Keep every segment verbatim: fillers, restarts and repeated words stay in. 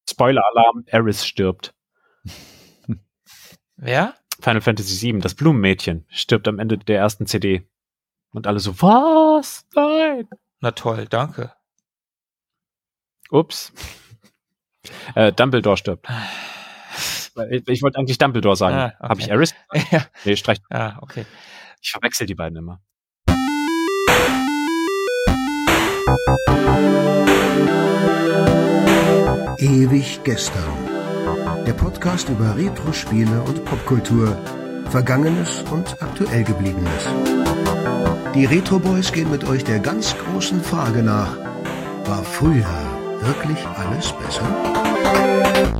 Spoiler-Alarm, Aerith stirbt. Wer? Final Fantasy sieben, das Blumenmädchen, stirbt am Ende der ersten C D. Und alle so, was? Nein! Na toll, danke. Ups. äh, Dumbledore stirbt. Ich, ich wollte eigentlich Dumbledore sagen. Ah, okay. Habe ich Aerith? Ja. Nee, streich. Ah, okay. Ich verwechsel die beiden immer. Ewig gestern. Der Podcast über Retro-Spiele und Popkultur. Vergangenes und aktuell Gebliebenes. Die Retro Boys gehen mit euch der ganz großen Frage nach: War früher wirklich alles besser?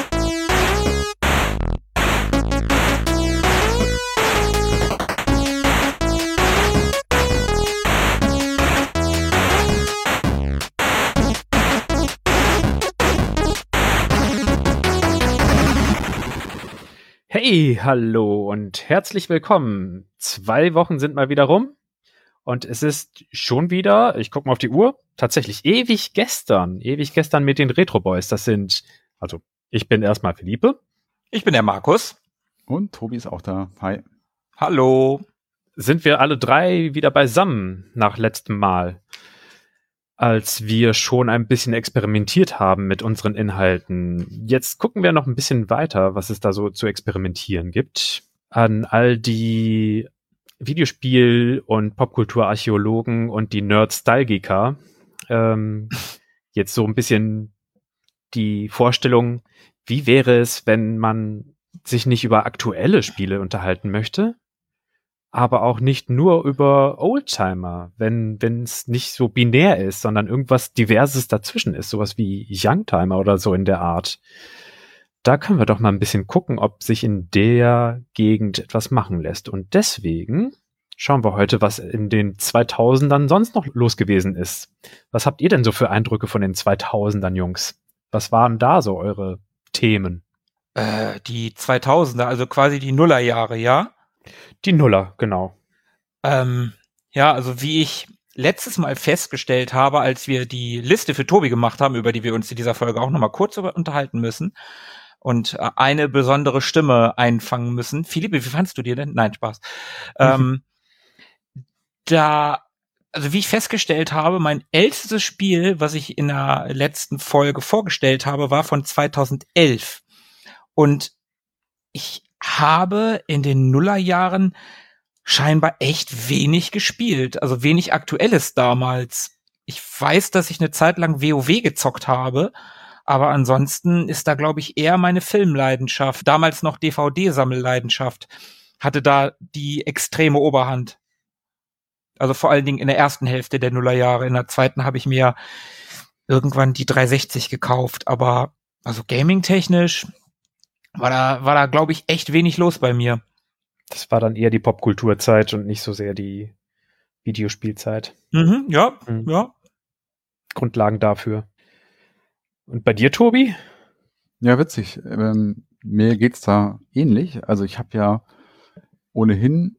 Hey, hallo und herzlich willkommen. Zwei Wochen sind mal wieder rum und es ist schon wieder, ich gucke mal auf die Uhr, tatsächlich ewig gestern. Ewig gestern mit den Retro Boys. Das sind, also ich bin erstmal Philippe. Ich bin der Markus. Und Tobi ist auch da. Hi. Hallo. Sind wir alle drei wieder beisammen nach letztem Mal, als wir schon ein bisschen experimentiert haben mit unseren Inhalten. Jetzt gucken wir noch ein bisschen weiter, was es da so zu experimentieren gibt. An all die Videospiel- und Popkulturarchäologen und die Nerd-Stalgiker. Ähm, jetzt so ein bisschen die Vorstellung, wie wäre es, wenn man sich nicht über aktuelle Spiele unterhalten möchte, aber auch nicht nur über Oldtimer, wenn wenn es nicht so binär ist, sondern irgendwas Diverses dazwischen ist, sowas wie Youngtimer oder so in der Art. Da können wir doch mal ein bisschen gucken, ob sich in der Gegend etwas machen lässt. Und deswegen schauen wir heute, was in den zweitausendern sonst noch los gewesen ist. Was habt ihr denn so für Eindrücke von den zweitausendern, Jungs? Was waren da so eure Themen? Äh, die zweitausender, also quasi die Nullerjahre, ja? Die Nuller, genau. Ähm, ja, also wie ich letztes Mal festgestellt habe, als wir die Liste für Tobi gemacht haben, über die wir uns in dieser Folge auch nochmal kurz unterhalten müssen und äh, eine besondere Stimme einfangen müssen. Philippe, wie fandst du dir denn? Nein, Spaß. Mhm. Ähm, da, also wie ich festgestellt habe, mein ältestes Spiel, was ich in der letzten Folge vorgestellt habe, war von zweitausendelf. Und ich habe in den Nullerjahren scheinbar echt wenig gespielt, also wenig Aktuelles damals. Ich weiß, dass ich eine Zeit lang WoW gezockt habe, aber ansonsten ist da, glaube ich, eher meine Filmleidenschaft, damals noch D V D-Sammelleidenschaft, hatte da die extreme Oberhand. Also vor allen Dingen in der ersten Hälfte der Nullerjahre. In der zweiten habe ich mir irgendwann die dreihundertsechzig gekauft, aber also gaming-technisch war da, war da, glaube ich, echt wenig los bei mir. Das war dann eher die Popkulturzeit und nicht so sehr die Videospielzeit. Mhm, ja, mhm. ja. Grundlagen dafür. Und bei dir, Tobi? Ja, witzig. Ähm, mir geht's da ähnlich. Also ich habe ja ohnehin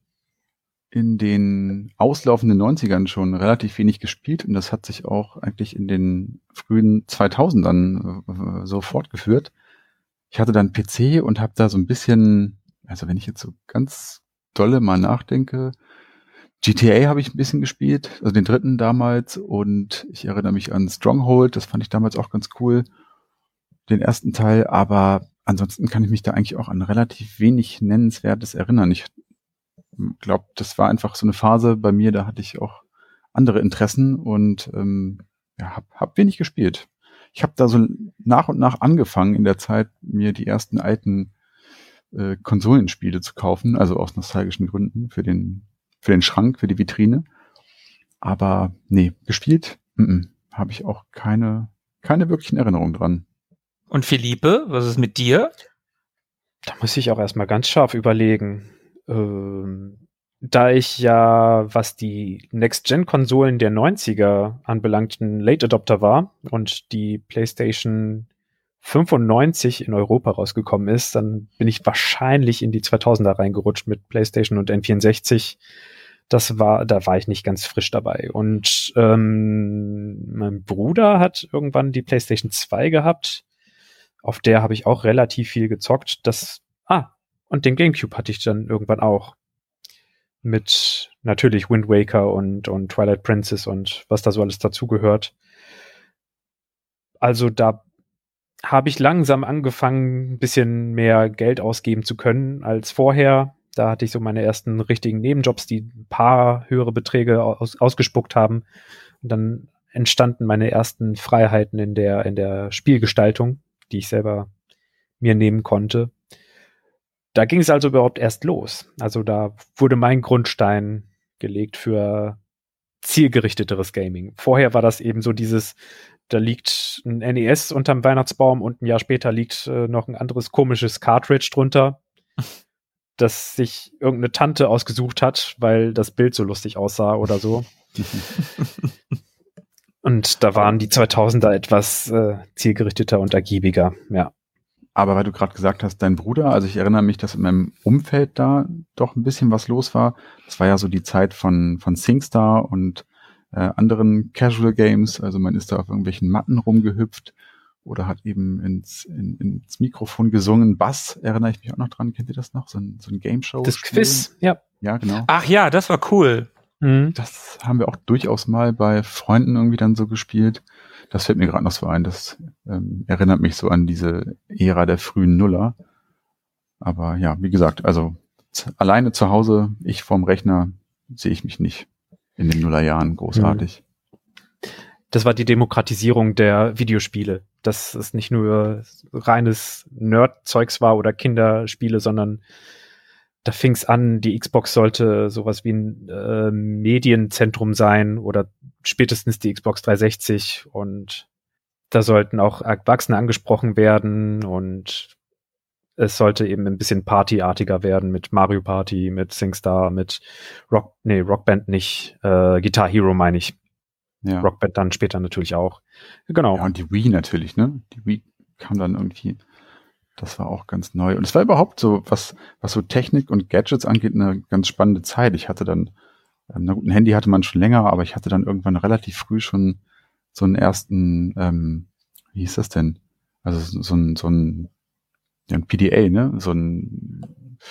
in den auslaufenden neunzigern schon relativ wenig gespielt und das hat sich auch eigentlich in den frühen zweitausendern äh, so fortgeführt. Ich hatte dann P C und habe da so ein bisschen, also wenn ich jetzt so ganz dolle mal nachdenke, G T A habe ich ein bisschen gespielt, also den dritten damals, und ich erinnere mich an Stronghold, das fand ich damals auch ganz cool, den ersten Teil, aber ansonsten kann ich mich da eigentlich auch an relativ wenig Nennenswertes erinnern. Ich glaube, das war einfach so eine Phase bei mir, da hatte ich auch andere Interessen und ähm, ja, habe hab wenig gespielt. Ich habe da so nach und nach angefangen in der Zeit, mir die ersten alten äh, Konsolenspiele zu kaufen, also aus nostalgischen Gründen für den für den Schrank, für die Vitrine. Aber nee, gespielt habe ich auch keine keine wirklichen Erinnerungen dran. Und Philippe, was ist mit dir? Da muss ich auch erstmal ganz scharf überlegen. Ähm, da ich ja, was die Next-Gen-Konsolen der neunziger anbelangt, ein Late-Adopter war und die PlayStation fünfundneunzig in Europa rausgekommen ist, dann bin ich wahrscheinlich in die zweitausender reingerutscht mit PlayStation und N vierundsechzig. Das war, da war ich nicht ganz frisch dabei. Und ähm, mein Bruder hat irgendwann die PlayStation zwei gehabt. Auf der habe ich auch relativ viel gezockt. Das, ah, und den GameCube hatte ich dann irgendwann auch. Mit natürlich Wind Waker und, und Twilight Princess und was da so alles dazugehört. Also da habe ich langsam angefangen, ein bisschen mehr Geld ausgeben zu können als vorher. Da hatte ich so meine ersten richtigen Nebenjobs, die ein paar höhere Beträge aus, ausgespuckt haben. Und dann entstanden meine ersten Freiheiten in der, in der Spielgestaltung, die ich selber mir nehmen konnte. Da ging es also überhaupt erst los. Also da wurde mein Grundstein gelegt für zielgerichteteres Gaming. Vorher war das eben so dieses, da liegt ein N E S unterm Weihnachtsbaum und ein Jahr später liegt äh, noch ein anderes komisches Cartridge drunter, das sich irgendeine Tante ausgesucht hat, weil das Bild so lustig aussah oder so. Und da waren die zweitausender etwas äh, zielgerichteter und ergiebiger, ja. Aber weil du gerade gesagt hast, dein Bruder, also ich erinnere mich, dass in meinem Umfeld da doch ein bisschen was los war. Das war ja so die Zeit von von SingStar und äh, anderen Casual Games. Also man ist da auf irgendwelchen Matten rumgehüpft oder hat eben ins, in, ins Mikrofon gesungen. Bass, erinnere ich mich auch noch dran. Kennt ihr das noch? So ein, so ein Game-Show. Das Quiz, ja. Ja, genau. Ach ja, das war cool. Mhm. Das haben wir auch durchaus mal bei Freunden irgendwie dann so gespielt. Das fällt mir gerade noch so ein. Das ähm, erinnert mich so an diese Ära der frühen Nuller. Aber ja, wie gesagt, also z- alleine zu Hause, ich vorm Rechner, sehe ich mich nicht in den Nullerjahren großartig. Das war die Demokratisierung der Videospiele. Dass es nicht nur reines Nerd-Zeugs war oder Kinderspiele, sondern da fing es an, die Xbox sollte sowas wie ein äh, Medienzentrum sein oder spätestens die Xbox dreihundertsechzig und da sollten auch Erwachsene angesprochen werden und es sollte eben ein bisschen partyartiger werden mit Mario Party, mit SingStar, mit Rock, nee, Rockband nicht, äh, Guitar Hero meine ich. Ja. Rockband dann später natürlich auch. Genau. Ja, und die Wii natürlich, ne? Die Wii kam dann irgendwie, das war auch ganz neu. Und es war überhaupt so, was, was so Technik und Gadgets angeht, eine ganz spannende Zeit. Ich hatte dann, ähm, na gut, ein Handy hatte man schon länger, aber ich hatte dann irgendwann relativ früh schon so einen ersten, ähm, wie hieß das denn? Also so, so ein, so ein, ja, ein P D A, ne? So ein,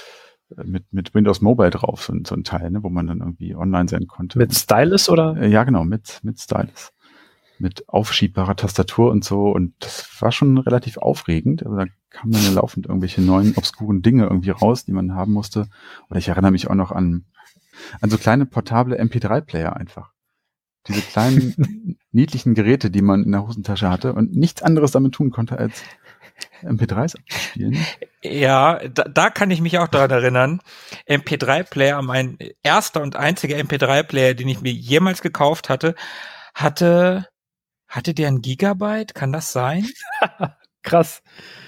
mit, mit Windows Mobile drauf, so ein, so ein Teil, ne? Wo man dann irgendwie online sein konnte. Mit Stylus oder? Äh, ja, genau, mit, mit Stylus. Mit aufschiebbarer Tastatur und so. Und das war schon relativ aufregend. Also da kamen dann laufend irgendwelche neuen, obskuren Dinge irgendwie raus, die man haben musste. Oder ich erinnere mich auch noch an, an so kleine portable M P drei Player einfach. Diese kleinen, niedlichen Geräte, die man in der Hosentasche hatte und nichts anderes damit tun konnte, als M P dreis abzuspielen. Ja, da, da kann ich mich auch daran erinnern. M P drei Player, mein erster und einziger M P drei Player, den ich mir jemals gekauft hatte, hatte, hatte der ein Gigabyte? Kann das sein? Krass.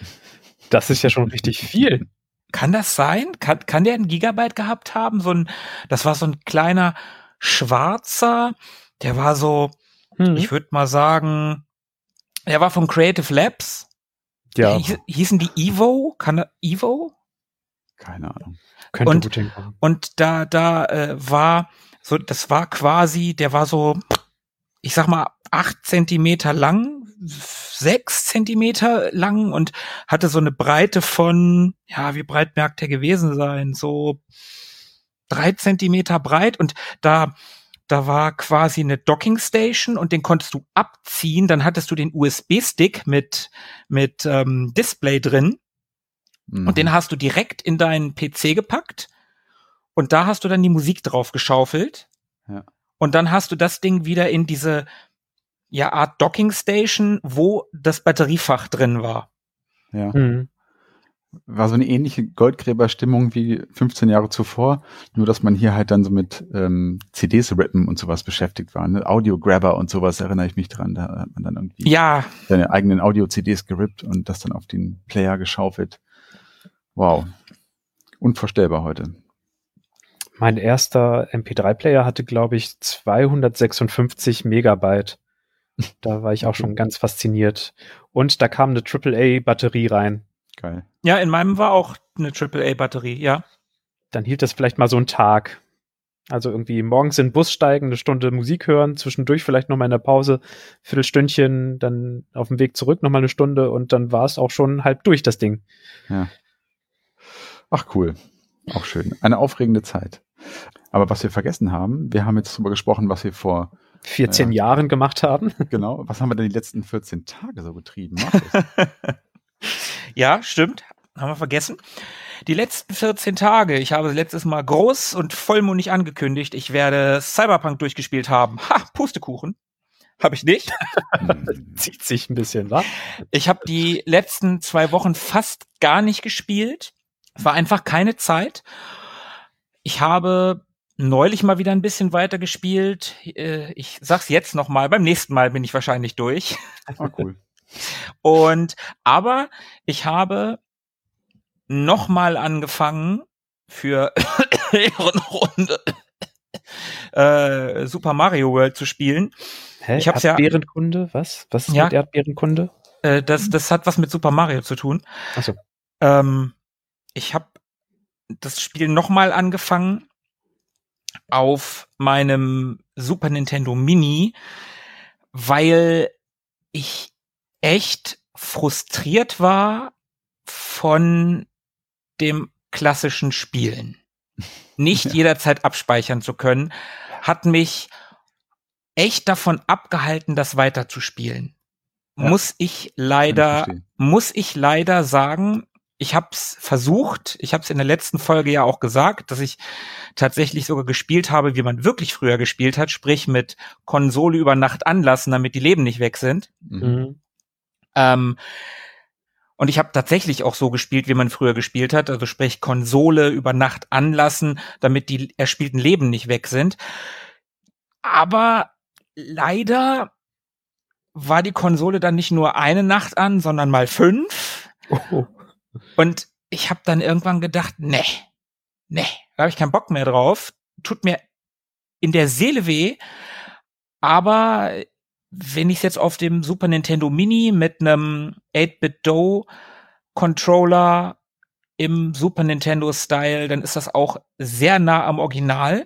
Das ist ja schon richtig viel. Kann das sein? Kann, kann der ein Gigabyte gehabt haben? So ein, das war so ein kleiner schwarzer, der war so, Hm. ich würde mal sagen, der war von Creative Labs. Ja, Hieß, hießen die Evo? Kann er, Evo? Keine Ahnung. könnte und- gut hinkommen. Und da, da äh, war so, das war quasi, der war so, ich sag mal, acht Zentimeter lang, sechs Zentimeter lang und hatte so eine Breite von, ja, wie breit mag der gewesen sein? So drei Zentimeter breit und da, da war quasi eine Docking Station und den konntest du abziehen, dann hattest du den U S B-Stick mit, mit ähm, Display drin. Mhm. Und den hast du direkt in deinen P C gepackt und da hast du dann die Musik drauf geschaufelt. Ja. Und dann hast du das Ding wieder in diese ja Art Docking Station, wo das Batteriefach drin war. Ja. Hm. War so eine ähnliche Goldgräberstimmung wie fünfzehn Jahre zuvor, nur dass man hier halt dann so mit ähm, C Ds rippen und sowas beschäftigt war. Ne? Audio-Grabber und sowas erinnere ich mich dran. Da hat man dann irgendwie Ja, seine eigenen Audio-C Ds gerippt und das dann auf den Player geschaufelt. Wow. Unvorstellbar heute. Mein erster M P drei Player hatte, glaube ich, zweihundertsechsundfünfzig Megabyte. Da war ich auch schon ganz fasziniert. Und da kam eine Triple A Batterie rein. Geil. ja, in meinem war auch eine Triple A Batterie, ja. Dann hielt das vielleicht mal so einen Tag. Also irgendwie morgens in den Bus steigen, eine Stunde Musik hören, zwischendurch vielleicht nochmal in der Pause, Viertelstündchen, dann auf dem Weg zurück nochmal eine Stunde und dann war es auch schon halb durch, das Ding. Ja. Ach cool, auch schön. Eine aufregende Zeit. Aber was wir vergessen haben, wir haben jetzt darüber gesprochen, was wir vor vierzehn äh, Jahren gemacht haben. Genau, was haben wir denn die letzten vierzehn Tage so getrieben? Markus? Ja, stimmt. Haben wir vergessen. Die letzten vierzehn Tage, ich habe letztes Mal groß und vollmundig angekündigt, ich werde Cyberpunk durchgespielt haben. Ha, Pustekuchen. Habe ich nicht. Zieht sich ein bisschen, wa? Ich habe die letzten zwei Wochen fast gar nicht gespielt. Es war einfach keine Zeit. Ich habe neulich mal wieder ein bisschen weiter gespielt. Ich sag's jetzt noch mal, beim nächsten Mal bin ich wahrscheinlich durch. Ah, cool. Und, aber ich habe noch mal angefangen für Ehrenrunde äh, Super Mario World zu spielen. Hä? Ich hab's ja, Erdbeerenkunde? Was? Was ist ja, mit Erdbeerenkunde? Äh, das, das hat was mit Super Mario zu tun. Ach so. Ähm, ich habe das Spiel noch mal angefangen auf meinem Super Nintendo Mini, weil ich echt frustriert war von dem klassischen Spielen. Nicht ja. jederzeit abspeichern zu können, hat mich echt davon abgehalten, das weiterzuspielen. Ja. Muss ich leider, ich muss ich leider sagen, ich habe es versucht, ich habe es in der letzten Folge ja auch gesagt, dass ich tatsächlich sogar gespielt habe, wie man wirklich früher gespielt hat, sprich mit Konsole über Nacht anlassen, damit die Leben nicht weg sind. Mhm. Ähm, und ich habe tatsächlich auch so gespielt, wie man früher gespielt hat, also sprich Konsole über Nacht anlassen, damit die erspielten Leben nicht weg sind. Aber leider war die Konsole dann nicht nur eine Nacht an, sondern mal fünf. Oh. Und ich habe dann irgendwann gedacht, nee, nee, da habe ich keinen Bock mehr drauf. Tut mir in der Seele weh. Aber wenn ich es jetzt auf dem Super Nintendo Mini mit einem acht-Bit-Do-Controller im Super Nintendo-Style, dann ist das auch sehr nah am Original.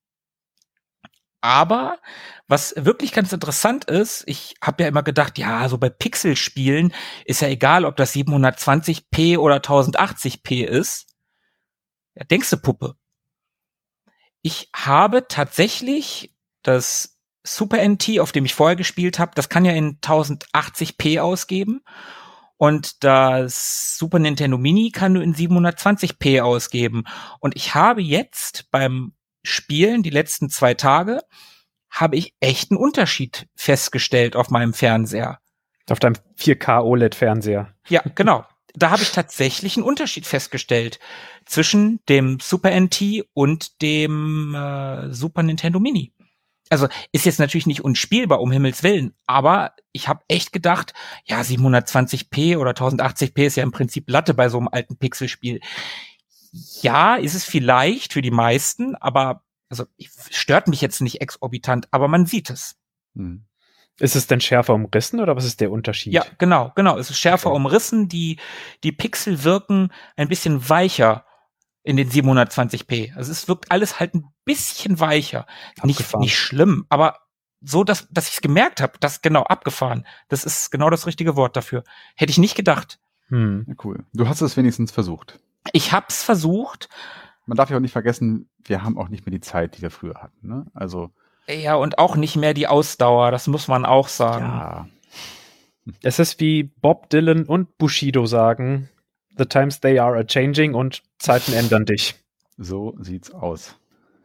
Aber was wirklich ganz interessant ist, ich habe ja immer gedacht, ja, so bei Pixelspielen ist ja egal, ob das siebenhundertzwanzig p oder tausendachtzig p ist. Ja, denkst du, Puppe? Ich habe tatsächlich das Super N T, auf dem ich vorher gespielt habe, das kann ja in tausendachtzig p ausgeben. Und das Super Nintendo Mini kann nur in siebenhundertzwanzig p ausgeben. Und ich habe jetzt beim Spielen, die letzten zwei Tage, habe ich echt einen Unterschied festgestellt auf meinem Fernseher. Auf deinem vier K O L E D-Fernseher. Ja, genau. Da habe ich tatsächlich einen Unterschied festgestellt zwischen dem Super N T und dem äh, Super Nintendo Mini. Also ist jetzt natürlich nicht unspielbar, um Himmels Willen, aber ich habe echt gedacht, ja, siebenhundertzwanzig p oder tausendachtzig p ist ja im Prinzip Latte bei so einem alten Pixelspiel. Ja, ist es vielleicht für die meisten, aber also stört mich jetzt nicht exorbitant, aber man sieht es. Hm. Ist es denn schärfer umrissen oder was ist der Unterschied? Ja, genau, genau. Es ist schärfer okay. umrissen, die, die Pixel wirken ein bisschen weicher in den siebenhundertzwanzig p. Also es wirkt alles halt ein bisschen weicher. Nicht, nicht schlimm, aber so, dass, dass ich es gemerkt habe, das genau abgefahren. Das ist genau das richtige Wort dafür. Hätte ich nicht gedacht. Hm. Ja, cool. Du hast es wenigstens versucht. Ich hab's versucht. Man darf ja auch nicht vergessen, wir haben auch nicht mehr die Zeit, die wir früher hatten, ne? Also. Ja, und auch nicht mehr die Ausdauer, das muss man auch sagen. Ja. Es ist wie Bob Dylan und Bushido sagen, the times they are a-changing und Zeiten ändern dich. So sieht's aus.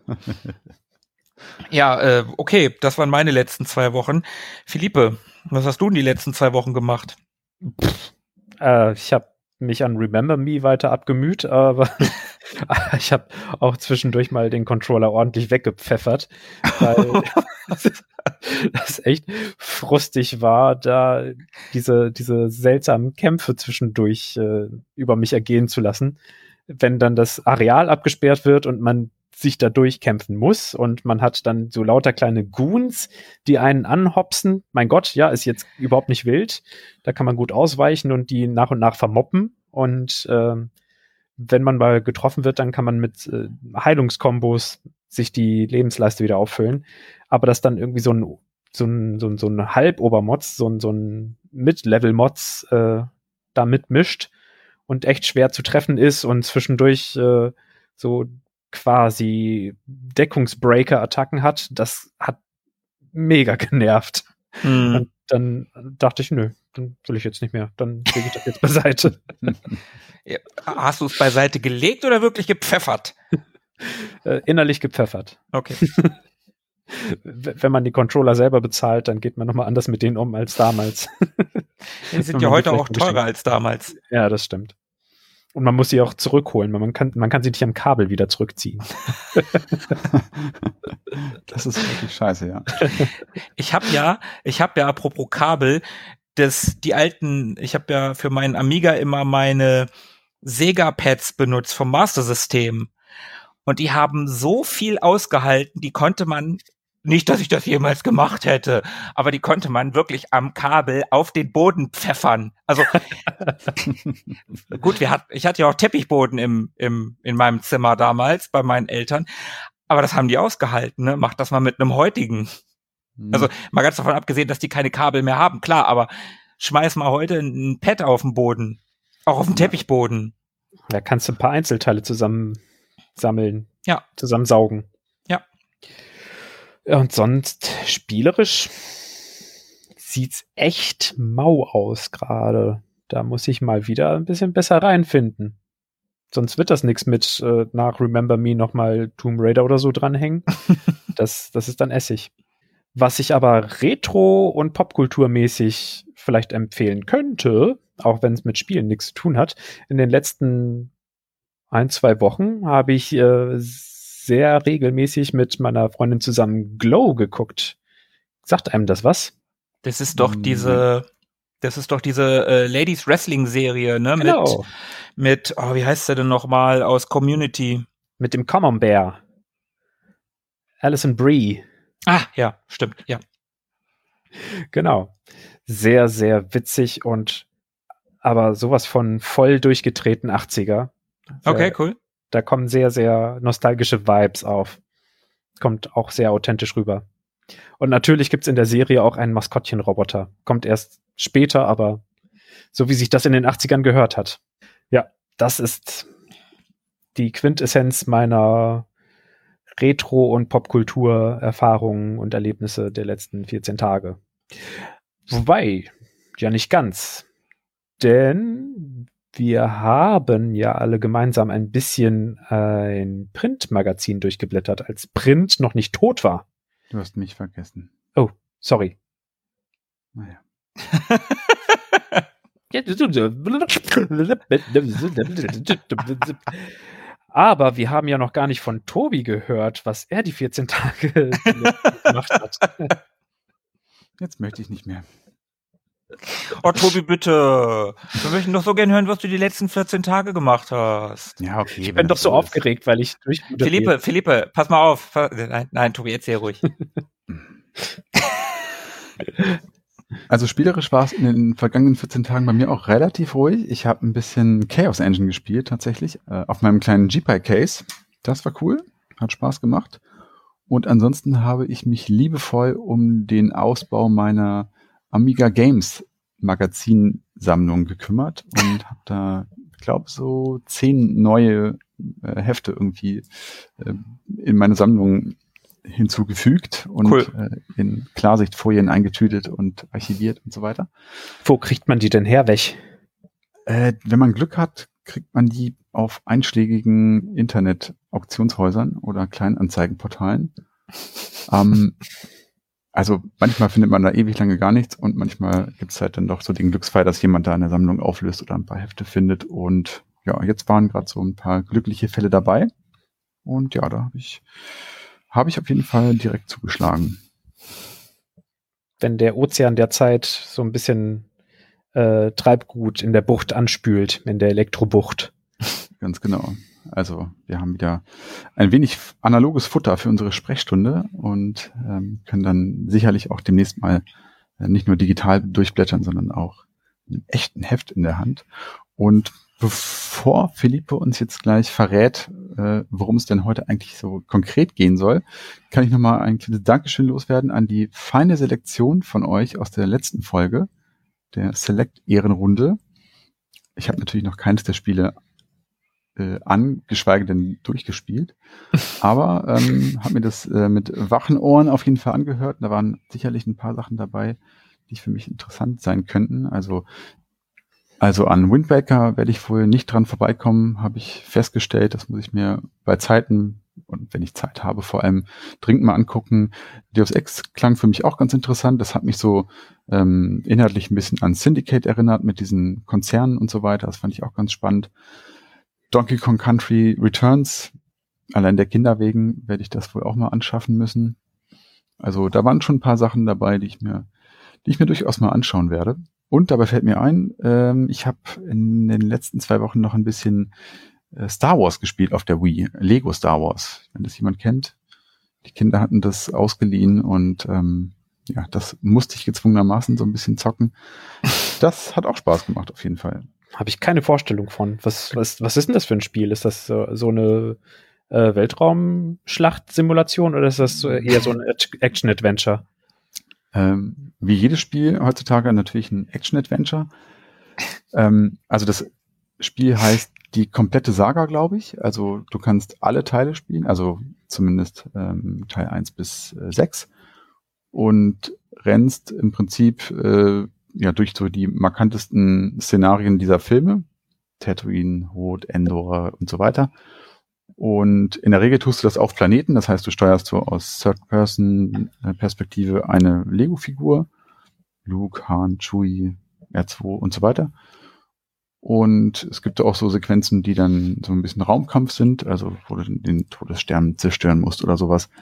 Ja, äh, okay, das waren meine letzten zwei Wochen. Philippe, was hast du in die letzten zwei Wochen gemacht? Pff, äh, ich habe mich an Remember Me weiter abgemüht, aber ich habe auch zwischendurch mal den Controller ordentlich weggepfeffert, weil das echt frustig war, da diese, diese seltsamen Kämpfe zwischendurch äh, über mich ergehen zu lassen, wenn dann das Areal abgesperrt wird und man sich da durchkämpfen muss und man hat dann so lauter kleine Goons, die einen anhopsen. Mein Gott, ja, ist jetzt überhaupt nicht wild. Da kann man gut ausweichen und die nach und nach vermoppen. Und äh, wenn man mal getroffen wird, dann kann man mit äh, Heilungskombos sich die Lebensleiste wieder auffüllen, aber dass dann irgendwie so ein so ein, so ein, so ein Halbobermods, so ein, so ein Mid-Level-Mods äh, da mitmischt und echt schwer zu treffen ist und zwischendurch äh, so quasi Deckungsbreaker-Attacken hat, das hat mega genervt. Hm. Und dann dachte ich, nö, dann will ich jetzt nicht mehr. Dann lege ich das jetzt beiseite. Ja, hast du es beiseite gelegt oder wirklich gepfeffert? äh, innerlich gepfeffert. Okay. Wenn man die Controller selber bezahlt, dann geht man nochmal anders mit denen um als damals. Die sind ja heute auch teurer als damals. Ja, das stimmt. Und man muss sie auch zurückholen, weil man kann, man kann sie nicht am Kabel wieder zurückziehen. Das ist wirklich scheiße, ja. Ich habe ja, ich habe ja apropos Kabel, das, die alten, ich habe ja für meinen Amiga immer meine Sega-Pads benutzt vom Master System. Und die haben so viel ausgehalten, die konnte man, nicht, dass ich das jemals gemacht hätte, aber die konnte man wirklich am Kabel auf den Boden pfeffern. Also gut, wir hat, ich hatte ja auch Teppichboden im, im, in meinem Zimmer damals bei meinen Eltern, aber das haben die ausgehalten, ne? Macht das mal mit einem heutigen. Mhm. Also mal ganz davon abgesehen, dass die keine Kabel mehr haben, klar, aber schmeiß mal heute ein Pad auf den Boden, auch auf den Teppichboden. Da kannst du ein paar Einzelteile zusammen sammeln, ja, zusammensaugen. Ja. Und sonst spielerisch sieht's echt mau aus gerade. Da muss ich mal wieder ein bisschen besser reinfinden. Sonst wird das nichts mit äh, nach Remember Me nochmal Tomb Raider oder so dranhängen. das, das ist dann Essig. Was ich aber retro- und popkulturmäßig vielleicht empfehlen könnte, auch wenn es mit Spielen nichts zu tun hat, in den letzten ein, zwei Wochen habe ich äh, sehr regelmäßig mit meiner Freundin zusammen Glow geguckt. Sagt einem das was? Das ist doch diese, das ist doch diese äh, Ladies Wrestling Serie, ne? Genau. Mit, mit, oh, wie heißt der denn nochmal aus Community? Mit dem Common Bear. Alison Brie. Ah, ja, stimmt, ja. Genau. Sehr, sehr witzig und aber sowas von voll durchgetreten achtziger. Okay, äh, cool. Da kommen sehr, sehr nostalgische Vibes auf. Kommt auch sehr authentisch rüber. Und natürlich gibt's in der Serie auch einen Maskottchenroboter. Kommt erst später, aber so wie sich das in den achtzigern gehört hat. Ja, das ist die Quintessenz meiner Retro- und Popkultur-Erfahrungen und Erlebnisse der letzten vierzehn Tage. Wobei, ja nicht ganz. Denn wir haben ja alle gemeinsam ein bisschen ein Printmagazin durchgeblättert, als Print noch nicht tot war. Du hast mich vergessen. Oh, sorry. Naja. Aber wir haben ja noch gar nicht von Tobi gehört, was er die vierzehn Tage gemacht hat. Jetzt möchte ich nicht mehr. Oh, Tobi, bitte. Wir möchten doch so gern hören, was du die letzten vierzehn Tage gemacht hast. Ja, okay. Ich bin doch so aufgeregt, weil ich durch. Philippe, Philippe, pass mal auf. Nein, nein, Tobi, erzähl ruhig. Also spielerisch war es in den vergangenen vierzehn Tagen bei mir auch relativ ruhig. Ich habe ein bisschen Chaos Engine gespielt, tatsächlich, äh, auf meinem kleinen G P I-Case. Das war cool, hat Spaß gemacht. Und ansonsten habe ich mich liebevoll um den Ausbau meiner Amiga Games Magazinsammlung gekümmert und habe da, ich glaube, so zehn neue äh, Hefte irgendwie äh, in meine Sammlung hinzugefügt und cool. äh, in Klarsichtfolien eingetütet und archiviert und so weiter. Wo kriegt man die denn her weg? Äh, wenn man Glück hat, kriegt man die auf einschlägigen Internet-Auktionshäusern oder Kleinanzeigenportalen. ähm, Also manchmal findet man da ewig lange gar nichts und manchmal gibt's halt dann doch so den Glücksfall, dass jemand da eine Sammlung auflöst oder ein paar Hefte findet. Und ja, jetzt waren gerade so ein paar glückliche Fälle dabei. Und ja, da habe ich, hab ich auf jeden Fall direkt zugeschlagen. Wenn der Ozean der Zeit so ein bisschen äh, Treibgut in der Bucht anspült, in der Elektrobucht. Ganz genau. Also wir haben wieder ein wenig analoges Futter für unsere Sprechstunde und ähm, können dann sicherlich auch demnächst mal äh, nicht nur digital durchblättern, sondern auch einen echten Heft in der Hand. Und bevor Philippe uns jetzt gleich verrät, äh, worum es denn heute eigentlich so konkret gehen soll, kann ich nochmal ein kleines Dankeschön loswerden an die feine Selektion von euch aus der letzten Folge, der Select-Ehrenrunde. Ich habe natürlich noch keines der Spiele äh, an, geschweige denn durchgespielt, aber ähm, habe mir das äh, mit wachen Ohren auf jeden Fall angehört. Da waren sicherlich ein paar Sachen dabei, die für mich interessant sein könnten. Also Also an Wind Waker werde ich wohl nicht dran vorbeikommen, habe ich festgestellt. Das muss ich mir bei Zeiten und wenn ich Zeit habe, vor allem dringend mal angucken. Deus Ex klang für mich auch ganz interessant. Das hat mich so ähm, inhaltlich ein bisschen an Syndicate erinnert mit diesen Konzernen und so weiter. Das fand ich auch ganz spannend. Donkey Kong Country Returns, allein der Kinder wegen werde ich das wohl auch mal anschaffen müssen. Also da waren schon ein paar Sachen dabei, die ich mir, die ich mir durchaus mal anschauen werde. Und dabei fällt mir ein, ähm, ich habe in den letzten zwei Wochen noch ein bisschen äh, Star Wars gespielt auf der Wii, Lego Star Wars, wenn das jemand kennt. Die Kinder hatten das ausgeliehen und ähm, ja, das musste ich gezwungenermaßen so ein bisschen zocken. Das hat auch Spaß gemacht auf jeden Fall. Habe ich keine Vorstellung von. Was, was, was ist denn das für ein Spiel? Ist das so, so eine äh, Weltraumschlacht-Simulation oder ist das eher so ein Action-Adventure? Ähm, wie jedes Spiel heutzutage natürlich ein Action-Adventure. Ähm, also das Spiel heißt die komplette Saga, glaube ich. Also du kannst alle Teile spielen, also zumindest ähm, Teil eins bis sechs und rennst im Prinzip äh, ja durch so die markantesten Szenarien dieser Filme. Tatooine, Hoth, Endor und so weiter. Und in der Regel tust du das auf Planeten, das heißt, du steuerst so aus Third-Person-Perspektive eine Lego-Figur, Luke, Han, Chewie, R zwei und so weiter. Und es gibt auch so Sequenzen, die dann so ein bisschen Raumkampf sind, also wo du den Todesstern zerstören musst oder sowas.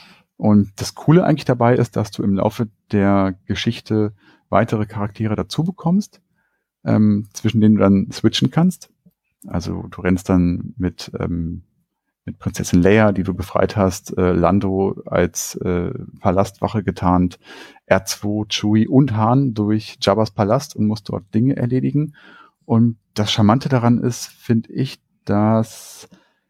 Und das Coole eigentlich dabei ist, dass du im Laufe der Geschichte weitere Charaktere dazu bekommst, ähm, zwischen denen du dann switchen kannst. Also du rennst dann mit ähm, mit Prinzessin Leia, die du befreit hast, äh, Lando als äh, Palastwache getarnt, R zwei, Chewie und Han durch Jabba's Palast und musst dort Dinge erledigen. Und das Charmante daran ist, finde ich, dass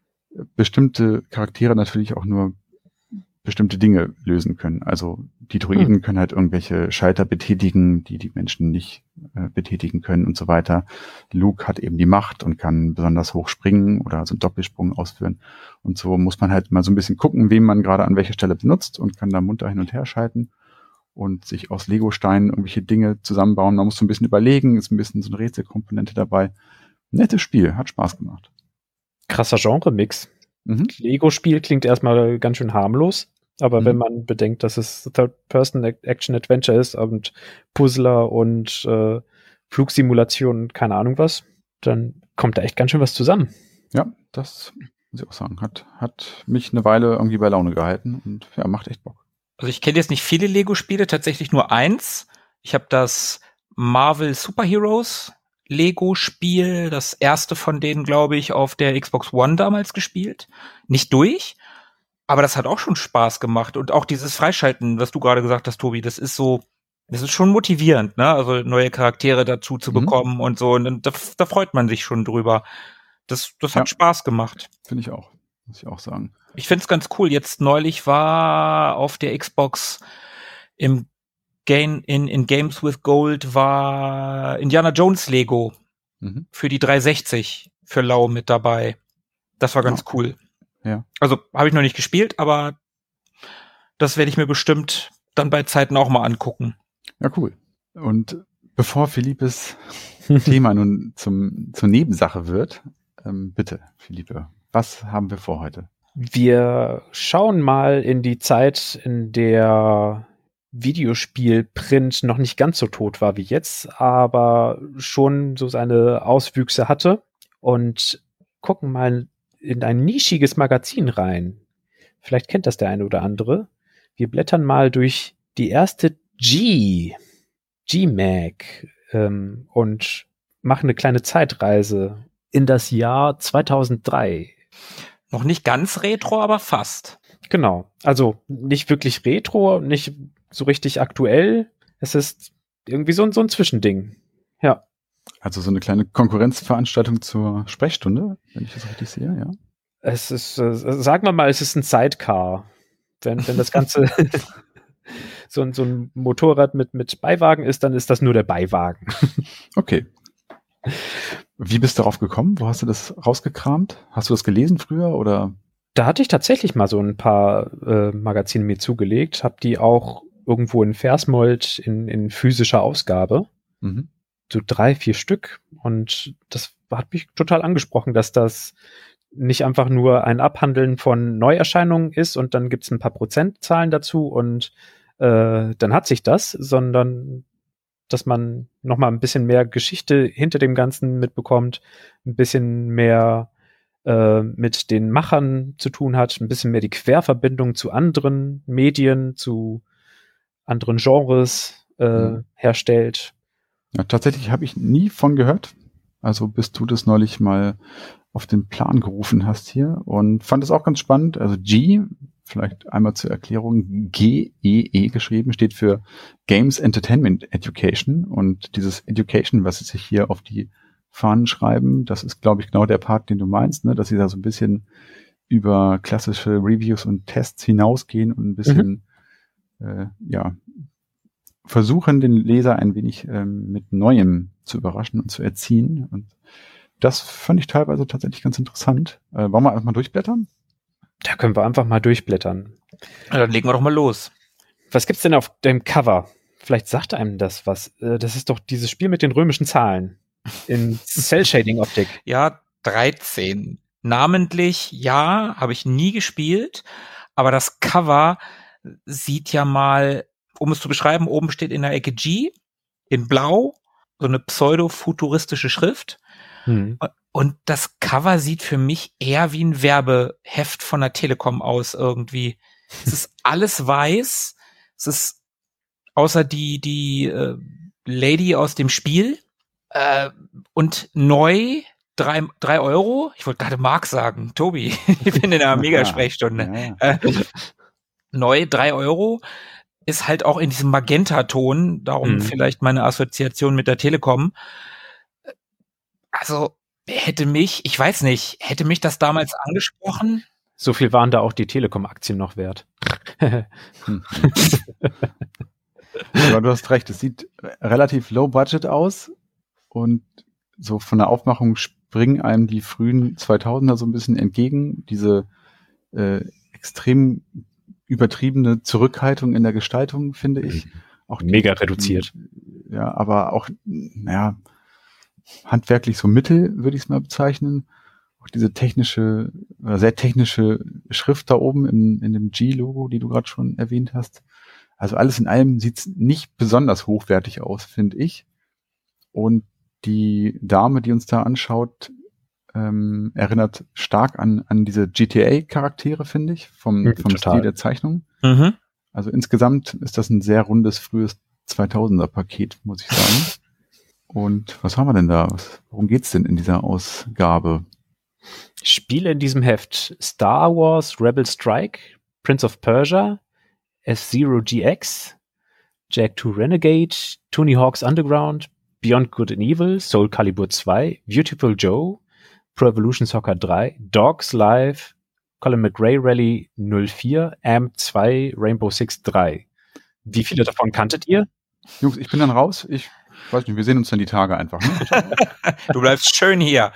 bestimmte Charaktere natürlich auch nur bestimmte Dinge lösen können. Also die Droiden hm. können halt irgendwelche Schalter betätigen, die die Menschen nicht äh, betätigen können und so weiter. Luke hat eben die Macht und kann besonders hoch springen oder so einen Doppelsprung ausführen. Und so muss man halt mal so ein bisschen gucken, wem man gerade an welcher Stelle benutzt und kann da munter hin und her schalten und sich aus Lego-Steinen irgendwelche Dinge zusammenbauen. Man muss so ein bisschen überlegen, ist ein bisschen so eine Rätselkomponente dabei. Nettes Spiel, hat Spaß gemacht. Krasser Genre-Mix. Mhm. Lego-Spiel klingt erstmal ganz schön harmlos. Aber mhm. wenn man bedenkt, dass es Third-Person-Action-Adventure ist und Puzzler und äh, Flugsimulation, keine Ahnung was, dann kommt da echt ganz schön was zusammen. Ja, das muss ich auch sagen. Hat, hat mich eine Weile irgendwie bei Laune gehalten und ja, macht echt Bock. Also ich kenne jetzt nicht viele Lego-Spiele, tatsächlich nur eins. Ich habe das Marvel Super Heroes Lego-Spiel, das erste von denen, glaube ich, auf der Xbox One damals gespielt. Nicht durch. Aber das hat auch schon Spaß gemacht. Und auch dieses Freischalten, was du gerade gesagt hast, Tobi, das ist so, das ist schon motivierend, ne? Also neue Charaktere dazu zu mhm. bekommen und so. Und da, da freut man sich schon drüber. Das, das hat ja. Spaß gemacht. Finde ich auch. Muss ich auch sagen. Ich finde es ganz cool. Jetzt neulich war auf der Xbox im Game, in, in Games with Gold war Indiana Jones Lego mhm. für die dreihundertsechzig für lau mit dabei. Das war ganz ja. cool. Ja. Also habe ich noch nicht gespielt, aber das werde ich mir bestimmt dann bei Zeiten auch mal angucken. Ja, cool. Und bevor Philippes Thema nun zum, zur Nebensache wird, ähm, bitte, Philippe, was haben wir vor heute? Wir schauen mal in die Zeit, in der Videospielprint noch nicht ganz so tot war wie jetzt, aber schon so seine Auswüchse hatte und gucken mal in ein nischiges Magazin rein. Vielleicht kennt das der eine oder andere. Wir blättern mal durch die erste G, G-Mag ähm, und machen eine kleine Zeitreise in das Jahr zweitausenddrei. Noch nicht ganz retro, aber fast. Genau. Also nicht wirklich retro, nicht so richtig aktuell. Es ist irgendwie so, so ein Zwischending. Ja. Also so eine kleine Konkurrenzveranstaltung zur Sprechstunde, wenn ich das richtig sehe, ja. Es ist, äh, sagen wir mal, es ist ein Sidecar. Wenn, wenn das Ganze so, ein, so ein Motorrad mit, mit Beiwagen ist, dann ist das nur der Beiwagen. Okay. Wie bist du darauf gekommen? Wo hast du das rausgekramt? Hast du das gelesen früher oder? Da hatte ich tatsächlich mal so ein paar äh, Magazine mir zugelegt, habe die auch irgendwo in Versmold in, in physischer Ausgabe. Mhm. So drei, vier Stück. Und das hat mich total angesprochen, dass das nicht einfach nur ein Abhandeln von Neuerscheinungen ist und dann gibt's ein paar Prozentzahlen dazu und äh, dann hat sich das, sondern dass man noch mal ein bisschen mehr Geschichte hinter dem Ganzen mitbekommt, ein bisschen mehr äh, mit den Machern zu tun hat, ein bisschen mehr die Querverbindung zu anderen Medien, zu anderen Genres äh, mhm. herstellt. Ja, tatsächlich habe ich nie von gehört. Also bis du das neulich mal auf den Plan gerufen hast hier und fand es auch ganz spannend. Also G, vielleicht einmal zur Erklärung, G E E geschrieben, steht für Games Entertainment Education und dieses Education, was sie sich hier auf die Fahnen schreiben, das ist, glaube ich, genau der Part, den du meinst, ne? Dass sie da so ein bisschen über klassische Reviews und Tests hinausgehen und ein bisschen, mhm. äh, ja, versuchen, den Leser ein wenig ähm, mit Neuem zu überraschen und zu erziehen. Und das fand ich teilweise tatsächlich ganz interessant. Äh, wollen wir einfach mal durchblättern? Da können wir einfach mal durchblättern. Ja, dann legen wir doch mal los. Was gibt's denn auf dem Cover? Vielleicht sagt einem das was. Das ist doch dieses Spiel mit den römischen Zahlen in Cell-Shading-Optik. Ja, dreizehn. Namentlich, ja, habe ich nie gespielt, aber das Cover sieht ja mal, um es zu beschreiben, oben steht in der Ecke G, in Blau, so eine pseudo-futuristische Schrift. Hm. Und das Cover sieht für mich eher wie ein Werbeheft von der Telekom aus irgendwie. Es ist alles weiß. Es ist außer die die äh, Lady aus dem Spiel äh, und neu drei drei Euro. Ich wollte gerade Mark sagen, Tobi. Ich bin in einer Mega-Sprechstunde. Ja. Äh, neu drei Euro ist halt auch in diesem Magenta-Ton. Darum mhm. vielleicht meine Assoziation mit der Telekom. Also hätte mich, ich weiß nicht, hätte mich das damals angesprochen? So viel waren da auch die Telekom-Aktien noch wert. hm. Aber du hast recht, es sieht relativ low budget aus und so von der Aufmachung springen einem die frühen zweitausender so ein bisschen entgegen. Diese äh, extrem übertriebene Zurückhaltung in der Gestaltung, finde ich. Auch die, mega reduziert. Ja, aber auch, naja, handwerklich so mittel, würde ich es mal bezeichnen. Auch diese technische, sehr technische Schrift da oben im, in dem G-Logo, die du gerade schon erwähnt hast. Also alles in allem sieht's nicht besonders hochwertig aus, finde ich. Und die Dame, die uns da anschaut, ähm, erinnert stark an, an diese G T A-Charaktere, finde ich, vom, mhm, vom Stil der Zeichnung. Mhm. Also insgesamt ist das ein sehr rundes, frühes zweitausender-Paket, muss ich sagen. Und was haben wir denn da? Worum geht's denn in dieser Ausgabe? Spiele in diesem Heft: Star Wars Rebel Strike, Prince of Persia, F-Zero G X, Jak two Renegade, Tony Hawk's Underground, Beyond Good and Evil, Soul Calibur zwei, Beautiful Joe, Pro Evolution Soccer drei, Dogs Live, Colin McRae Rally null vier, A M P zwei, Rainbow Six drei. Wie viele davon kanntet ihr? Jungs, ich bin dann raus. Ich weiß nicht, wir sehen uns dann die Tage einfach. Ne? Du bleibst schön hier.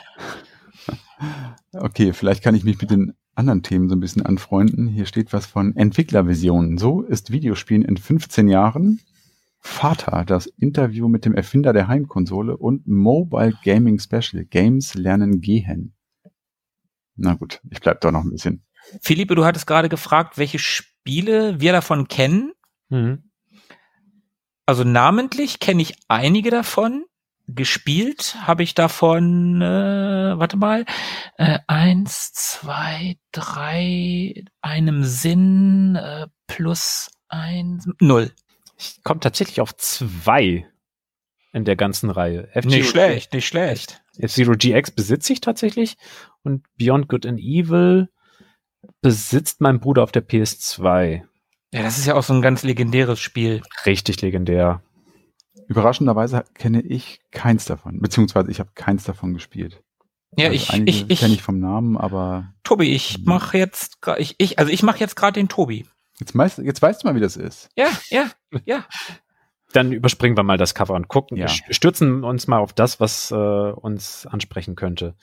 Okay, vielleicht kann ich mich mit den anderen Themen so ein bisschen anfreunden. Hier steht was von Entwicklervisionen. So ist Videospielen in fünfzehn Jahren. Vater, das Interview mit dem Erfinder der Heimkonsole und Mobile Gaming Special. Games lernen gehen. Na gut, ich bleib da noch ein bisschen. Philippe, du hattest gerade gefragt, welche Spiele wir davon kennen. Mhm. Also namentlich kenne ich einige davon. Gespielt habe ich davon, äh, warte mal, äh, eins, zwei, drei, einem Sinn, äh, plus eins, null. Ich komme tatsächlich auf zwei in der ganzen Reihe. F-Zero nicht schlecht, nicht schlecht. F-Zero G X besitze ich tatsächlich und Beyond Good and Evil besitzt mein Bruder auf der P S zwei. Ja, das ist ja auch so ein ganz legendäres Spiel. Richtig legendär. Überraschenderweise kenne ich keins davon, beziehungsweise ich habe keins davon gespielt. Ja, also ich, ich, ich kenne ich vom Namen, aber Tobi, ich mache jetzt, ich, ich, also ich mache jetzt gerade den Tobi. Jetzt, meist, jetzt weißt du mal, wie das ist. Ja, ja, ja. Dann überspringen wir mal das Cover und gucken, Ja. stürzen uns mal auf das, was äh, uns ansprechen könnte.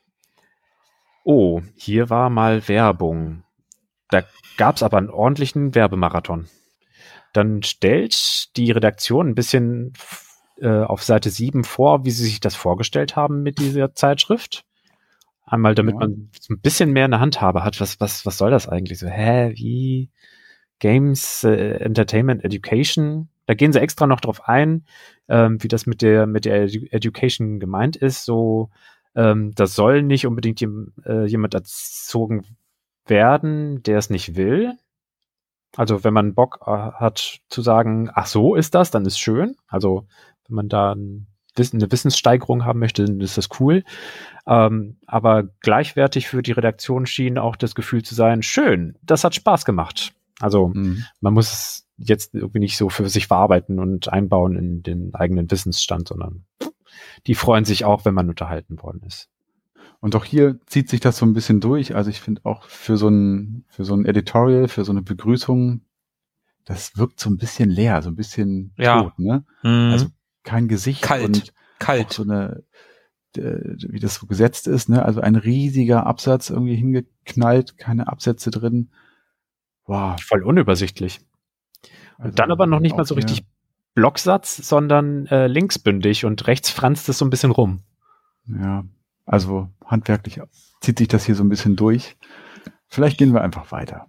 Oh, hier war mal Werbung. Da gab es aber einen ordentlichen Werbemarathon. Dann stellt die Redaktion ein bisschen äh, auf Seite sieben vor, wie sie sich das vorgestellt haben mit dieser Zeitschrift. Einmal, damit Ja. man so ein bisschen mehr eine Handhabe hat. Was, was, was soll das eigentlich? So, hä, wie? Games, äh, Entertainment, Education. Da gehen sie extra noch drauf ein, ähm, wie das mit der, mit der Edu- Education gemeint ist. So, ähm, da soll nicht unbedingt jem, äh, jemand erzogen werden, der es nicht will. Also wenn man Bock äh, hat zu sagen, ach so ist das, dann ist schön. Also wenn man da ein Wissen, eine Wissenssteigerung haben möchte, dann ist das cool. Ähm, aber gleichwertig für die Redaktion schien auch das Gefühl zu sein, schön, das hat Spaß gemacht. Also Mhm. man muss es jetzt irgendwie nicht so für sich verarbeiten und einbauen in den eigenen Wissensstand, sondern die freuen sich auch, wenn man unterhalten worden ist. Und auch hier zieht sich das so ein bisschen durch. Also ich finde auch für so ein, für so ein Editorial, für so eine Begrüßung, das wirkt so ein bisschen leer, so ein bisschen Ja. tot, ne? Mhm. Also kein Gesicht Kalt. und auch Kalt. so eine, äh, wie das so gesetzt ist, ne? Also ein riesiger Absatz irgendwie hingeknallt, keine Absätze drin. Wow. Voll unübersichtlich. Also Und dann aber noch nicht mal auch so hier- richtig Blocksatz, sondern äh, linksbündig und rechts franzt es so ein bisschen rum. Ja, also handwerklich zieht sich das hier so ein bisschen durch. Vielleicht gehen wir einfach weiter.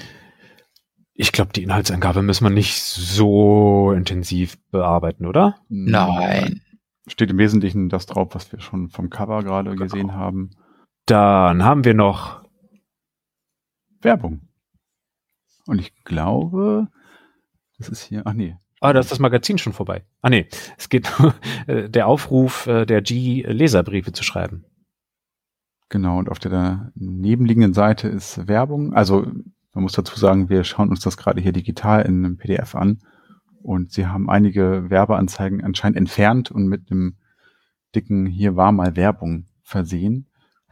Ich glaube, die Inhaltsangabe müssen wir nicht so intensiv bearbeiten, oder? Nein. Steht im Wesentlichen das drauf, was wir schon vom Cover gerade gesehen haben. Dann haben wir noch Werbung. Und ich glaube, das ist hier, ach nee. Ah, da ist das Magazin schon vorbei. Ah nee, es geht äh, der Aufruf, äh, der G Leserbriefe zu schreiben. Genau, und auf der nebenliegenden Seite ist Werbung. Also man muss dazu sagen, wir schauen uns das gerade hier digital in einem P D F an. Und sie haben einige Werbeanzeigen anscheinend entfernt und mit einem dicken hier war mal Werbung versehen.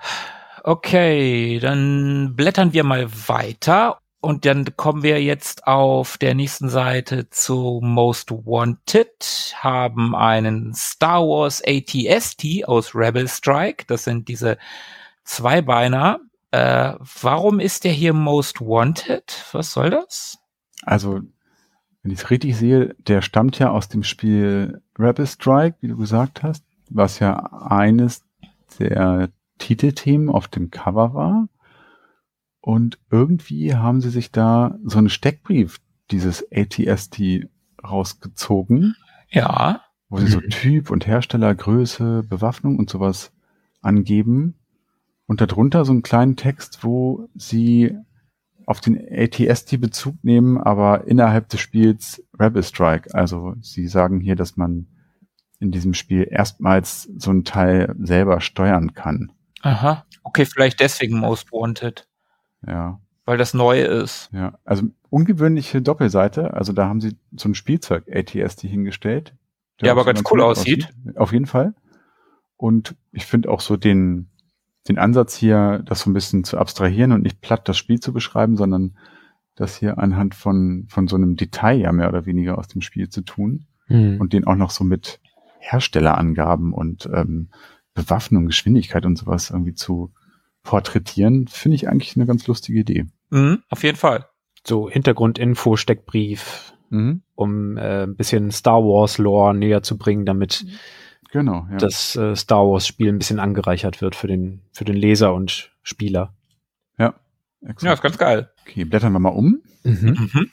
Okay, dann blättern wir mal weiter und dann kommen wir jetzt auf der nächsten Seite zu Most Wanted, haben einen Star Wars A T S T aus Rebel Strike, das sind diese Zweibeiner. Äh, warum ist der hier Most Wanted? Was soll das? Also, wenn ich es richtig sehe, der stammt ja aus dem Spiel Rebel Strike, wie du gesagt hast, was ja eines der Titelthemen auf dem Cover war. Und irgendwie haben sie sich da so einen Steckbrief dieses A T S T rausgezogen, Ja. wo sie so Typ und Hersteller, Größe, Bewaffnung und sowas angeben. Und darunter so einen kleinen Text, wo sie auf den A T S T Bezug nehmen, aber innerhalb des Spiels Rebel Strike. Also sie sagen hier, dass man in diesem Spiel erstmals so einen Teil selber steuern kann. Aha. Okay, vielleicht deswegen Most Wanted, Ja, weil das neu ist. ja. Also ungewöhnliche Doppelseite. Also da haben sie so ein Spielzeug A T S T hingestellt. der Ja, aber auch so ganz cool gut aussieht. Auf jeden Fall. Und ich finde auch so den den Ansatz hier, das so ein bisschen zu abstrahieren und nicht platt das Spiel zu beschreiben, sondern das hier anhand von von so einem Detail ja mehr oder weniger aus dem Spiel zu tun Mhm. und den auch noch so mit Herstellerangaben und ähm, Bewaffnung, Geschwindigkeit und sowas irgendwie zu porträtieren, finde ich eigentlich eine ganz lustige Idee. Mhm, auf jeden Fall. So Hintergrundinfo, Steckbrief, Mhm. um äh, ein bisschen Star Wars Lore näher zu bringen, damit Genau, ja. das äh, Star Wars Spiel ein bisschen angereichert wird für den für den Leser und Spieler. ja, Ja, exakt. ist ganz geil. Okay, blättern wir mal um. Mhm. Mhm.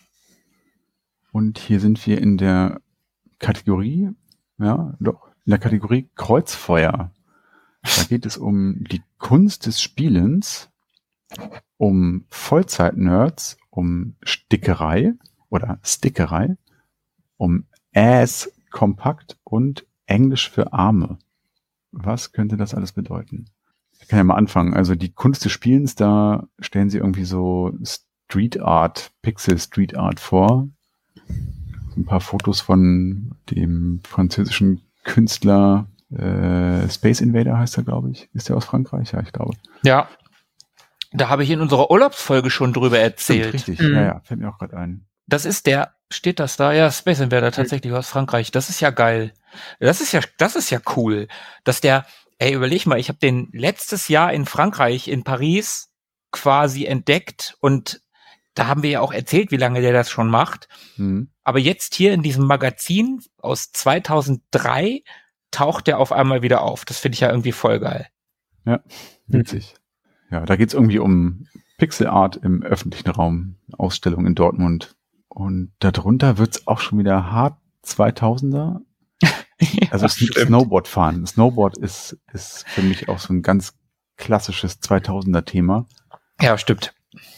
Und hier sind wir in der Kategorie, ja, doch, in der Kategorie Kreuzfeuer. Da geht es um die Kunst des Spielens, um Vollzeit-Nerds, um Stickerei oder Stickerei, um Ass kompakt und Englisch für Arme. Was könnte das alles bedeuten? Ich kann ja mal anfangen. Also die Kunst des Spielens, da stellen sie irgendwie so Street Art, Pixel Street Art vor. So ein paar Fotos von dem französischen Künstler äh, Space Invader heißt er, glaube ich. Ist der aus Frankreich? Ja, ich glaube. Ja, da habe ich in unserer Urlaubsfolge schon drüber erzählt. Stimmt, richtig, mhm. ja, ja, fällt mir auch gerade ein. Das ist der, steht das da? Ja, Space Invader tatsächlich aus Frankreich. Das ist ja geil. Das ist ja, das ist ja cool, dass der, ey, überleg mal, ich habe den letztes Jahr in Frankreich, in Paris quasi entdeckt und da haben wir ja auch erzählt, wie lange der das schon macht. Mhm. Aber jetzt hier in diesem Magazin aus zweitausenddrei taucht der auf einmal wieder auf. Das finde ich ja irgendwie voll geil. Ja, witzig. Mhm. Ja, da geht's irgendwie um Pixel Art im öffentlichen Raum, Ausstellung in Dortmund. Und darunter wird's auch schon wieder hart zweitausender. Also ja, Snowboard fahren. Snowboard ist, ist für mich auch so ein ganz klassisches zweitausender-Thema. Ja, stimmt.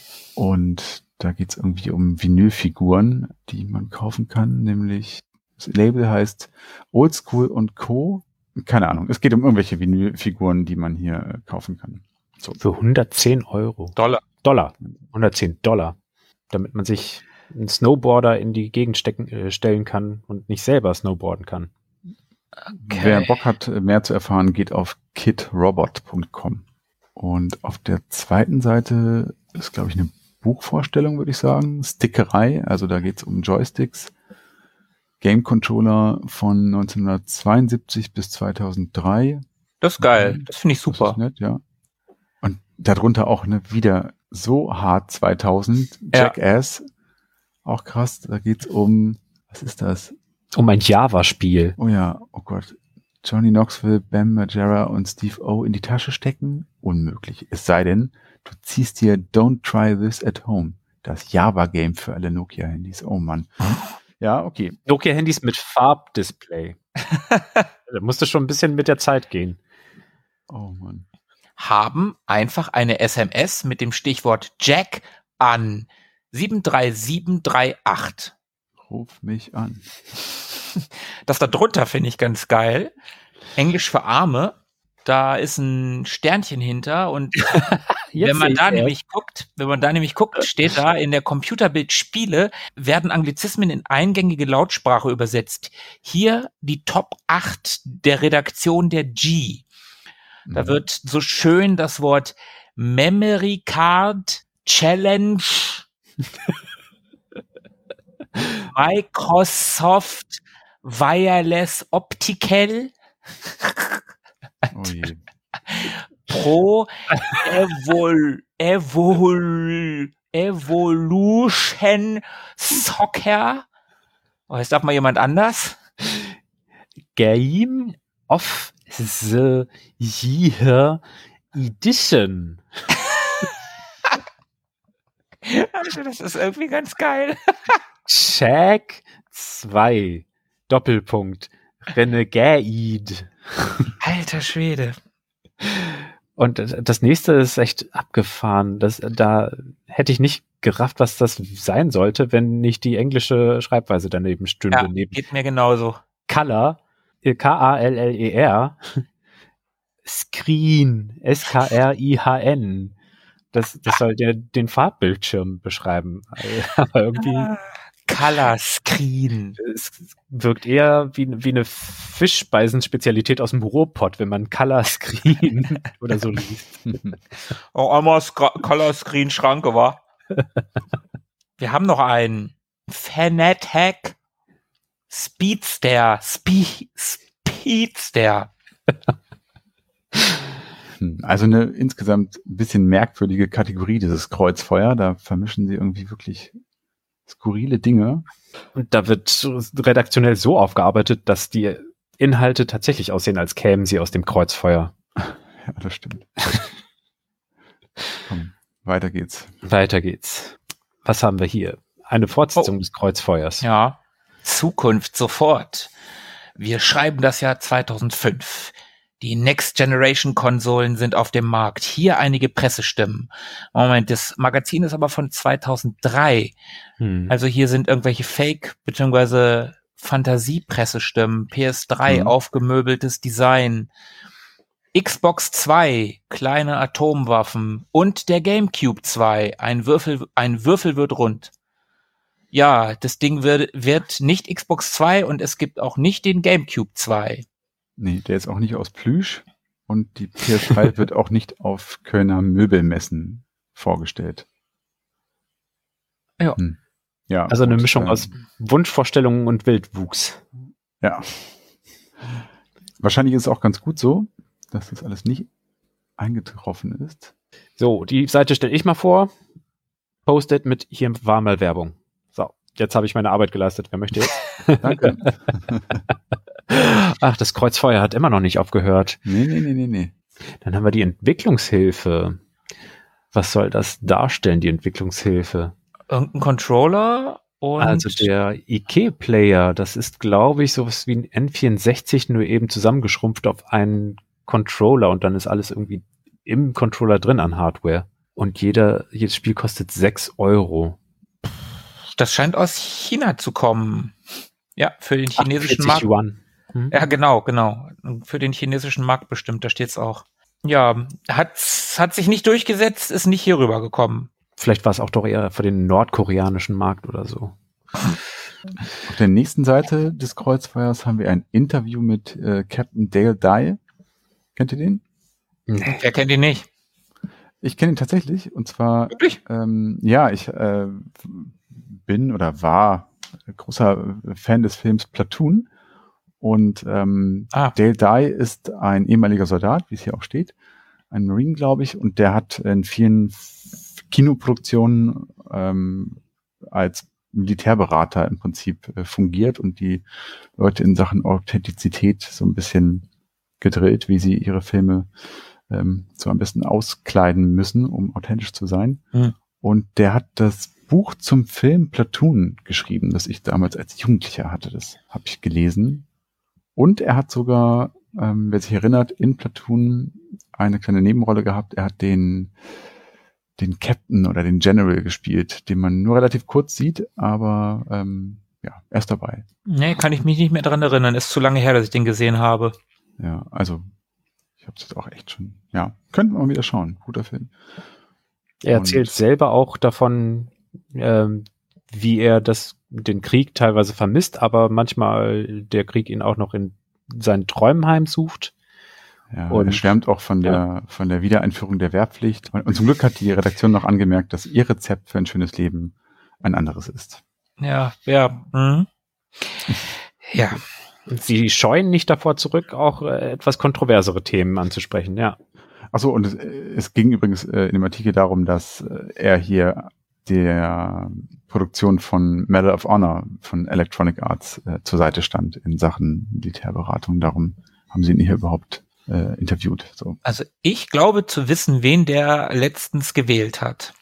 Und da geht's irgendwie um Vinylfiguren, die man kaufen kann, nämlich das Label heißt Oldschool und Co. Keine Ahnung, es geht um irgendwelche Vinylfiguren, die man hier kaufen kann. So. Für hundertzehn Euro. Dollar. Dollar. hundertzehn Dollar. Damit man sich einen Snowboarder in die Gegend stecken, äh, stellen kann und nicht selber snowboarden kann. Okay. Wer Bock hat, mehr zu erfahren, geht auf kidrobot punkt com. Und auf der zweiten Seite ist, glaube ich, eine Buchvorstellung, würde ich sagen. Stickerei, also da geht es um Joysticks. Game Controller von neunzehnhundertzweiundsiebzig bis zweitausenddrei. Das ist geil, das finde ich super. Das ist nett, ja. Und darunter auch ne, wieder so hart zweitausend, Jackass. Ja. Auch krass, da geht's um, was ist das? Um ein Java-Spiel. Oh ja, oh Gott. Johnny Knoxville, Bam Margera und Steve O in die Tasche stecken? Unmöglich. Es sei denn, du ziehst dir Don't Try This at Home. Das Java-Game für alle Nokia-Handys. Oh Mann. Ja, okay. Nokia-Handys mit Farbdisplay. Da musste schon ein bisschen mit der Zeit gehen. Oh Mann. Haben einfach eine S M S mit dem Stichwort Jack an sieben drei sieben drei acht. Ruf mich an. Das da drunter finde ich ganz geil. Englisch für Arme. Da ist ein Sternchen hinter und wenn man da nämlich guckt, wenn man da nämlich guckt, steht da in der Computerbild Spiele werden Anglizismen in eingängige Lautsprache übersetzt. Hier die Top acht der Redaktion der G. Da wird so schön das Wort Memory Card Challenge Microsoft Wireless Optical oh je. Pro Evol Evol Evolution Soccer. Oh, jetzt darf mal jemand anders. Game of the Year Edition. Also das ist irgendwie ganz geil. Check zwei Doppelpunkt Renegade. Alter Schwede. Und das nächste ist echt abgefahren. Das, da hätte ich nicht gerafft, was das sein sollte, wenn nicht die englische Schreibweise daneben stünde. Ja, neben geht mir genauso. Color, K A L L E R, Screen, S K R I H N. Das, das soll der, den Farbbildschirm beschreiben. Aber irgendwie... Color Screen. Es wirkt eher wie, wie eine Fischspeisenspezialität aus dem Ruhrpott, wenn man Color Screen oder so liest. Oh, einmal Sk- Color Screen Schranke, war. Wir haben noch einen Fanatec Speedster. Spe- Speedster. Also eine insgesamt ein bisschen merkwürdige Kategorie, dieses Kreuzfeuer. Da vermischen sie irgendwie wirklich skurrile Dinge. Und da wird redaktionell so aufgearbeitet, dass die Inhalte tatsächlich aussehen, als kämen sie aus dem Kreuzfeuer. Ja, das stimmt. Komm, weiter geht's. Weiter geht's. Was haben wir hier? Eine Fortsetzung oh. des Kreuzfeuers. Ja. Zukunft sofort. Wir schreiben das Jahr zweitausendfünf. Die Next-Generation-Konsolen sind auf dem Markt. Hier einige Pressestimmen. Moment, das Magazin ist aber von zweitausenddrei. Hm. Also hier sind irgendwelche Fake- bzw. Fantasie-Pressestimmen. P S drei, hm. aufgemöbeltes Design. Xbox zwei, kleine Atomwaffen. Und der GameCube zwei, ein Würfel, ein Würfel wird rund. Ja, das Ding wird, wird nicht Xbox zwei und es gibt auch nicht den GameCube zwei. Nee, der ist auch nicht aus Plüsch und die P S drei wird auch nicht auf Kölner Möbelmessen vorgestellt. Ja. Hm. Ja, Also eine gut, Mischung ähm, aus Wunschvorstellungen und Wildwuchs. Ja. Wahrscheinlich ist es auch ganz gut so, dass das alles nicht eingetroffen ist. So, die Seite stelle ich mal vor. Postet mit hier war mal Werbung. So, jetzt habe ich meine Arbeit geleistet. Wer möchte jetzt? Danke. Ach, das Kreuzfeuer hat immer noch nicht aufgehört. Nee, nee, nee, nee, nee. Dann haben wir die Entwicklungshilfe. Was soll das darstellen, die Entwicklungshilfe? Irgendein Controller und... Also der I K-Player, das ist, glaube ich, sowas wie ein N vierundsechzig, nur eben zusammengeschrumpft auf einen Controller und dann ist alles irgendwie im Controller drin an Hardware. Und jeder, jedes Spiel kostet sechs Euro. Das scheint aus China zu kommen. Ja, für den chinesischen Markt. Yuan. Hm? Ja, genau, genau. Für den chinesischen Markt bestimmt, da steht's auch. Ja, hat, hat sich nicht durchgesetzt, ist nicht hier rüber gekommen. Vielleicht war es auch doch eher für den nordkoreanischen Markt oder so. Auf der nächsten Seite des Kreuzfeuers haben wir ein Interview mit äh, Captain Dale Dye. Kennt ihr den? Nee. Wer kennt ihn nicht? Ich kenne ihn tatsächlich und zwar, Wirklich? ähm, ja, ich äh, bin oder war großer Fan des Films Platoon und ähm, Ah. Dale Dye ist ein ehemaliger Soldat, wie es hier auch steht, ein Marine, glaube ich, und der hat in vielen F- Kinoproduktionen ähm, als Militärberater im Prinzip äh, fungiert und die Leute in Sachen Authentizität so ein bisschen gedrillt, wie sie ihre Filme ähm, so am besten auskleiden müssen, um authentisch zu sein. Hm. Und der hat das Buch zum Film Platoon geschrieben, das ich damals als Jugendlicher hatte. Das habe ich gelesen. Und er hat sogar, ähm, wer sich erinnert, in Platoon eine kleine Nebenrolle gehabt. Er hat den den Captain oder den General gespielt, den man nur relativ kurz sieht, aber ähm, ja, er ist dabei. Nee, kann ich mich nicht mehr dran erinnern. Ist zu lange her, dass ich den gesehen habe. Ja, also ich habe es jetzt auch echt schon, ja, könnten wir mal wieder schauen. Guter Film. Er erzählt Und- selber auch davon, ähm, wie er das, den Krieg teilweise vermisst, aber manchmal der Krieg ihn auch noch in seinen Träumen heimsucht. Ja, Und- er schwärmt auch von der, ja. von der Wiedereinführung der Wehrpflicht. Und, und zum Glück hat die Redaktion noch angemerkt, dass ihr Rezept für ein schönes Leben ein anderes ist. Ja, ja. Hm. Ja. Sie scheuen nicht davor zurück, auch äh, etwas kontroversere Themen anzusprechen, ja. Achso, und es, es ging übrigens äh, in dem Artikel darum, dass äh, er hier der Produktion von Medal of Honor von Electronic Arts äh, zur Seite stand in Sachen Militärberatung. Darum haben sie ihn hier überhaupt äh, interviewt. So. Also ich glaube zu wissen, wen der letztens gewählt hat.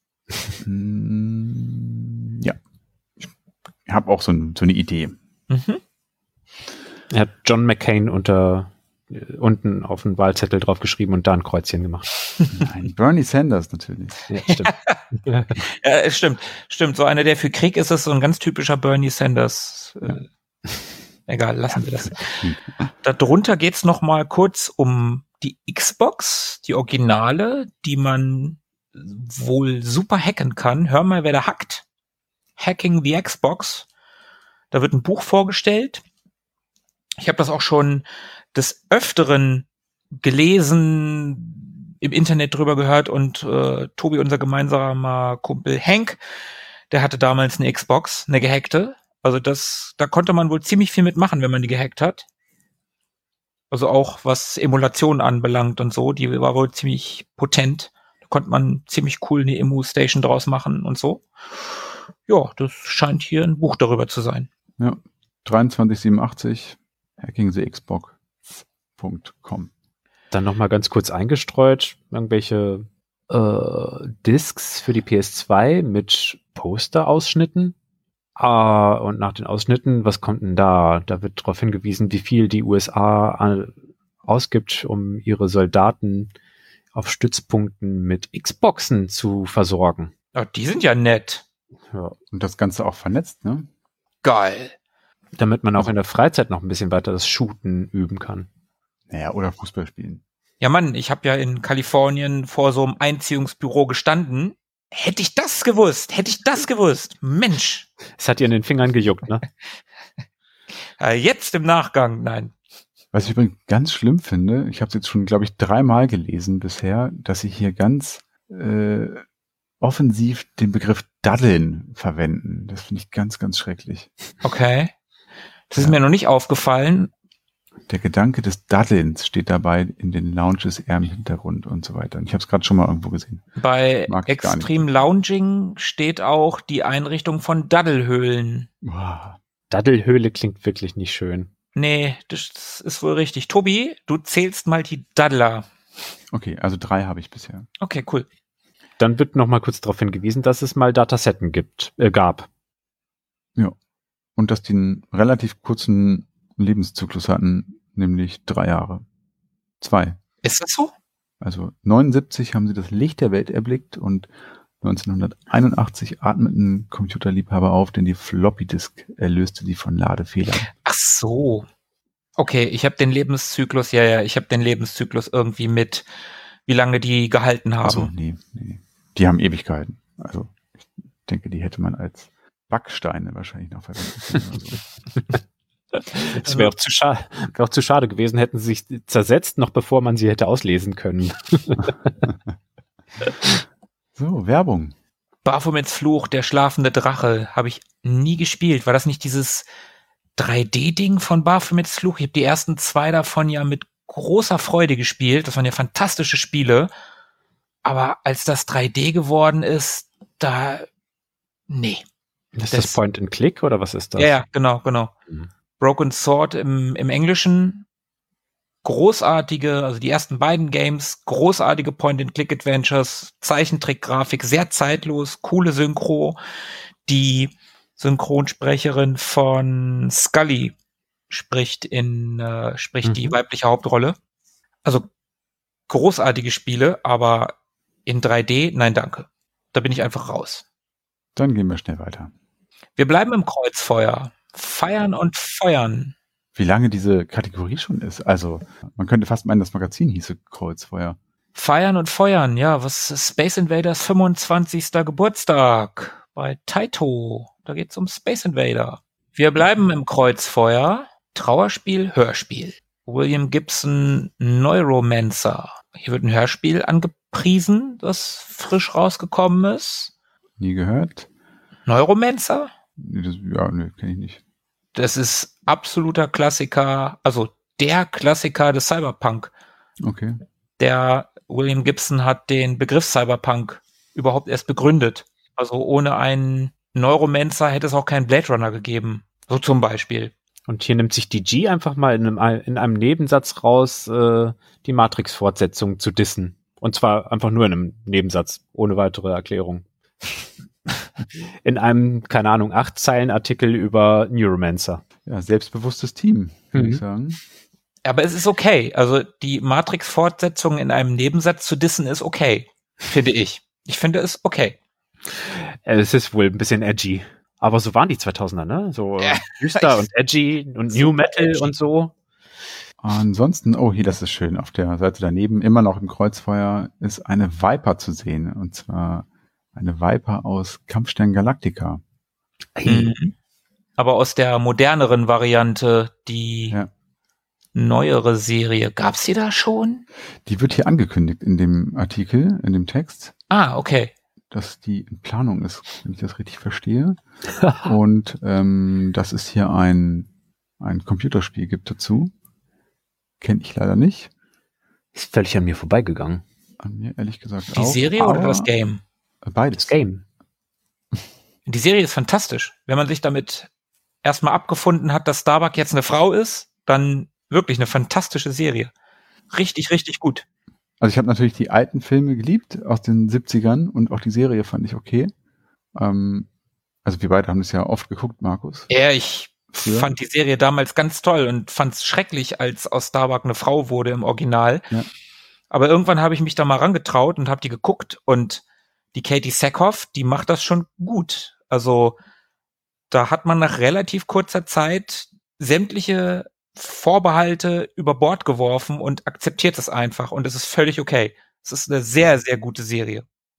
Mm, ja. Ich habe auch so, ein, so eine Idee. Mhm. Er hat John McCain unter äh, unten auf den Wahlzettel drauf geschrieben und da ein Kreuzchen gemacht. Nein, Bernie Sanders natürlich. Ja, stimmt. Ja, es stimmt, stimmt. So einer, der für Krieg ist, ist so ein ganz typischer Bernie Sanders. Äh, egal, lassen wir das. Darunter geht's noch mal kurz um die Xbox, die Originale, die man wohl super hacken kann. Hör mal, wer da hackt. Hacking the Xbox. Da wird ein Buch vorgestellt. Ich habe das auch schon des Öfteren gelesen, im Internet drüber gehört und äh, Tobi, unser gemeinsamer Kumpel Hank, der hatte damals eine Xbox, eine gehackte. Also das, da konnte man wohl ziemlich viel mitmachen, wenn man die gehackt hat. Also auch was Emulationen anbelangt und so, die war wohl ziemlich potent. Da konnte man ziemlich cool eine Emu-Station draus machen und so. Ja, das scheint hier ein Buch darüber zu sein. Ja, dreiundzwanzig siebenundachtzig hacking the xbox punkt com. Dann noch mal ganz kurz eingestreut, irgendwelche äh, Discs für die P S zwei mit Poster-Ausschnitten. Ah, und nach den Ausschnitten, was kommt denn da? Da wird darauf hingewiesen, wie viel die U S A an, ausgibt, um ihre Soldaten auf Stützpunkten mit Xboxen zu versorgen. Ja, die sind ja nett. Ja. Und das Ganze auch vernetzt, ne? Geil. Damit man auch in der Freizeit noch ein bisschen weiter das Shooten üben kann. Naja, oder Fußball spielen. Ja, Mann, ich habe ja in Kalifornien vor so einem Einziehungsbüro gestanden Hätte ich das gewusst, hätte ich das gewusst. Mensch. Es hat ihr in den Fingern gejuckt, ne? Äh, jetzt im Nachgang, nein. Was ich übrigens ganz schlimm finde, ich habe es jetzt schon, glaube ich, dreimal gelesen bisher, dass sie hier ganz äh, offensiv den Begriff Daddeln verwenden. Das finde ich ganz, ganz schrecklich. Okay. Das ist Ja. mir noch nicht aufgefallen. Der Gedanke des Daddelns steht dabei in den Lounges eher im Hintergrund und so weiter. Und ich habe es gerade schon mal irgendwo gesehen. Bei Mag ich gar nicht. Extreme Lounging steht auch die Einrichtung von Daddelhöhlen. Boah. Daddelhöhle klingt wirklich nicht schön. Nee, das ist wohl richtig. Tobi, du zählst mal die Daddler. Okay, also drei habe ich bisher. Okay, cool. Dann wird noch mal kurz darauf hingewiesen, dass es mal Datasetten gibt, äh, gab. Und dass die einen relativ kurzen Lebenszyklus hatten, nämlich drei Jahre. Zwei. Ist das so? Also neunundsiebzig haben sie das Licht der Welt erblickt und neunzehnhunderteinundachtzig atmeten Computerliebhaber auf, denn die Floppy-Disk erlöste sie von Ladefehlern. Ach so. Okay, ich habe den Lebenszyklus, ja, ja, ich habe den Lebenszyklus irgendwie mit, wie lange die gehalten haben. Achso, nee, nee. Die haben ewig gehalten. Also ich denke, die hätte man als Backsteine wahrscheinlich noch verwenden können. Oder so. Es wäre auch, zu scha- wär auch zu schade gewesen, hätten sie sich zersetzt, noch bevor man sie hätte auslesen können. So, Werbung. Baphomets Fluch, der schlafende Drache, habe ich nie gespielt. War das nicht dieses drei D-Ding von Baphomets Fluch? Ich habe die ersten zwei davon ja mit großer Freude gespielt. Das waren ja fantastische Spiele. Aber als das drei D geworden ist, da, nee. Ist Das- das Point and Click oder was ist das? Ja, ja, genau, genau. Mhm. Broken Sword im, im Englischen, großartige, also die ersten beiden Games, großartige Point-and-Click-Adventures, Zeichentrick-Grafik, sehr zeitlos, coole Synchro. Die Synchronsprecherin von Scully spricht in äh, spricht Mhm. die weibliche Hauptrolle. Also großartige Spiele, aber in drei D, nein, danke. Da bin ich einfach raus. Dann gehen wir schnell weiter. Wir bleiben im Kreuzfeuer. Feiern und feuern. Wie lange diese Kategorie schon ist. Also, man könnte fast meinen, das Magazin hieße Kreuzfeuer. Feiern und feuern, ja, was ist Space Invaders fünfundzwanzigster Geburtstag bei Taito. Da geht's um Space Invader. Wir bleiben im Kreuzfeuer. Trauerspiel, Hörspiel. William Gibson, Neuromancer. Hier wird ein Hörspiel angepriesen, das frisch rausgekommen ist. Nie gehört? Neuromancer? Nee, das, ja, nee, kenne ich nicht. Das ist absoluter Klassiker, also der Klassiker des Cyberpunk. Okay. Der William Gibson hat den Begriff Cyberpunk überhaupt erst begründet. Also ohne einen Neuromancer hätte es auch keinen Blade Runner gegeben. So zum Beispiel. Und hier nimmt sich die G einfach mal in einem, in einem Nebensatz raus, äh, die Matrix-Fortsetzung zu dissen. Und zwar einfach nur in einem Nebensatz, ohne weitere Erklärung. In einem, keine Ahnung, acht Zeilen Artikel über Neuromancer. Ja, selbstbewusstes Team, würde Mhm. ich sagen. Aber es ist okay. Also die Matrix-Fortsetzung in einem Nebensatz zu dissen ist okay, finde ich. Ich finde es okay. Es ist wohl ein bisschen edgy. Aber so waren die zweitausender, ne? So Ja. düster und edgy und New Metal edgy. und so. Ansonsten, oh, hier, das ist schön. Auf der Seite daneben, immer noch im Kreuzfeuer, ist eine Viper zu sehen. Und zwar eine Viper aus Kampfstern Galactica. Mhm. Aber aus der moderneren Variante, die Ja. neuere Serie, gab's die da schon? Die wird hier angekündigt in dem Artikel, in dem Text, Ah, okay. dass die in Planung ist, wenn ich das richtig verstehe. Und ähm, dass es hier ein, ein Computerspiel gibt dazu. Kenne ich leider nicht. Ist völlig an mir vorbeigegangen. An mir ehrlich gesagt Die auch. Serie oder aber das Game? Beides. Das Game. Die Serie ist fantastisch. Wenn man sich damit erstmal abgefunden hat, dass Starbuck jetzt eine Frau ist, dann wirklich eine fantastische Serie. Richtig, richtig gut. Also ich habe natürlich die alten Filme geliebt aus den siebzigern und auch die Serie fand ich okay. Ähm, also wir beide haben das ja oft geguckt, Markus. Ja, ich Früher? fand die Serie damals ganz toll und fand es schrecklich, als aus Starbuck eine Frau wurde im Original. Ja. Aber irgendwann habe ich mich da mal rangetraut und habe die geguckt und die Katie Sackhoff, die macht das schon gut. Also da hat man nach relativ kurzer Zeit sämtliche Vorbehalte über Bord geworfen und akzeptiert es einfach und es ist völlig okay. Es ist eine sehr, sehr gute Serie.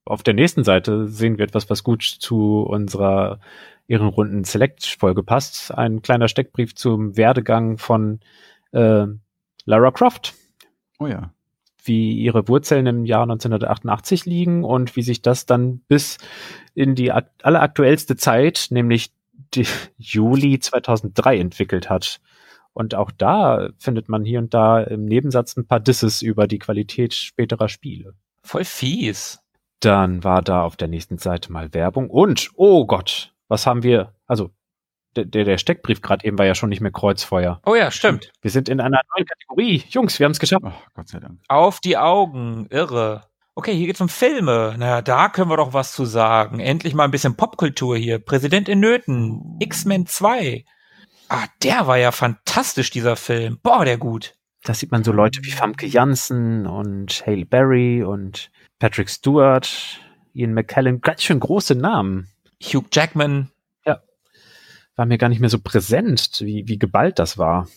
auf der nächsten Seite sehen wir etwas, was gut zu unserer Ehrenrunden Select-Folge passt. Ein kleiner Steckbrief zum Werdegang von äh, Lara Croft. Oh ja. Wie ihre Wurzeln im Jahr neunzehnhundertachtundachtzig liegen und wie sich das dann bis in die ak- alleraktuellste Zeit, nämlich die Juli zweitausenddrei, entwickelt hat. Und auch da findet man hier und da im Nebensatz ein paar Disses über die Qualität späterer Spiele. Voll fies. Dann war da auf der nächsten Seite mal Werbung und, oh Gott, was haben wir, also der, der Steckbrief gerade eben war ja schon nicht mehr Kreuzfeuer. Oh ja, stimmt. Wir sind in einer neuen Kategorie. Jungs, wir haben es geschafft. Ach, Gott sei Dank. Auf die Augen, irre. Okay, hier geht's um Filme. Na, da können wir doch was zu sagen. Endlich mal ein bisschen Popkultur hier. Präsident in Nöten, X-Men zwei. Ah, der war ja fantastisch, dieser Film. Boah, der gut. Da sieht man so Leute wie Famke Janssen und Halle Berry und Patrick Stewart, Ian McKellen, ganz schön große Namen. Hugh Jackman. Ja, war mir gar nicht mehr so präsent, wie, wie geballt das war.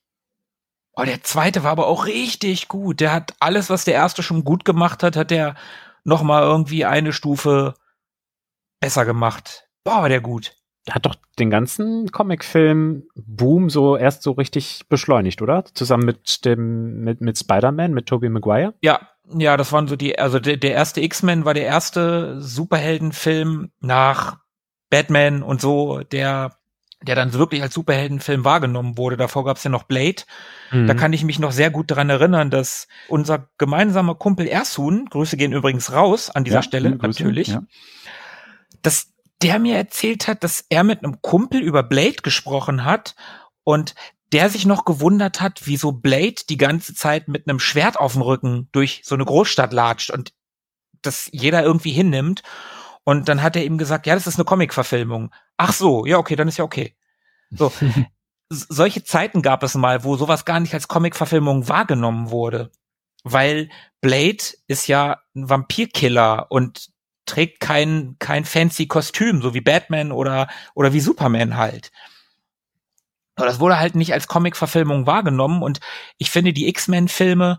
Oh, der zweite war aber auch richtig gut. Der hat alles, was der erste schon gut gemacht hat, hat der noch mal irgendwie eine Stufe besser gemacht. Boah, war der gut. Hat doch den ganzen Comicfilm-Boom so erst so richtig beschleunigt, oder? Zusammen mit dem mit mit Spider-Man, mit Tobey Maguire? Ja, ja, das waren so die, also der, der erste X-Men war der erste Superheldenfilm nach Batman und so, der der dann wirklich als Superheldenfilm wahrgenommen wurde. Davor gab's ja noch Blade. Mhm. Da kann ich mich noch sehr gut daran erinnern, dass unser gemeinsamer Kumpel Ersun, Grüße gehen übrigens raus an dieser Ja, Stelle, Grüße, natürlich, ja. dass der mir erzählt hat, dass er mit einem Kumpel über Blade gesprochen hat und der sich noch gewundert hat, wieso Blade die ganze Zeit mit einem Schwert auf dem Rücken durch so eine Großstadt latscht und das jeder irgendwie hinnimmt. Und dann hat er ihm gesagt, ja, das ist eine Comic-Verfilmung. Ach so, ja, okay, dann ist ja okay. So, S- solche Zeiten gab es mal, wo sowas gar nicht als Comic-Verfilmung wahrgenommen wurde. Weil Blade ist ja ein Vampirkiller und trägt kein, kein fancy Kostüm, so wie Batman oder, oder wie Superman halt. Aber das wurde halt nicht als Comic-Verfilmung wahrgenommen und ich finde, die X-Men-Filme,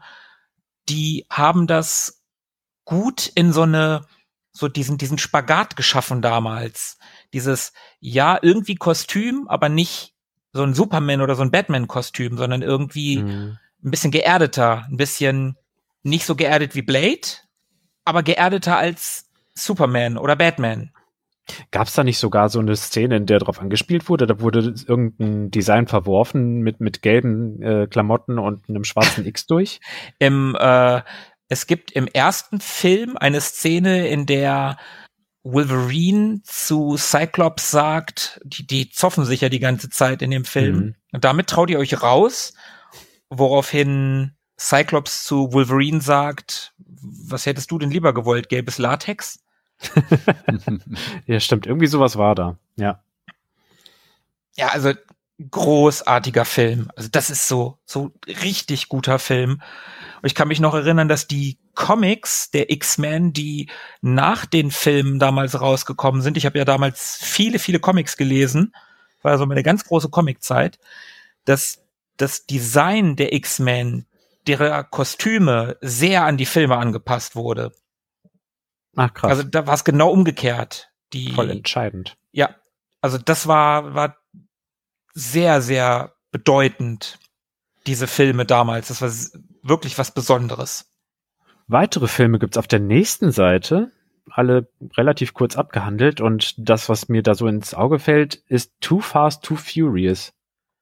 die haben das gut in so eine, so diesen, diesen Spagat geschaffen damals. Dieses, ja, irgendwie Kostüm, aber nicht so ein Superman oder so ein Batman-Kostüm, sondern irgendwie Mhm. ein bisschen geerdeter, ein bisschen nicht so geerdet wie Blade, aber geerdeter als Superman oder Batman. Gab es da nicht sogar so eine Szene, in der drauf angespielt wurde? Da wurde irgendein Design verworfen mit, mit gelben äh, Klamotten und einem schwarzen X durch? Im, äh, es gibt im ersten Film eine Szene, in der Wolverine zu Cyclops sagt, die, die zoffen sich ja die ganze Zeit in dem Film. Mhm. Und damit traut ihr euch raus, woraufhin Cyclops zu Wolverine sagt, was hättest du denn lieber gewollt, gelbes Latex? Ja, stimmt. Irgendwie sowas war da. Ja. Ja, also großartiger Film. Also das ist so, so richtig guter Film. Und ich kann mich noch erinnern, dass die Comics der X-Men, die nach den Filmen damals rausgekommen sind, ich habe ja damals viele, viele Comics gelesen, war also meine ganz große Comiczeit, dass das Design der X-Men, derer Kostüme sehr an die Filme angepasst wurde. Ach, krass. Also da war es genau umgekehrt. Die, voll entscheidend. ja, also das war, war sehr, sehr bedeutend, diese Filme damals. Das war s- wirklich was Besonderes. Weitere Filme gibt's auf der nächsten Seite, alle relativ kurz abgehandelt und das, was mir da so ins Auge fällt, ist Too Fast, Too Furious.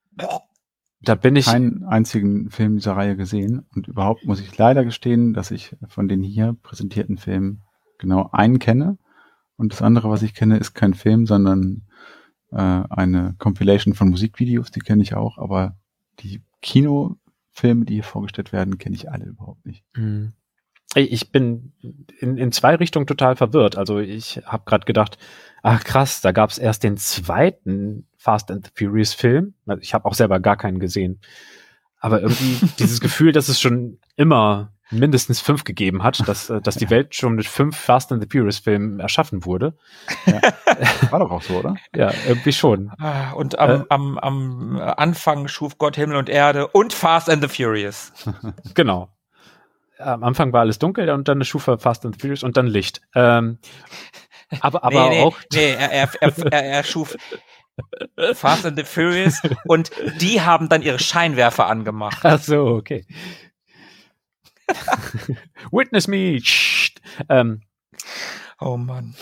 Da bin ich, Keinen einzigen Film dieser Reihe gesehen und überhaupt muss ich leider gestehen, dass ich von den hier präsentierten Filmen genau einen kenne und das andere, was ich kenne, ist kein Film, sondern äh, eine Compilation von Musikvideos, die kenne ich auch, aber die Kinofilme, die hier vorgestellt werden, kenne ich alle überhaupt nicht. Hm. ich bin in, in zwei Richtungen total verwirrt. Also ich habe gerade gedacht, ach krass, da gab's erst den zweiten Fast and the Furious Film. Also ich habe auch selber gar keinen gesehen. Aber irgendwie dieses Gefühl, dass es schon immer mindestens fünf gegeben hat, dass, äh, dass die Welt schon mit fünf Fast and the Furious Filmen erschaffen wurde. Ja. War doch auch so, oder? Ja, irgendwie schon. Ah, Und am, Äh. am, am Anfang schuf Gott Himmel und Erde und Fast and the Furious. Genau. am Anfang war alles dunkel und dann schuf er Fast and Furious und dann Licht. Ähm, aber aber nee, nee, auch. Nee, er, er, er, er schuf Fast and the Furious und die haben dann ihre Scheinwerfer angemacht. Ach so, okay. Witness me. ähm, oh Mann.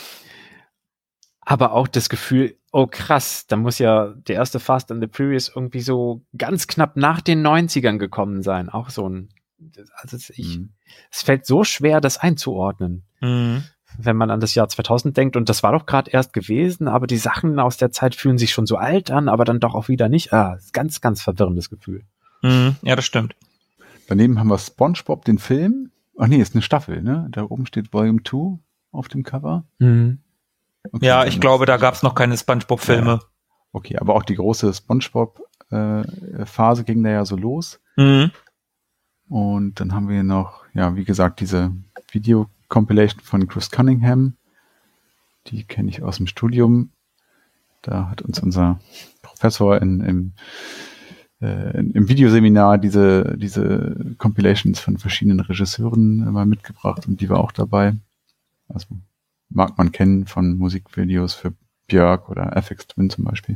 Aber auch das Gefühl, oh krass, da muss ja der erste Fast and the Furious irgendwie so ganz knapp nach den neunzigern gekommen sein. Auch so ein, also ich, mhm. es fällt so schwer, das einzuordnen. Mhm. Wenn man an das Jahr zweitausend denkt, und das war doch gerade erst gewesen, aber die Sachen aus der Zeit fühlen sich schon so alt an, aber dann doch auch wieder nicht. Ah, ganz, ganz verwirrendes Gefühl. Mhm. Ja, das stimmt. Daneben haben wir SpongeBob, den Film. Ach nee, ist eine Staffel, ne? Da oben steht Volume zwei auf dem Cover. Mhm. Okay, ja, ich glaube, da gab es noch keine SpongeBob-Filme. Ja. Okay, aber auch die große SpongeBob-Phase äh, ging da ja so los. Mhm. Und dann haben wir noch, ja, wie gesagt, diese Video-Compilation von Chris Cunningham. Die kenne ich aus dem Studium. Da hat uns unser Professor in, im, äh, im Videoseminar diese, diese Compilations von verschiedenen Regisseuren mal mitgebracht und die war auch dabei. Also mag man kennen von Musikvideos für Björk oder F X Twin zum Beispiel.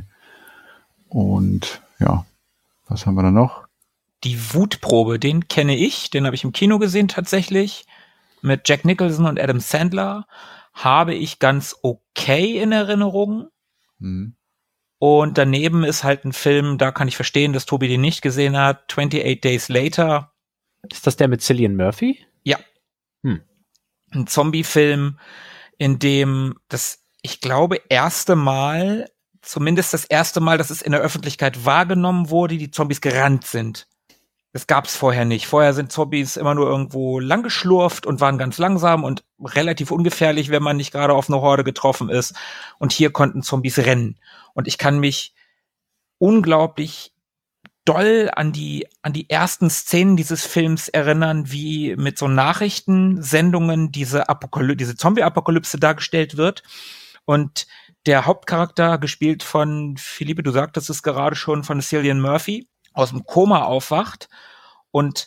Und ja, was haben wir da noch? Die Wutprobe, den kenne ich, den habe ich im Kino gesehen tatsächlich, mit Jack Nicholson und Adam Sandler, habe ich ganz okay in Erinnerung. Mhm. Und daneben ist halt ein Film, da kann ich verstehen, dass Tobi den nicht gesehen hat, twenty-eight Days Later. Ist das der mit Cillian Murphy? Ja. Hm. Ein Zombie-Film, in dem das, ich glaube, erste Mal, zumindest das erste Mal, dass es in der Öffentlichkeit wahrgenommen wurde, die Zombies gerannt sind. Das gab's vorher nicht. Vorher sind Zombies immer nur irgendwo langgeschlurft und waren ganz langsam und relativ ungefährlich, wenn man nicht gerade auf eine Horde getroffen ist. Und hier konnten Zombies rennen. Und ich kann mich unglaublich doll an die, an die ersten Szenen dieses Films erinnern, wie mit so Nachrichtensendungen diese Apokalypse, diese Zombie-Apokalypse dargestellt wird. Und der Hauptcharakter, gespielt von Philippe, du sagtest es gerade schon, von Cillian Murphy, aus dem Koma aufwacht und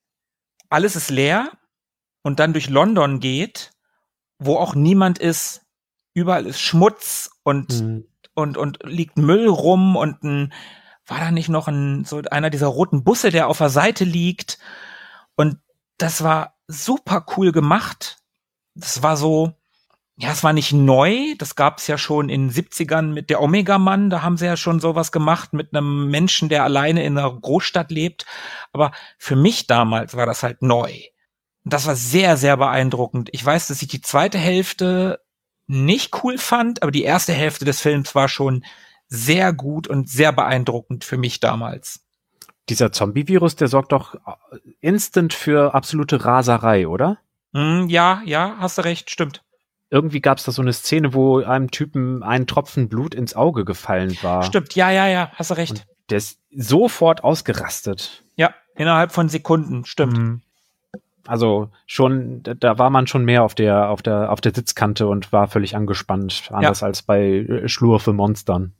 alles ist leer und dann durch London geht, wo auch niemand ist. Überall ist Schmutz und, mhm. und, und liegt Müll rum und ein, war da nicht noch ein, so einer dieser roten Busse, der auf der Seite liegt? Und das war super cool gemacht. Das war so, ja, es war nicht neu, das gab es ja schon in den siebzigern mit der Omega-Mann, da haben sie ja schon sowas gemacht mit einem Menschen, der alleine in einer Großstadt lebt, aber für mich damals war das halt neu. Und das war sehr, sehr beeindruckend. Ich weiß, dass ich die zweite Hälfte nicht cool fand, aber die erste Hälfte des Films war schon sehr gut und sehr beeindruckend für mich damals. Dieser Zombie-Virus, der sorgt doch instant für absolute Raserei, oder? Mm, ja, ja, hast du recht, stimmt. Irgendwie gab es da so eine Szene, wo einem Typen ein Tropfen Blut ins Auge gefallen war. Stimmt, ja, ja, ja, hast du recht. Und der ist sofort ausgerastet. Ja, innerhalb von Sekunden, stimmt. Mhm. Also schon, da war man schon mehr auf der, auf der, auf der Sitzkante und war völlig angespannt, anders ja. als bei Schlurfe Monstern.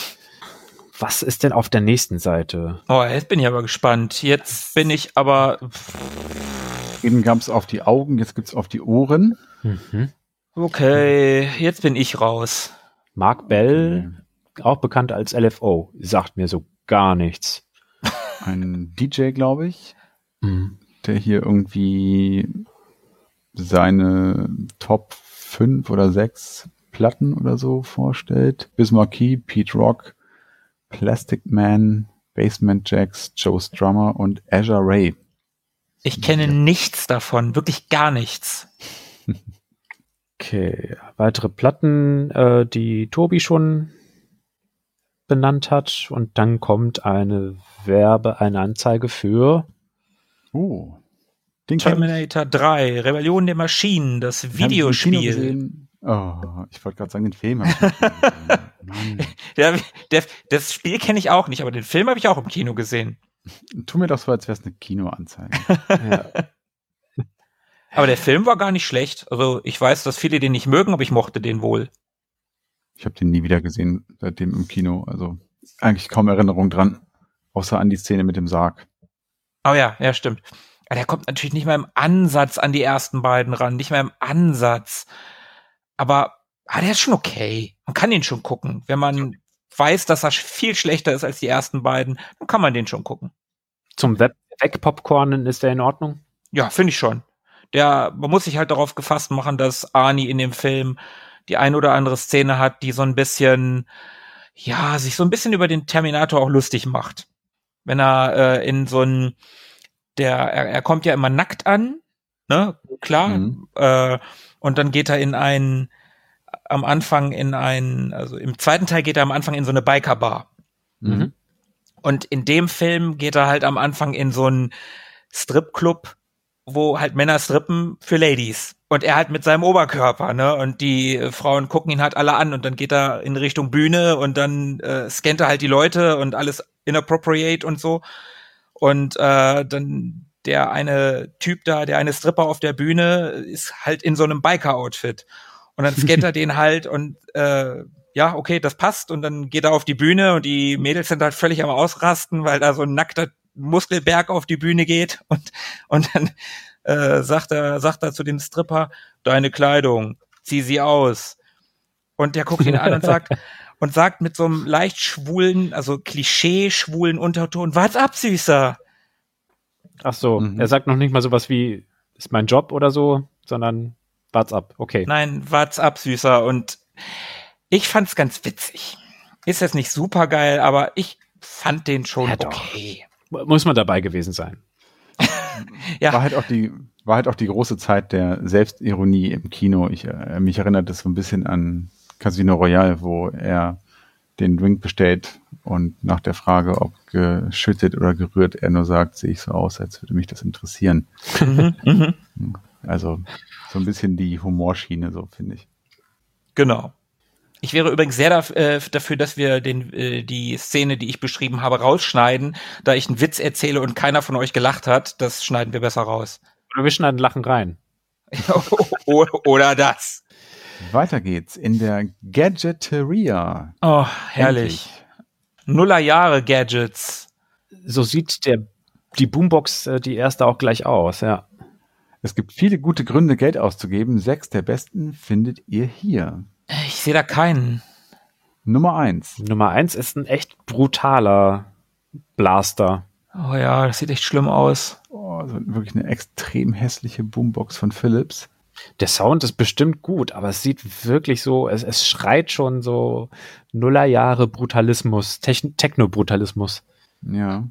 Was ist denn auf der nächsten Seite? Oh, jetzt bin ich aber gespannt. Jetzt bin ich aber... Eben gab es auf die Augen, jetzt gibt's auf die Ohren. Mhm. Okay, jetzt bin ich raus. Mark Bell, okay. Auch bekannt als L F O, sagt mir so gar nichts. Ein D J, glaube ich, mhm. der hier irgendwie seine Top fünf oder sechs Platten oder so vorstellt. Biz Markie, Pete Rock, Plastic Man, Basement Jaxx, Joe Strummer und Azure Ray. Ich kenne ja. nichts davon, wirklich gar nichts. Okay, weitere Platten, äh, die Tobi schon benannt hat. Und dann kommt eine Werbe, eine Anzeige für oh, den Terminator drei, Rebellion der Maschinen, das Videospiel. Oh, ich wollte gerade sagen, den Film habe ich gesehen. der, der, das Spiel kenne ich auch nicht, aber den Film habe ich auch im Kino gesehen. Tu mir doch so, als wäre es eine Kinoanzeige. Ja. Aber der Film war gar nicht schlecht. Also ich weiß, dass viele den nicht mögen, aber ich mochte den wohl. Ich habe den nie wieder gesehen, seitdem im Kino. Also eigentlich kaum Erinnerung dran, außer an die Szene mit dem Sarg. Oh ja, ja, stimmt. Ja, der kommt natürlich nicht mal im Ansatz an die ersten beiden ran, nicht mal im Ansatz. Aber ah, der ist schon okay. Man kann ihn schon gucken. Wenn man weiß, dass er viel schlechter ist als die ersten beiden, dann kann man den schon gucken. Zum Web Wegpopcornen ist der in Ordnung? Ja, finde ich schon. Der, man muss sich halt darauf gefasst machen, dass Arnie in dem Film die ein oder andere Szene hat, die so ein bisschen, ja, sich so ein bisschen über den Terminator auch lustig macht. Wenn er äh, in so ein, der, er, er kommt ja immer nackt an, ne, klar, mhm. äh, und dann geht er in ein, am Anfang in ein, also im zweiten Teil geht er am Anfang in so eine Bikerbar. Mhm. Und in dem Film geht er halt am Anfang in so einen Stripclub, wo halt Männer strippen für Ladies. Und er halt mit seinem Oberkörper, ne? Und die äh, Frauen gucken ihn halt alle an und dann geht er in Richtung Bühne und dann äh, scannt er halt die Leute und alles inappropriate und so. Und äh, dann der eine Typ da, der eine Stripper auf der Bühne, ist halt in so einem Biker-Outfit. Und dann scannt er den halt und äh, ja, okay, das passt. Und dann geht er auf die Bühne und die Mädels sind halt völlig am Ausrasten, weil da so ein nackter Muskelberg auf die Bühne geht. Und und dann äh, sagt er sagt er zu dem Stripper, deine Kleidung, zieh sie aus. Und der guckt ihn an und sagt und sagt mit so einem leicht schwulen, also Klischee-schwulen Unterton, what's up, Süßer? Ach so, mhm. Er sagt noch nicht mal sowas wie, ist mein Job oder so, sondern what's up, okay. Nein, what's up, Süßer. Und ich fand's ganz witzig. Ist jetzt nicht super geil, aber ich fand den schon ja, okay. Doch. Muss man dabei gewesen sein. Ja. War halt auch die, war halt auch die große Zeit der Selbstironie im Kino. Ich, äh, mich erinnert das so ein bisschen an Casino Royale, wo er den Drink bestellt und nach der Frage, ob geschüttet oder gerührt, er nur sagt, sehe ich so aus, als würde mich das interessieren. Mhm, also so ein bisschen die Humorschiene, so finde ich. Genau. Ich wäre übrigens sehr daf- äh, dafür, dass wir den, äh, die Szene, die ich beschrieben habe, rausschneiden, da ich einen Witz erzähle und keiner von euch gelacht hat. Das schneiden wir besser raus. Oder wir schneiden Lachen rein. Oder das. Weiter geht's in der Gadgeteria. Oh, herrlich. Endlich. Nullerjahre Gadgets. So sieht der die Boombox, äh, die erste, auch gleich aus, ja. Es gibt viele gute Gründe, Geld auszugeben. Sechs der besten findet ihr hier. Ich sehe da keinen. Nummer eins. Nummer eins ist ein echt brutaler Blaster. Oh ja, das sieht echt schlimm aus. Oh, also wirklich eine extrem hässliche Boombox von Philips. Der Sound ist bestimmt gut, aber es sieht wirklich so, es, es schreit schon so Nullerjahre Brutalismus, Techn- Techno-Brutalismus. Ja.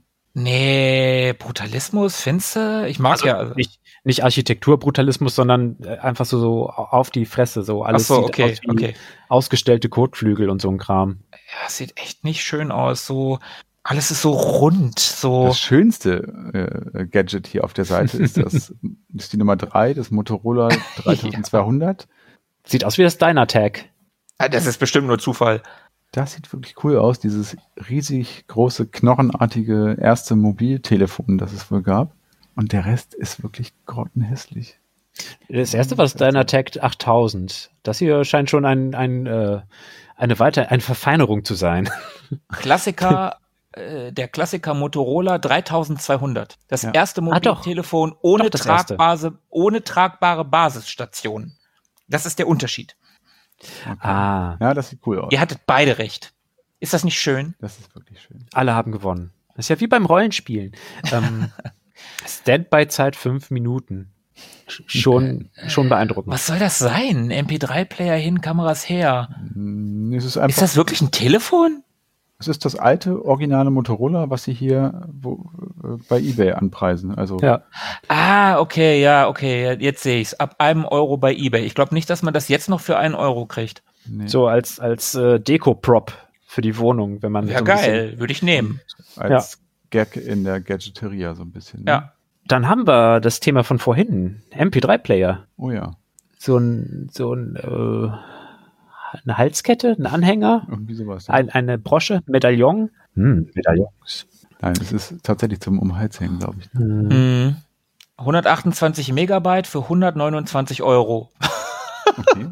Nee, Brutalismus, findest du? Ich mag also ja. Also. Nicht, nicht Architekturbrutalismus, sondern einfach so, so auf die Fresse, so alles Ach so, sieht okay, aus wie okay. ausgestellte Kotflügel und so ein Kram. Ja, sieht echt nicht schön aus, so alles ist so rund, so. Das schönste äh, Gadget hier auf der Seite ist das, ist die Nummer drei, das Motorola dreitausendzweihundert. Ja. Sieht aus wie das Dynatag. Das ist bestimmt nur Zufall. Das sieht wirklich cool aus, dieses riesig große, knochenartige erste Mobiltelefon, das es wohl gab. Und der Rest ist wirklich grottenhässlich. Das erste war das Dynatag achttausend. Das hier scheint schon ein, ein, äh, eine weiter, eine Verfeinerung zu sein. Klassiker, äh, der Klassiker Motorola dreitausendzweihundert. Das Ja. erste Mobiltelefon Ah, ohne, doch, das erste. tragbare, ohne tragbare Basisstation. Das ist der Unterschied. Okay. Ah, Ja, das sieht cool aus. Ihr hattet beide recht. Ist das nicht schön? Das ist wirklich schön. alle haben gewonnen. Das ist ja wie beim Rollenspielen. ähm, Standby-Zeit fünf Minuten. Sch- Schon, schon beeindruckend. Was soll das sein? M P drei Player hin, Kameras her. Mm, Es ist einfach, Ist das wirklich ein Telefon? es ist das alte, originale Motorola, was sie hier wo, äh, bei eBay anpreisen. Also Ja. Ah, okay, ja, okay, jetzt sehe ich's. Ab einem Euro bei eBay. Ich glaube nicht, dass man das jetzt noch für einen Euro kriegt. nee, So als, als äh, Deko-Prop für die Wohnung, wenn man Wäre so ein bisschen- geil, würde ich nehmen. als Gag in der Gadgeteria so ein bisschen. Ne? Ja. Dann haben wir das Thema von vorhin. M P drei Player. Oh ja, So ein, so ein, äh, eine Halskette, ein Anhänger, irgendwie sowas. Ja. ein, eine Brosche, Medaillon. Hm, Medaillons. Nein, es ist tatsächlich zum Um den Hals hängen, glaube ich. Ne? Hm. Mhm. hundertachtundzwanzig Megabyte für hundertneunundzwanzig Euro. Okay.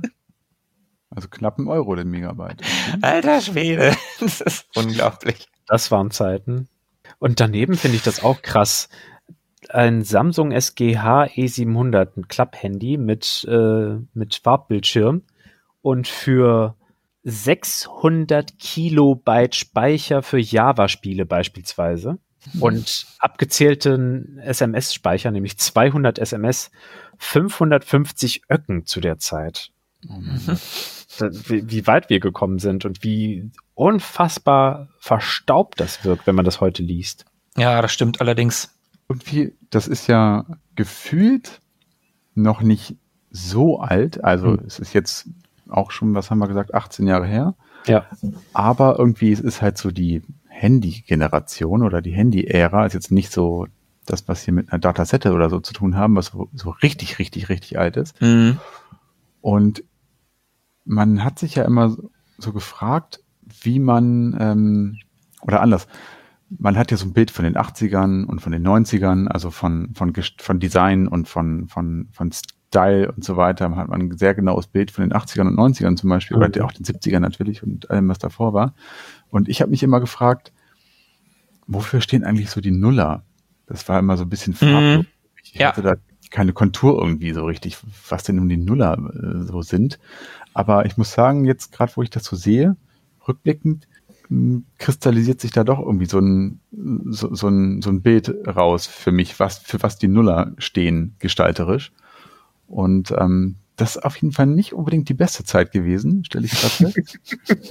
Also knapp ein Euro den Megabyte. Okay. Alter Schwede, das ist unglaublich. Das waren Zeiten. Und daneben finde ich das auch krass. ein Samsung S G H E siebenhundert, ein Klapp-Handy mit, äh, mit Farbbildschirm und für sechshundert Kilobyte Speicher für Java-Spiele beispielsweise und abgezählten S M S-Speicher, nämlich zweihundert S M S, fünfhundertfünfzig Öcken zu der Zeit. Mhm. Wie, wie weit wir gekommen sind und wie unfassbar verstaubt das wirkt, wenn man das heute liest. Ja, das stimmt allerdings. Irgendwie, das ist ja gefühlt noch nicht so alt, also hm. es ist jetzt auch schon, was haben wir gesagt, achtzehn Jahre her. Ja. Aber irgendwie es ist halt so die Handy-Generation oder die Handy-Ära, ist jetzt nicht so das, was hier mit einer Datasette oder so zu tun haben, was so, so richtig, richtig, richtig alt ist. Mhm. Und man hat sich ja immer so, so gefragt, wie man, ähm, oder anders, man hat ja so ein Bild von den achtzigern und von den neunzigern, also von, von, von Design und von, von, von Style und so weiter. Man hat ein sehr genaues Bild von den achtzigern und neunzigern zum Beispiel, mhm. oder auch den siebzigern natürlich und allem, was davor war. Und ich habe mich immer gefragt, wofür stehen eigentlich so die Nuller? Das war immer so ein bisschen farblos. Mhm. Ich ja. hatte da keine Kontur irgendwie so richtig, was denn um die Nuller äh, so sind. Aber ich muss sagen, jetzt gerade, wo ich das so sehe, rückblickend, mh, kristallisiert sich da doch irgendwie so ein, so, so, ein, so ein Bild raus für mich, was, für was die Nuller stehen, gestalterisch. Und ähm, das ist auf jeden Fall nicht unbedingt die beste Zeit gewesen, stelle ich gerade fest.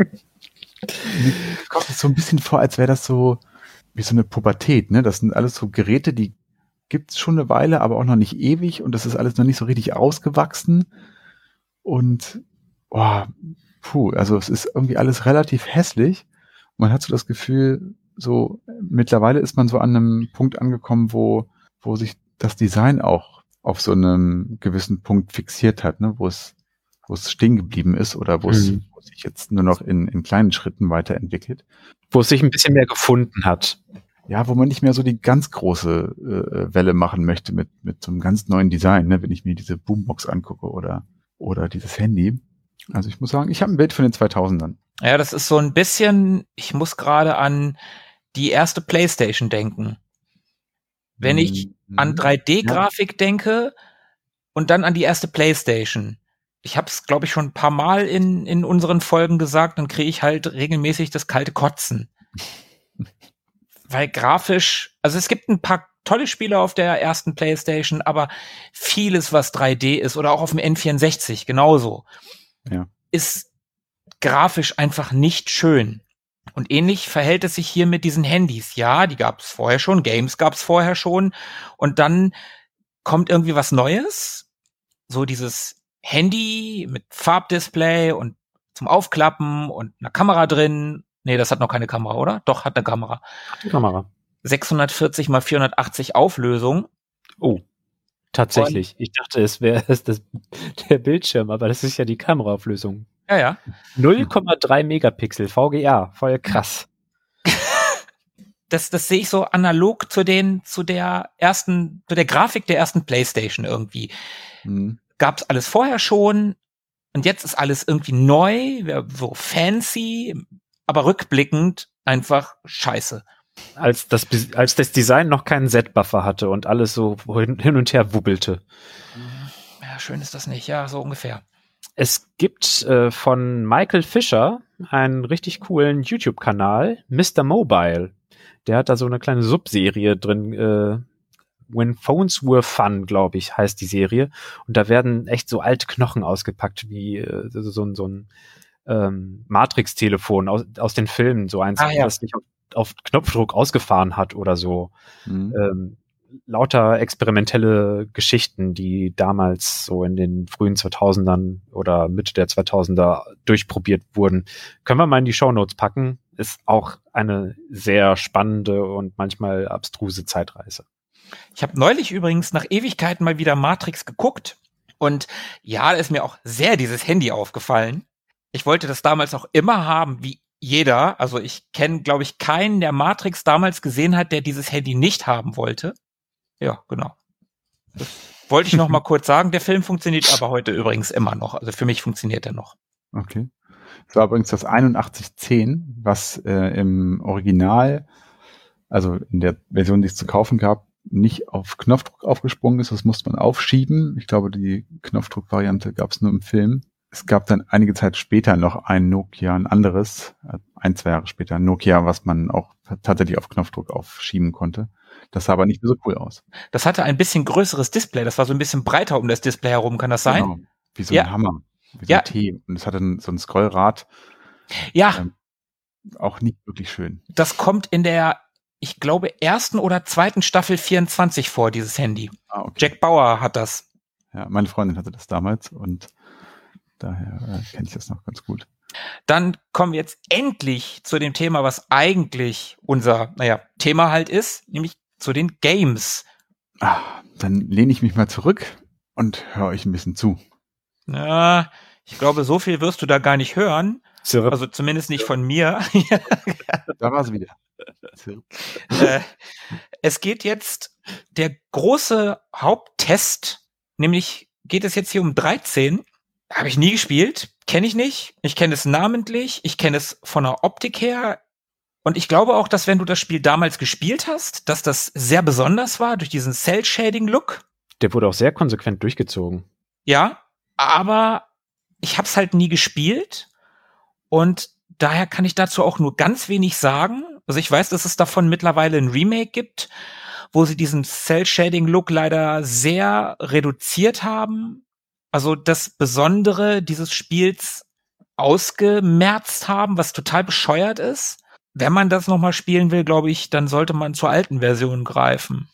Mir kommt es so ein bisschen vor, als wäre das so wie so eine Pubertät, ne? Das sind alles so Geräte, die gibt's schon eine Weile, aber auch noch nicht ewig und das ist alles noch nicht so richtig ausgewachsen und oh, puh, also es ist irgendwie alles relativ hässlich. Man hat so das Gefühl, so mittlerweile ist man so an einem Punkt angekommen, wo wo sich das Design auch auf so einem gewissen Punkt fixiert hat, ne? Wo es wo es stehen geblieben ist oder wo es, mhm. wo es sich jetzt nur noch in, in kleinen Schritten weiterentwickelt. Wo es sich ein bisschen mehr gefunden hat. Ja, wo man nicht mehr so die ganz große äh, Welle machen möchte mit mit so einem ganz neuen Design, ne? Wenn ich mir diese Boombox angucke oder oder dieses Handy. Also ich muss sagen, ich habe ein Bild von den zweitausendern. Ja, das ist so ein bisschen, ich muss gerade an die erste PlayStation denken. Wenn ich mhm. an drei D-Grafik ja. denke und dann an die erste PlayStation. Ich habe es, glaube ich, schon ein paar Mal in in unseren Folgen gesagt, dann kriege ich halt regelmäßig das kalte Kotzen. Weil grafisch, also es gibt ein paar tolle Spiele auf der ersten PlayStation, aber vieles, was drei D ist oder auch auf dem N vierundsechzig genauso, ja. ist grafisch einfach nicht schön. Und ähnlich verhält es sich hier mit diesen Handys. Ja, die gab es vorher schon, Games gab es vorher schon und dann kommt irgendwie was Neues, so dieses Handy mit Farbdisplay und zum Aufklappen und einer Kamera drin. Nee, das hat noch keine Kamera, oder? Doch, hat eine Kamera. Die Kamera. sechshundertvierzig mal vierhundertachtzig Auflösung. Oh, tatsächlich. Und ich dachte, es wäre das, das, der Bildschirm, aber das ist ja die Kameraauflösung. Ja, ja. null Komma drei Megapixel, V G A, voll krass. Das, das sehe ich so analog zu den, zu der ersten, zu der Grafik der ersten PlayStation irgendwie. Mhm. Gab's alles vorher schon und jetzt ist alles irgendwie neu, so fancy, aber rückblickend einfach scheiße. Als das, als das Design noch keinen Z-Buffer hatte und alles so hin und her wubbelte. Ja, schön ist das nicht, ja, so ungefähr. Es gibt äh, von Michael Fischer einen richtig coolen YouTube-Kanal, Mister Mobile. Der hat da so eine kleine Subserie drin, äh, When Phones Were Fun, glaube ich, heißt die Serie. Und da werden echt so alte Knochen ausgepackt, wie äh, so, so, so ein ähm, Matrix-Telefon aus, aus den Filmen, so eins, ah, ja. das sich auf, auf Knopfdruck ausgefahren hat oder so. Mhm. Ähm, lauter experimentelle Geschichten, die damals so in den frühen zweitausendern oder Mitte der zweitausender durchprobiert wurden. Können wir mal in die Shownotes packen. Ist auch eine sehr spannende und manchmal abstruse Zeitreise. Ich habe neulich übrigens nach Ewigkeiten mal wieder Matrix geguckt und ja, da ist mir auch sehr dieses Handy aufgefallen. Ich wollte das damals auch immer haben, wie jeder. Also ich kenne, glaube ich, keinen, der Matrix damals gesehen hat, der dieses Handy nicht haben wollte. Ja, genau. Das wollte ich noch mal kurz sagen. Der Film funktioniert aber heute übrigens immer noch. Also für mich funktioniert er noch. Okay. Das war übrigens das einundachtzig zehn, was äh, im Original, also in der Version, die es zu kaufen gab, nicht auf Knopfdruck aufgesprungen ist. Das musste man aufschieben. Ich glaube, die Knopfdruck-Variante gab es nur im Film. Es gab dann einige Zeit später noch ein Nokia, ein anderes, ein, zwei Jahre später, ein Nokia, was man auch tatsächlich auf Knopfdruck aufschieben konnte. Das sah aber nicht mehr so cool aus. Das hatte ein bisschen größeres Display. Das war so ein bisschen breiter um das Display herum. Kann das sein? Genau. Wie so ja. ein Hammer. Wie so ja. ein T. Und es hatte ein, so ein Scrollrad. Ja. Ähm, auch nicht wirklich schön. Das kommt in der, ich glaube, ersten oder zweiten Staffel vierundzwanzig vor, dieses Handy. Ah, okay. Jack Bauer hat das. Ja, meine Freundin hatte das damals und daher äh, kenne ich das noch ganz gut. Dann kommen wir jetzt endlich zu dem Thema, was eigentlich unser, naja, Thema halt ist, nämlich zu den Games. Ah, dann lehne ich mich mal zurück und höre euch ein bisschen zu. Ja, ich glaube, so viel wirst du da gar nicht hören. Zirp. Also zumindest nicht von mir. Da war es wieder. äh, es geht jetzt der große Haupttest, nämlich geht es jetzt hier um dreizehn. Habe ich nie gespielt, kenne ich nicht. Ich kenne es namentlich, ich kenne es von der Optik her. Und ich glaube auch, dass wenn du das Spiel damals gespielt hast, dass das sehr besonders war durch diesen Cell-Shading-Look. Der wurde auch sehr konsequent durchgezogen. Ja, aber ich habe es halt nie gespielt und daher kann ich dazu auch nur ganz wenig sagen. Also ich weiß, dass es davon mittlerweile ein Remake gibt, wo sie diesen Cell-Shading-Look leider sehr reduziert haben. Also das Besondere dieses Spiels ausgemerzt haben, was total bescheuert ist. Wenn man das nochmal spielen will, glaube ich, dann sollte man zur alten Version greifen.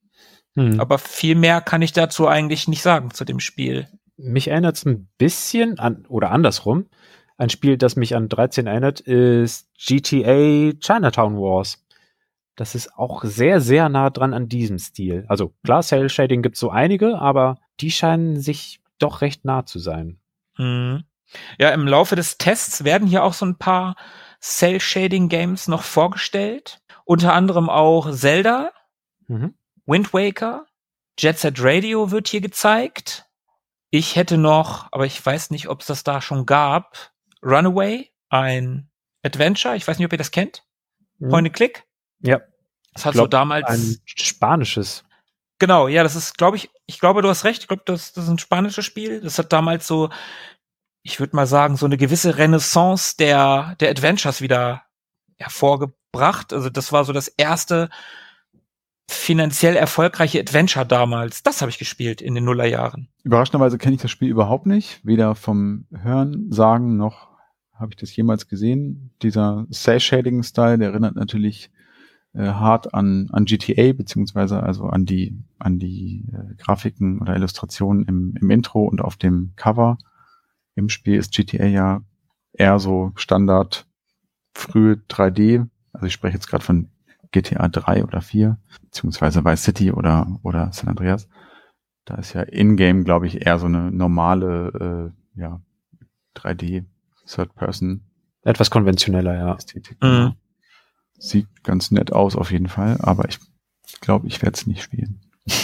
Hm. Aber viel mehr kann ich dazu eigentlich nicht sagen zu dem Spiel. Mich erinnert es ein bisschen an, oder andersrum, ein Spiel, das mich an dreizehn erinnert, ist G T A Chinatown Wars. Das ist auch sehr, sehr nah dran an diesem Stil. Also klar, Cell Shading gibt es so einige, aber die scheinen sich doch recht nah zu sein. Mhm. Ja, im Laufe des Tests werden hier auch so ein paar Cell Shading Games noch vorgestellt. Unter anderem auch Zelda, mhm. Wind Waker, Jet Set Radio wird hier gezeigt. Ich hätte noch, aber ich weiß nicht, ob es das da schon gab, Runaway, ein Adventure. Ich weiß nicht, ob ihr das kennt. Mhm. Point and Click. Ja. Das hat glaub, so damals ein spanisches. Genau, ja, das ist, glaube ich, ich glaube, du hast recht. Ich glaube, das, das ist ein spanisches Spiel. Das hat damals so, ich würde mal sagen, so eine gewisse Renaissance der, der Adventures wieder hervorgebracht. Also das war so das erste finanziell erfolgreiche Adventure damals. Das habe ich gespielt in den Nullerjahren. Überraschenderweise kenne ich das Spiel überhaupt nicht. Weder vom Hören, Sagen noch habe ich das jemals gesehen. Dieser Cell-Shading-Style, der erinnert natürlich äh, hart an, an G T A, beziehungsweise also an die, an die äh, Grafiken oder Illustrationen im, im Intro und auf dem Cover. Im Spiel ist G T A ja eher so Standard frühe drei D. Also ich spreche jetzt gerade von G T A drei oder vier, beziehungsweise Vice City oder, oder San Andreas. Da ist ja in-game, glaube ich, eher so eine normale äh, ja, drei D Third-Person. Etwas konventioneller, ja. Ästhetik. Mhm. Sieht ganz nett aus auf jeden Fall, aber ich glaube, ich werde es nicht spielen.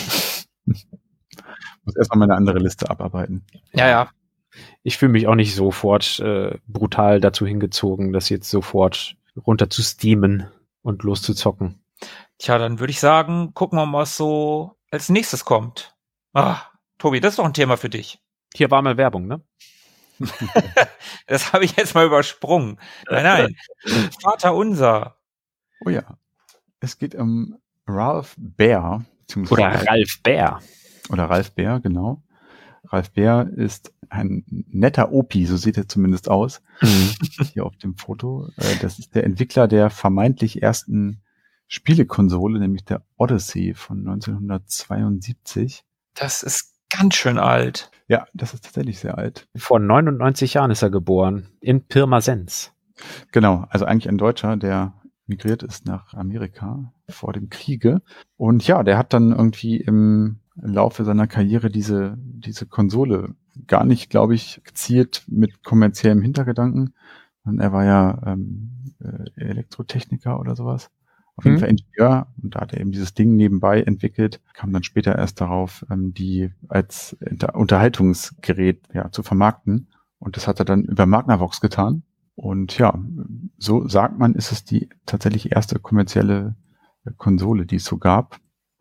Muss erstmal meine andere Liste abarbeiten. Ja, ja. Ich fühle mich auch nicht sofort äh, brutal dazu hingezogen, das jetzt sofort runter zu steamen und loszuzocken. Tja, dann würde ich sagen, gucken wir mal, was so als nächstes kommt. Ah, Tobi, das ist doch ein Thema für dich. Hier war mal Werbung, ne? Das habe ich jetzt mal übersprungen. Nein, nein. Vater unser. Oh ja. Es geht um Ralph Baer. Oder Ralph Baer. Oder Ralph Baer, genau. Ralph Baer ist ein netter Opi, so sieht er zumindest aus. Mhm. Hier auf dem Foto. Das ist der Entwickler der vermeintlich ersten Spielekonsole, nämlich der Odyssey von neunzehnhundertzweiundsiebzig. Das ist ganz schön alt. Ja, das ist tatsächlich sehr alt. Vor neunundneunzig Jahren ist er geboren, in Pirmasens. Genau, also eigentlich ein Deutscher, der migriert ist nach Amerika vor dem Kriege. Und ja, der hat dann irgendwie im Laufe seiner Karriere diese diese Konsole gar nicht, glaube ich, gezielt mit kommerziellem Hintergedanken. Und er war ja ähm, Elektrotechniker oder sowas. Auf jeden mhm. Fall Ingenieur. Und da hat er eben dieses Ding nebenbei entwickelt, kam dann später erst darauf, ähm, die als Inter- Unterhaltungsgerät ja zu vermarkten. Und das hat er dann über Magnavox getan. Und ja, so sagt man, ist es die tatsächlich erste kommerzielle Konsole, die es so gab.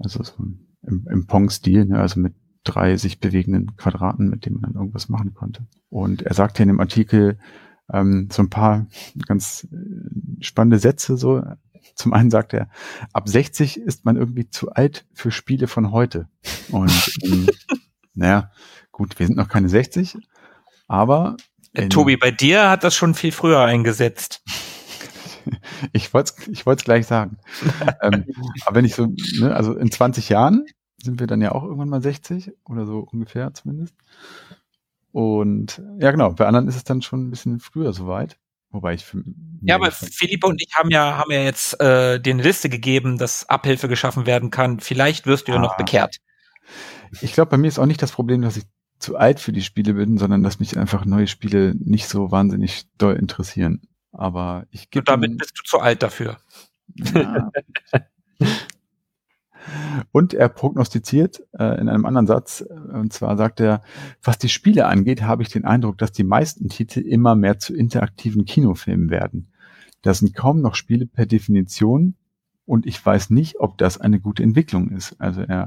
Also so im, im Pong-Stil, ne? Also mit drei sich bewegenden Quadraten, mit denen man dann irgendwas machen konnte. Und er sagt hier in dem Artikel ähm, so ein paar ganz äh, spannende Sätze. So, zum einen sagt er, ab sechzig ist man irgendwie zu alt für Spiele von heute. Und ähm, naja, gut, wir sind noch keine sechzig, aber äh, Tobi, bei dir hat das schon viel früher eingesetzt. ich wollte es ich wollte es gleich sagen. ähm, aber wenn ich so, ne, also in zwanzig Jahren sind wir dann ja auch irgendwann mal sechzig oder so ungefähr zumindest. Und ja, genau, bei anderen ist es dann schon ein bisschen früher soweit. Wobei ich für Ja, aber Philippe und ich haben ja haben ja jetzt äh, den Liste gegeben, dass Abhilfe geschaffen werden kann. Vielleicht wirst du ja ah. noch bekehrt. Ich glaube, bei mir ist auch nicht das Problem, dass ich zu alt für die Spiele bin, sondern dass mich einfach neue Spiele nicht so wahnsinnig doll interessieren. Aber ich gebe. Und damit bist du zu alt dafür. Ja. Und er prognostiziert äh, in einem anderen Satz, und zwar sagt er, was die Spiele angeht, habe ich den Eindruck, dass die meisten Titel immer mehr zu interaktiven Kinofilmen werden. Das sind kaum noch Spiele per Definition und ich weiß nicht, ob das eine gute Entwicklung ist. Also er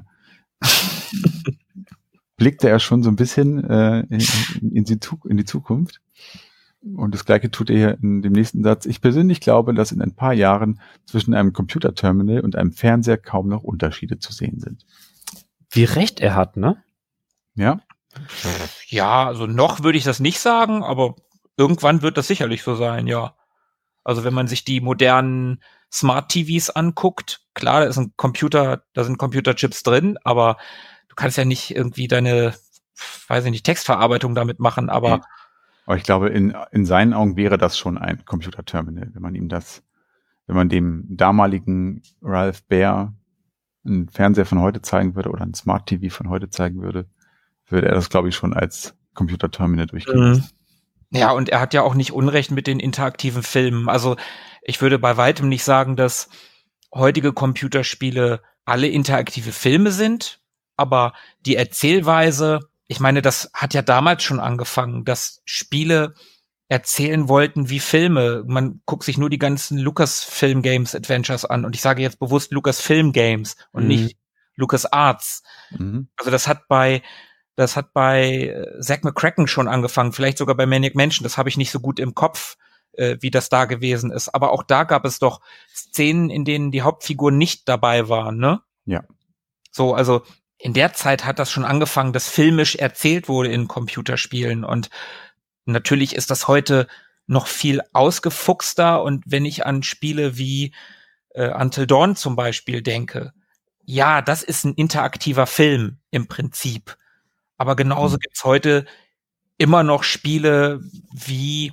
blickte er schon so ein bisschen äh, in, in, die, in die Zukunft. Und das Gleiche tut er hier in dem nächsten Satz. Ich persönlich glaube, dass in ein paar Jahren zwischen einem Computerterminal und einem Fernseher kaum noch Unterschiede zu sehen sind. Wie recht er hat, ne? Ja. Ja, also noch würde ich das nicht sagen, aber irgendwann wird das sicherlich so sein, ja. Also wenn man sich die modernen Smart-T Vs anguckt, klar, da ist ein Computer, da sind Computerchips drin, aber du kannst ja nicht irgendwie deine, weiß ich nicht, Textverarbeitung damit machen, aber nee. Aber ich glaube, in, in seinen Augen wäre das schon ein Computerterminal, wenn man ihm das, wenn man dem damaligen Ralph Baer einen Fernseher von heute zeigen würde oder ein Smart T V von heute zeigen würde, würde er das, glaube ich, schon als Computerterminal durchgehen. Mhm. Ja, und er hat ja auch nicht Unrecht mit den interaktiven Filmen. Also ich würde bei weitem nicht sagen, dass heutige Computerspiele alle interaktive Filme sind, aber die Erzählweise, ich meine, das hat ja damals schon angefangen, dass Spiele erzählen wollten wie Filme. Man guckt sich nur die ganzen Lucasfilm Games Adventures an und ich sage jetzt bewusst Lucasfilm Games und mhm. nicht LucasArts. Mhm. Also das hat bei das hat bei Zack McCracken schon angefangen, vielleicht sogar bei Maniac Mansion. Das habe ich nicht so gut im Kopf, äh, wie das da gewesen ist. Aber auch da gab es doch Szenen, in denen die Hauptfigur nicht dabei war, ne? Ja. So, also in der Zeit hat das schon angefangen, dass filmisch erzählt wurde in Computerspielen und natürlich ist das heute noch viel ausgefuchster und wenn ich an Spiele wie äh, Until Dawn zum Beispiel denke, ja, das ist ein interaktiver Film im Prinzip, aber genauso mhm. gibt's heute immer noch Spiele wie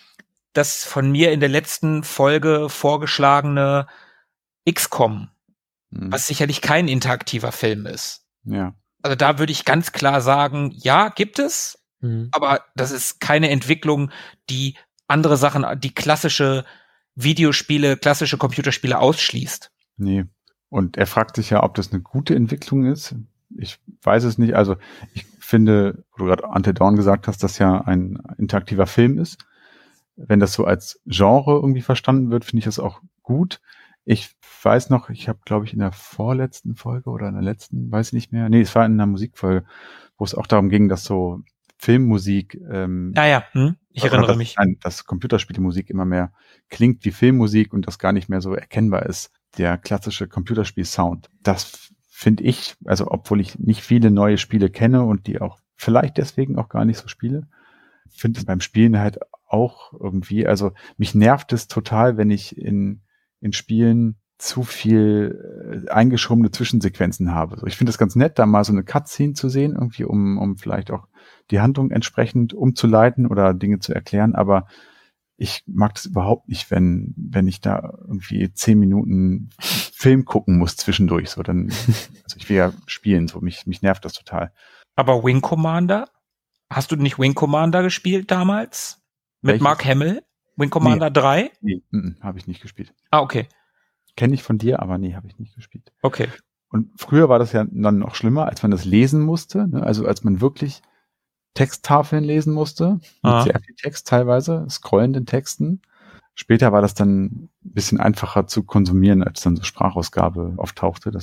das von mir in der letzten Folge vorgeschlagene X COM, mhm. was sicherlich kein interaktiver Film ist. Ja. Also da würde ich ganz klar sagen, ja, gibt es, mhm. aber das ist keine Entwicklung, die andere Sachen, die klassische Videospiele, klassische Computerspiele ausschließt. Nee. Und er fragt sich ja, ob das eine gute Entwicklung ist. Ich weiß es nicht. Also ich finde, wo du gerade Until Dawn gesagt hast, dass ja ein interaktiver Film ist. Wenn das so als Genre irgendwie verstanden wird, finde ich das auch gut. Ich weiß noch, ich habe, glaube ich, in der vorletzten Folge oder in der letzten, weiß ich nicht mehr, nee, es war in einer Musikfolge, wo es auch darum ging, dass so Filmmusik, ähm, ah ja, hm, ich erinnere dass, mich, ein, dass Computerspielmusik immer mehr klingt wie Filmmusik und das gar nicht mehr so erkennbar ist, der klassische Computerspiel-Sound. Das finde ich, also obwohl ich nicht viele neue Spiele kenne und die auch vielleicht deswegen auch gar nicht so spiele, finde es beim Spielen halt auch irgendwie, also mich nervt es total, wenn ich in in Spielen zu viel äh, eingeschobene Zwischensequenzen habe. So, ich finde es ganz nett, da mal so eine Cutscene zu sehen, irgendwie, um, um vielleicht auch die Handlung entsprechend umzuleiten oder Dinge zu erklären, aber ich mag das überhaupt nicht, wenn, wenn ich da irgendwie zehn Minuten Film gucken muss zwischendurch, so, dann, also ich will ja spielen, so, mich, mich nervt das total. Aber Wing Commander? Hast du nicht Wing Commander gespielt damals? Mit Welches? Mark Hamill? Wing Commander nee. drei? Nee, habe ich nicht gespielt. Ah, okay. Kenne ich von dir, aber nee, habe ich nicht gespielt. Okay. Und früher war das ja dann noch schlimmer, als man das lesen musste, ne? Also als man wirklich Texttafeln lesen musste, ah. mit sehr viel Text teilweise, scrollenden Texten. Später war das dann ein bisschen einfacher zu konsumieren, als dann so Sprachausgabe auftauchte. Das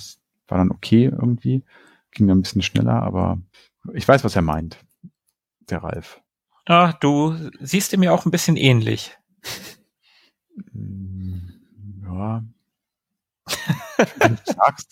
war dann okay irgendwie. Ging dann ein bisschen schneller, aber ich weiß, was er meint, der Ralf. Ah, du siehst ihm ja auch ein bisschen ähnlich. Ja. Wenn du sagst.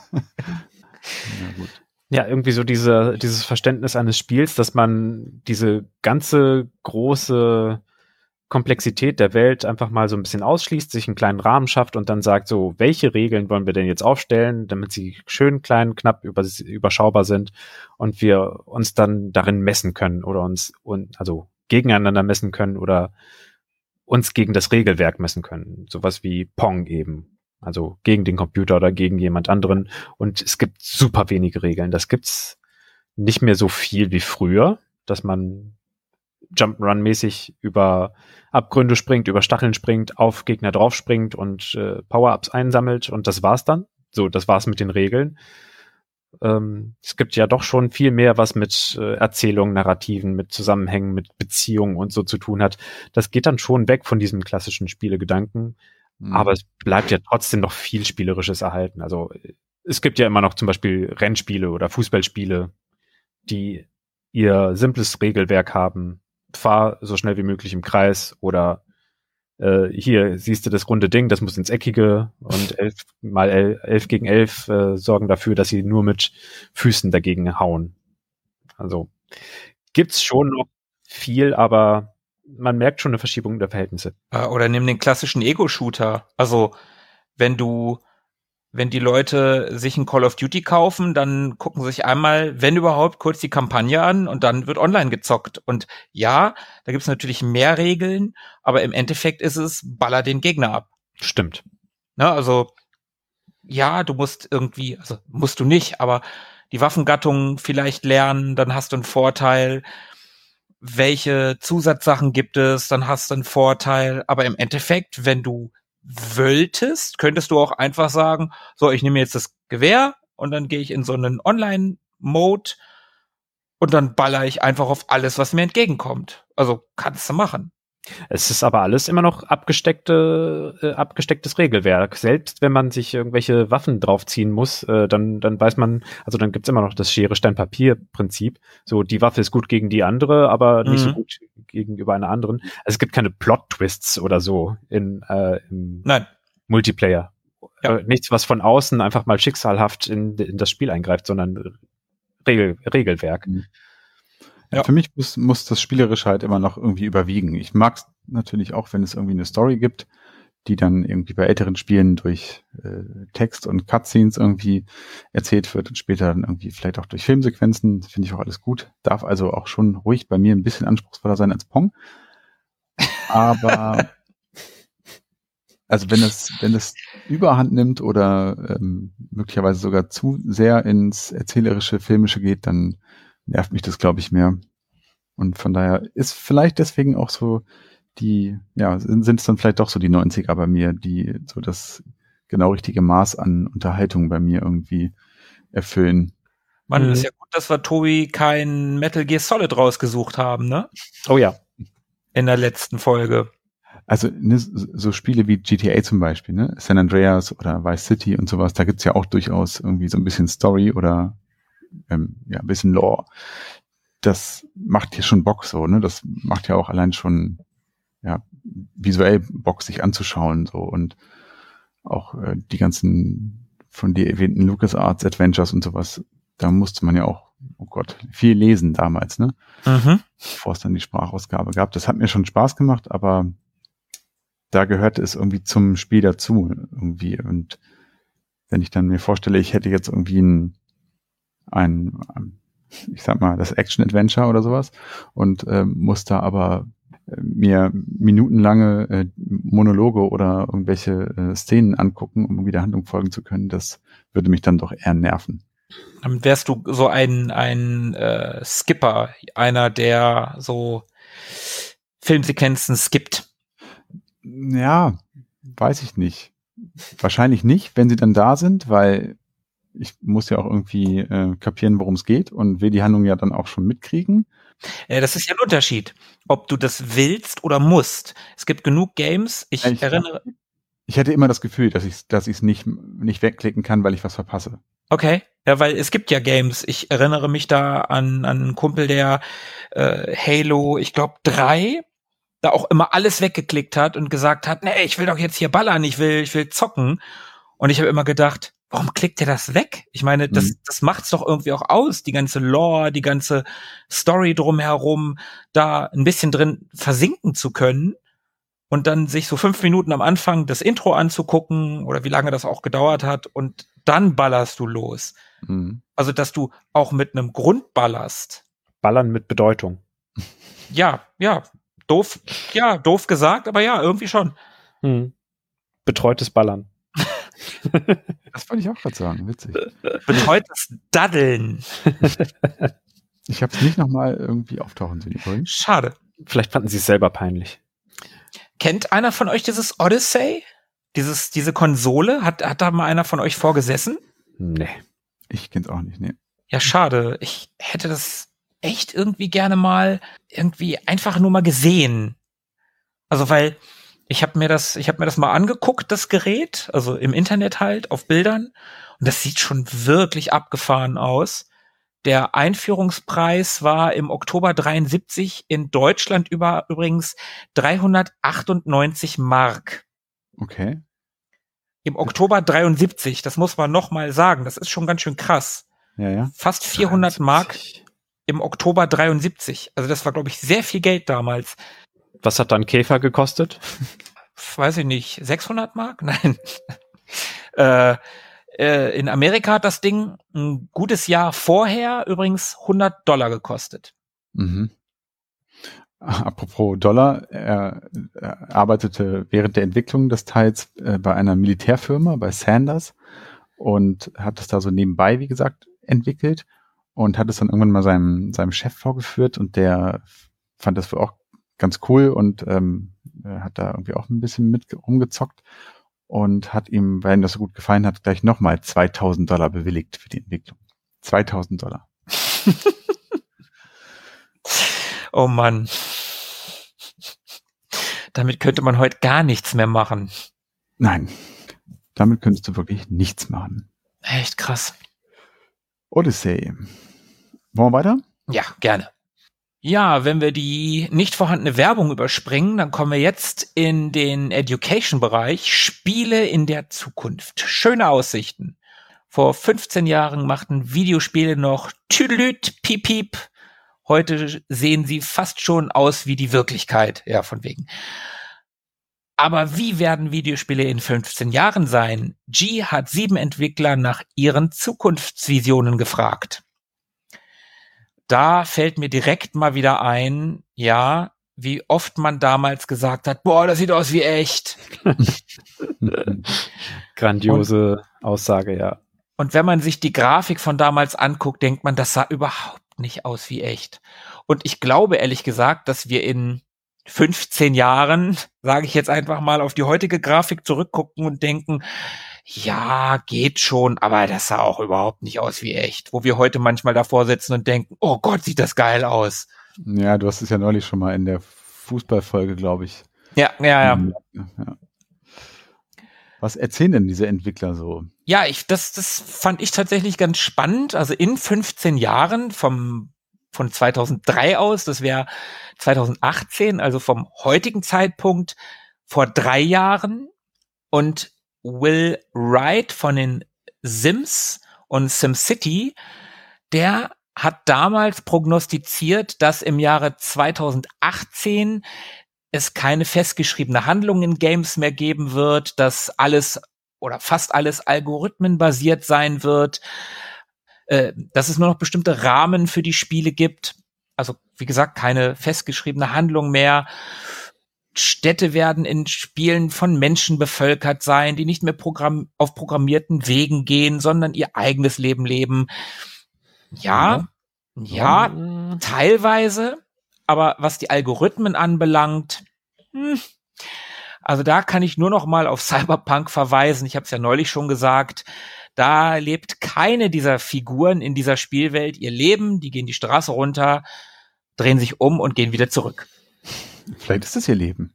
Ja, gut. Ja, irgendwie so diese, dieses Verständnis eines Spiels, dass man diese ganze große Komplexität der Welt einfach mal so ein bisschen ausschließt, sich einen kleinen Rahmen schafft und dann sagt so, welche Regeln wollen wir denn jetzt aufstellen, damit sie schön klein, knapp über, überschaubar sind und wir uns dann darin messen können oder uns, und, also gegeneinander messen können oder uns gegen das Regelwerk messen können. Sowas wie Pong eben. Also gegen den Computer oder gegen jemand anderen. Und es gibt super wenige Regeln. Das gibt's nicht mehr so viel wie früher, dass man Jump'n'Run-mäßig über Abgründe springt, über Stacheln springt, auf Gegner drauf springt und äh, Power-Ups einsammelt und das war's dann. So, das war's mit den Regeln. Ähm, es gibt ja doch schon viel mehr, was mit äh, Erzählungen, Narrativen, mit Zusammenhängen, mit Beziehungen und so zu tun hat. Das geht dann schon weg von diesem klassischen Spielegedanken. Mhm. Aber es bleibt ja trotzdem noch viel Spielerisches erhalten. Also es gibt ja immer noch zum Beispiel Rennspiele oder Fußballspiele, die ihr simples Regelwerk haben. Fahr so schnell wie möglich im Kreis oder äh, hier siehst du das runde Ding, das muss ins Eckige und elf mal elf, elf gegen elf äh, sorgen dafür, dass sie nur mit Füßen dagegen hauen. Also gibt's schon noch viel, aber man merkt schon eine Verschiebung der Verhältnisse. Oder nimm den klassischen Ego-Shooter. Also wenn du Wenn die Leute sich ein Call of Duty kaufen, dann gucken sie sich einmal, wenn überhaupt, kurz die Kampagne an und dann wird online gezockt. Und ja, da gibt's natürlich mehr Regeln, aber im Endeffekt ist es, baller den Gegner ab. Stimmt. Na, also ja, du musst irgendwie, also musst du nicht, aber die Waffengattung vielleicht lernen, dann hast du einen Vorteil. Welche Zusatzsachen gibt es, dann hast du einen Vorteil. Aber im Endeffekt, wenn du wolltest, könntest du auch einfach sagen, so, ich nehme jetzt das Gewehr und dann gehe ich in so einen Online-Mode und dann baller ich einfach auf alles, was mir entgegenkommt. Also kannst du machen. Es ist aber alles immer noch abgesteckte, äh, abgestecktes Regelwerk. Selbst wenn man sich irgendwelche Waffen draufziehen muss, äh, dann, dann weiß man, also dann gibt's immer noch das Schere-Stein-Papier-Prinzip. So, die Waffe ist gut gegen die andere, aber nicht mhm. so gut gegenüber einer anderen. Also es gibt keine Plot-Twists oder so in, äh, im Nein. Multiplayer. Ja. Äh, nichts, was von außen einfach mal schicksalhaft in, in das Spiel eingreift, sondern Regel, Regelwerk. Mhm. Ja. Für mich muss, muss das Spielerische halt immer noch irgendwie überwiegen. Ich mag es natürlich auch, wenn es irgendwie eine Story gibt, die dann irgendwie bei älteren Spielen durch äh, Text und Cutscenes irgendwie erzählt wird und später dann irgendwie vielleicht auch durch Filmsequenzen. Das finde ich auch alles gut. Darf also auch schon ruhig bei mir ein bisschen anspruchsvoller sein als Pong. Aber also wenn es, wenn es Überhand nimmt oder ähm, möglicherweise sogar zu sehr ins erzählerische, filmische geht, dann nervt mich das, glaube ich, mehr. Und von daher ist vielleicht deswegen auch so die, ja, sind es dann vielleicht doch so die neunziger bei mir, die so das genau richtige Maß an Unterhaltung bei mir irgendwie erfüllen. Mann, mhm. ist ja gut, dass wir Tobi kein Metal Gear Solid rausgesucht haben, ne? Oh ja. In der letzten Folge. Also ne, so Spiele wie G T A zum Beispiel, ne? San Andreas oder Vice City und sowas, da gibt's ja auch durchaus irgendwie so ein bisschen Story oder Ähm, ja, ein bisschen Lore. Das macht hier schon Bock so, ne? Das macht ja auch allein schon, ja, visuell Bock, sich anzuschauen, so. Und auch äh, die ganzen von dir erwähnten LucasArts Adventures und sowas, da musste man ja auch, oh Gott, viel lesen damals, ne? Mhm. Bevor es dann die Sprachausgabe gab. Das hat mir schon Spaß gemacht, aber da gehörte es irgendwie zum Spiel dazu, irgendwie. Und wenn ich dann mir vorstelle, ich hätte jetzt irgendwie ein ein, ich sag mal, das Action-Adventure oder sowas und äh, muss da aber äh, mir minutenlange äh, Monologe oder irgendwelche äh, Szenen angucken, um wieder Handlung folgen zu können, das würde mich dann doch eher nerven. Dann wärst du so ein, ein äh, Skipper, einer, der so Filmsequenzen skippt. Ja, weiß ich nicht. Wahrscheinlich nicht, wenn sie dann da sind, weil ich muss ja auch irgendwie äh, kapieren, worum es geht und will die Handlung ja dann auch schon mitkriegen. Äh, das ist ja ein Unterschied, ob du das willst oder musst. Es gibt genug Games, ich, ich erinnere... Ich hätte immer das Gefühl, dass ich dass ich es nicht, nicht wegklicken kann, weil ich was verpasse. Okay. Ja, weil es gibt ja Games. Ich erinnere mich da an, an einen Kumpel, der äh, Halo, ich glaube, drei, da auch immer alles weggeklickt hat und gesagt hat, nee, ich will doch jetzt hier ballern, ich will, ich will zocken. Und ich habe immer gedacht, warum klickt der das weg? Ich meine, das, mhm. das macht's doch irgendwie auch aus, die ganze Lore, die ganze Story drumherum, da ein bisschen drin versinken zu können und dann sich so fünf Minuten am Anfang das Intro anzugucken oder wie lange das auch gedauert hat und dann ballerst du los. Mhm. Also, dass du auch mit einem Grund ballerst. Ballern mit Bedeutung. Ja, ja, doof, ja, doof gesagt, aber ja, irgendwie schon. Mhm. Betreutes Ballern. Das wollte ich auch gerade sagen, witzig. Betreutes Daddeln. Ich habe es nicht nochmal irgendwie auftauchen sehen übrigens. Schade. Vielleicht fanden sie es selber peinlich. Kennt einer von euch dieses Odyssey? Dieses, diese Konsole? Hat, hat da mal einer von euch vorgesessen? Nee. Ich kenn's auch nicht, nee. Ja, schade. Ich hätte das echt irgendwie gerne mal irgendwie einfach nur mal gesehen. Also, weil ich habe mir das, ich habe mir das mal angeguckt, das Gerät, also im Internet halt, auf Bildern. Und das sieht schon wirklich abgefahren aus. Der Einführungspreis war im Oktober dreiundsiebzig in Deutschland über übrigens dreihundertachtundneunzig Mark. Okay. Im Oktober dreiundsiebzig, das muss man noch mal sagen, das ist schon ganz schön krass. Ja, ja. Fast vierhundert Mark im Oktober dreiundsiebzig. Also das war, glaube ich, sehr viel Geld damals. Was hat dann Käfer gekostet? Weiß ich nicht, sechshundert Mark? Nein. äh, äh, in Amerika hat das Ding ein gutes Jahr vorher übrigens hundert Dollar gekostet. Mhm. Apropos Dollar, er, er arbeitete während der Entwicklung des Teils äh, bei einer Militärfirma, bei Sanders, und hat es da so nebenbei, wie gesagt, entwickelt und hat es dann irgendwann mal seinem, seinem Chef vorgeführt und der fand das wohl auch ganz cool und ähm, hat da irgendwie auch ein bisschen mit rumgezockt und hat ihm, weil ihm das so gut gefallen hat, gleich nochmal zweitausend Dollar bewilligt für die Entwicklung. zweitausend Dollar. Oh Mann. Damit könnte man heute gar nichts mehr machen. Nein, damit könntest du wirklich nichts machen. Echt krass. Odyssey. Wollen wir weiter? Ja, gerne. Ja, wenn wir die nicht vorhandene Werbung überspringen, dann kommen wir jetzt in den Education-Bereich. Spiele in der Zukunft. Schöne Aussichten. Vor fünfzehn Jahren machten Videospiele noch Tüdelüt, Piep, Piep. Heute sehen sie fast schon aus wie die Wirklichkeit. Ja, von wegen. Aber wie werden Videospiele in fünfzehn Jahren sein? G hat sieben Entwickler nach ihren Zukunftsvisionen gefragt. Da fällt mir direkt mal wieder ein, ja, wie oft man damals gesagt hat, boah, das sieht aus wie echt. Grandiose und, Aussage, ja. Und wenn man sich die Grafik von damals anguckt, denkt man, das sah überhaupt nicht aus wie echt. Und ich glaube ehrlich gesagt, dass wir in fünfzehn Jahren, sage ich jetzt einfach mal, auf die heutige Grafik zurückgucken und denken, ja, geht schon, aber das sah auch überhaupt nicht aus wie echt. Wo wir heute manchmal davor sitzen und denken, oh Gott, sieht das geil aus. Ja, du hast es ja neulich schon mal in der Fußballfolge, glaube ich. Ja, ja, ja. ja. Was erzählen denn diese Entwickler so? Ja, ich, das, das fand ich tatsächlich ganz spannend. Also in fünfzehn Jahren vom, von zweitausenddrei aus, das wäre zweitausendachtzehn, also vom heutigen Zeitpunkt vor drei Jahren. Und Will Wright von den Sims und SimCity, der hat damals prognostiziert, dass im Jahre zweitausendachtzehn es keine festgeschriebene Handlung in Games mehr geben wird, dass alles oder fast alles algorithmenbasiert sein wird, äh, dass es nur noch bestimmte Rahmen für die Spiele gibt. Also wie gesagt, keine festgeschriebene Handlung mehr. Städte werden in Spielen von Menschen bevölkert sein, die nicht mehr Programm- auf programmierten Wegen gehen, sondern ihr eigenes Leben leben. Ja, ja, ja, teilweise. Aber was die Algorithmen anbelangt, hm, also da kann ich nur noch mal auf Cyberpunk verweisen. Ich habe es ja neulich schon gesagt. Da lebt keine dieser Figuren in dieser Spielwelt ihr Leben. Die gehen die Straße runter, drehen sich um und gehen wieder zurück. Vielleicht ist das ihr Leben.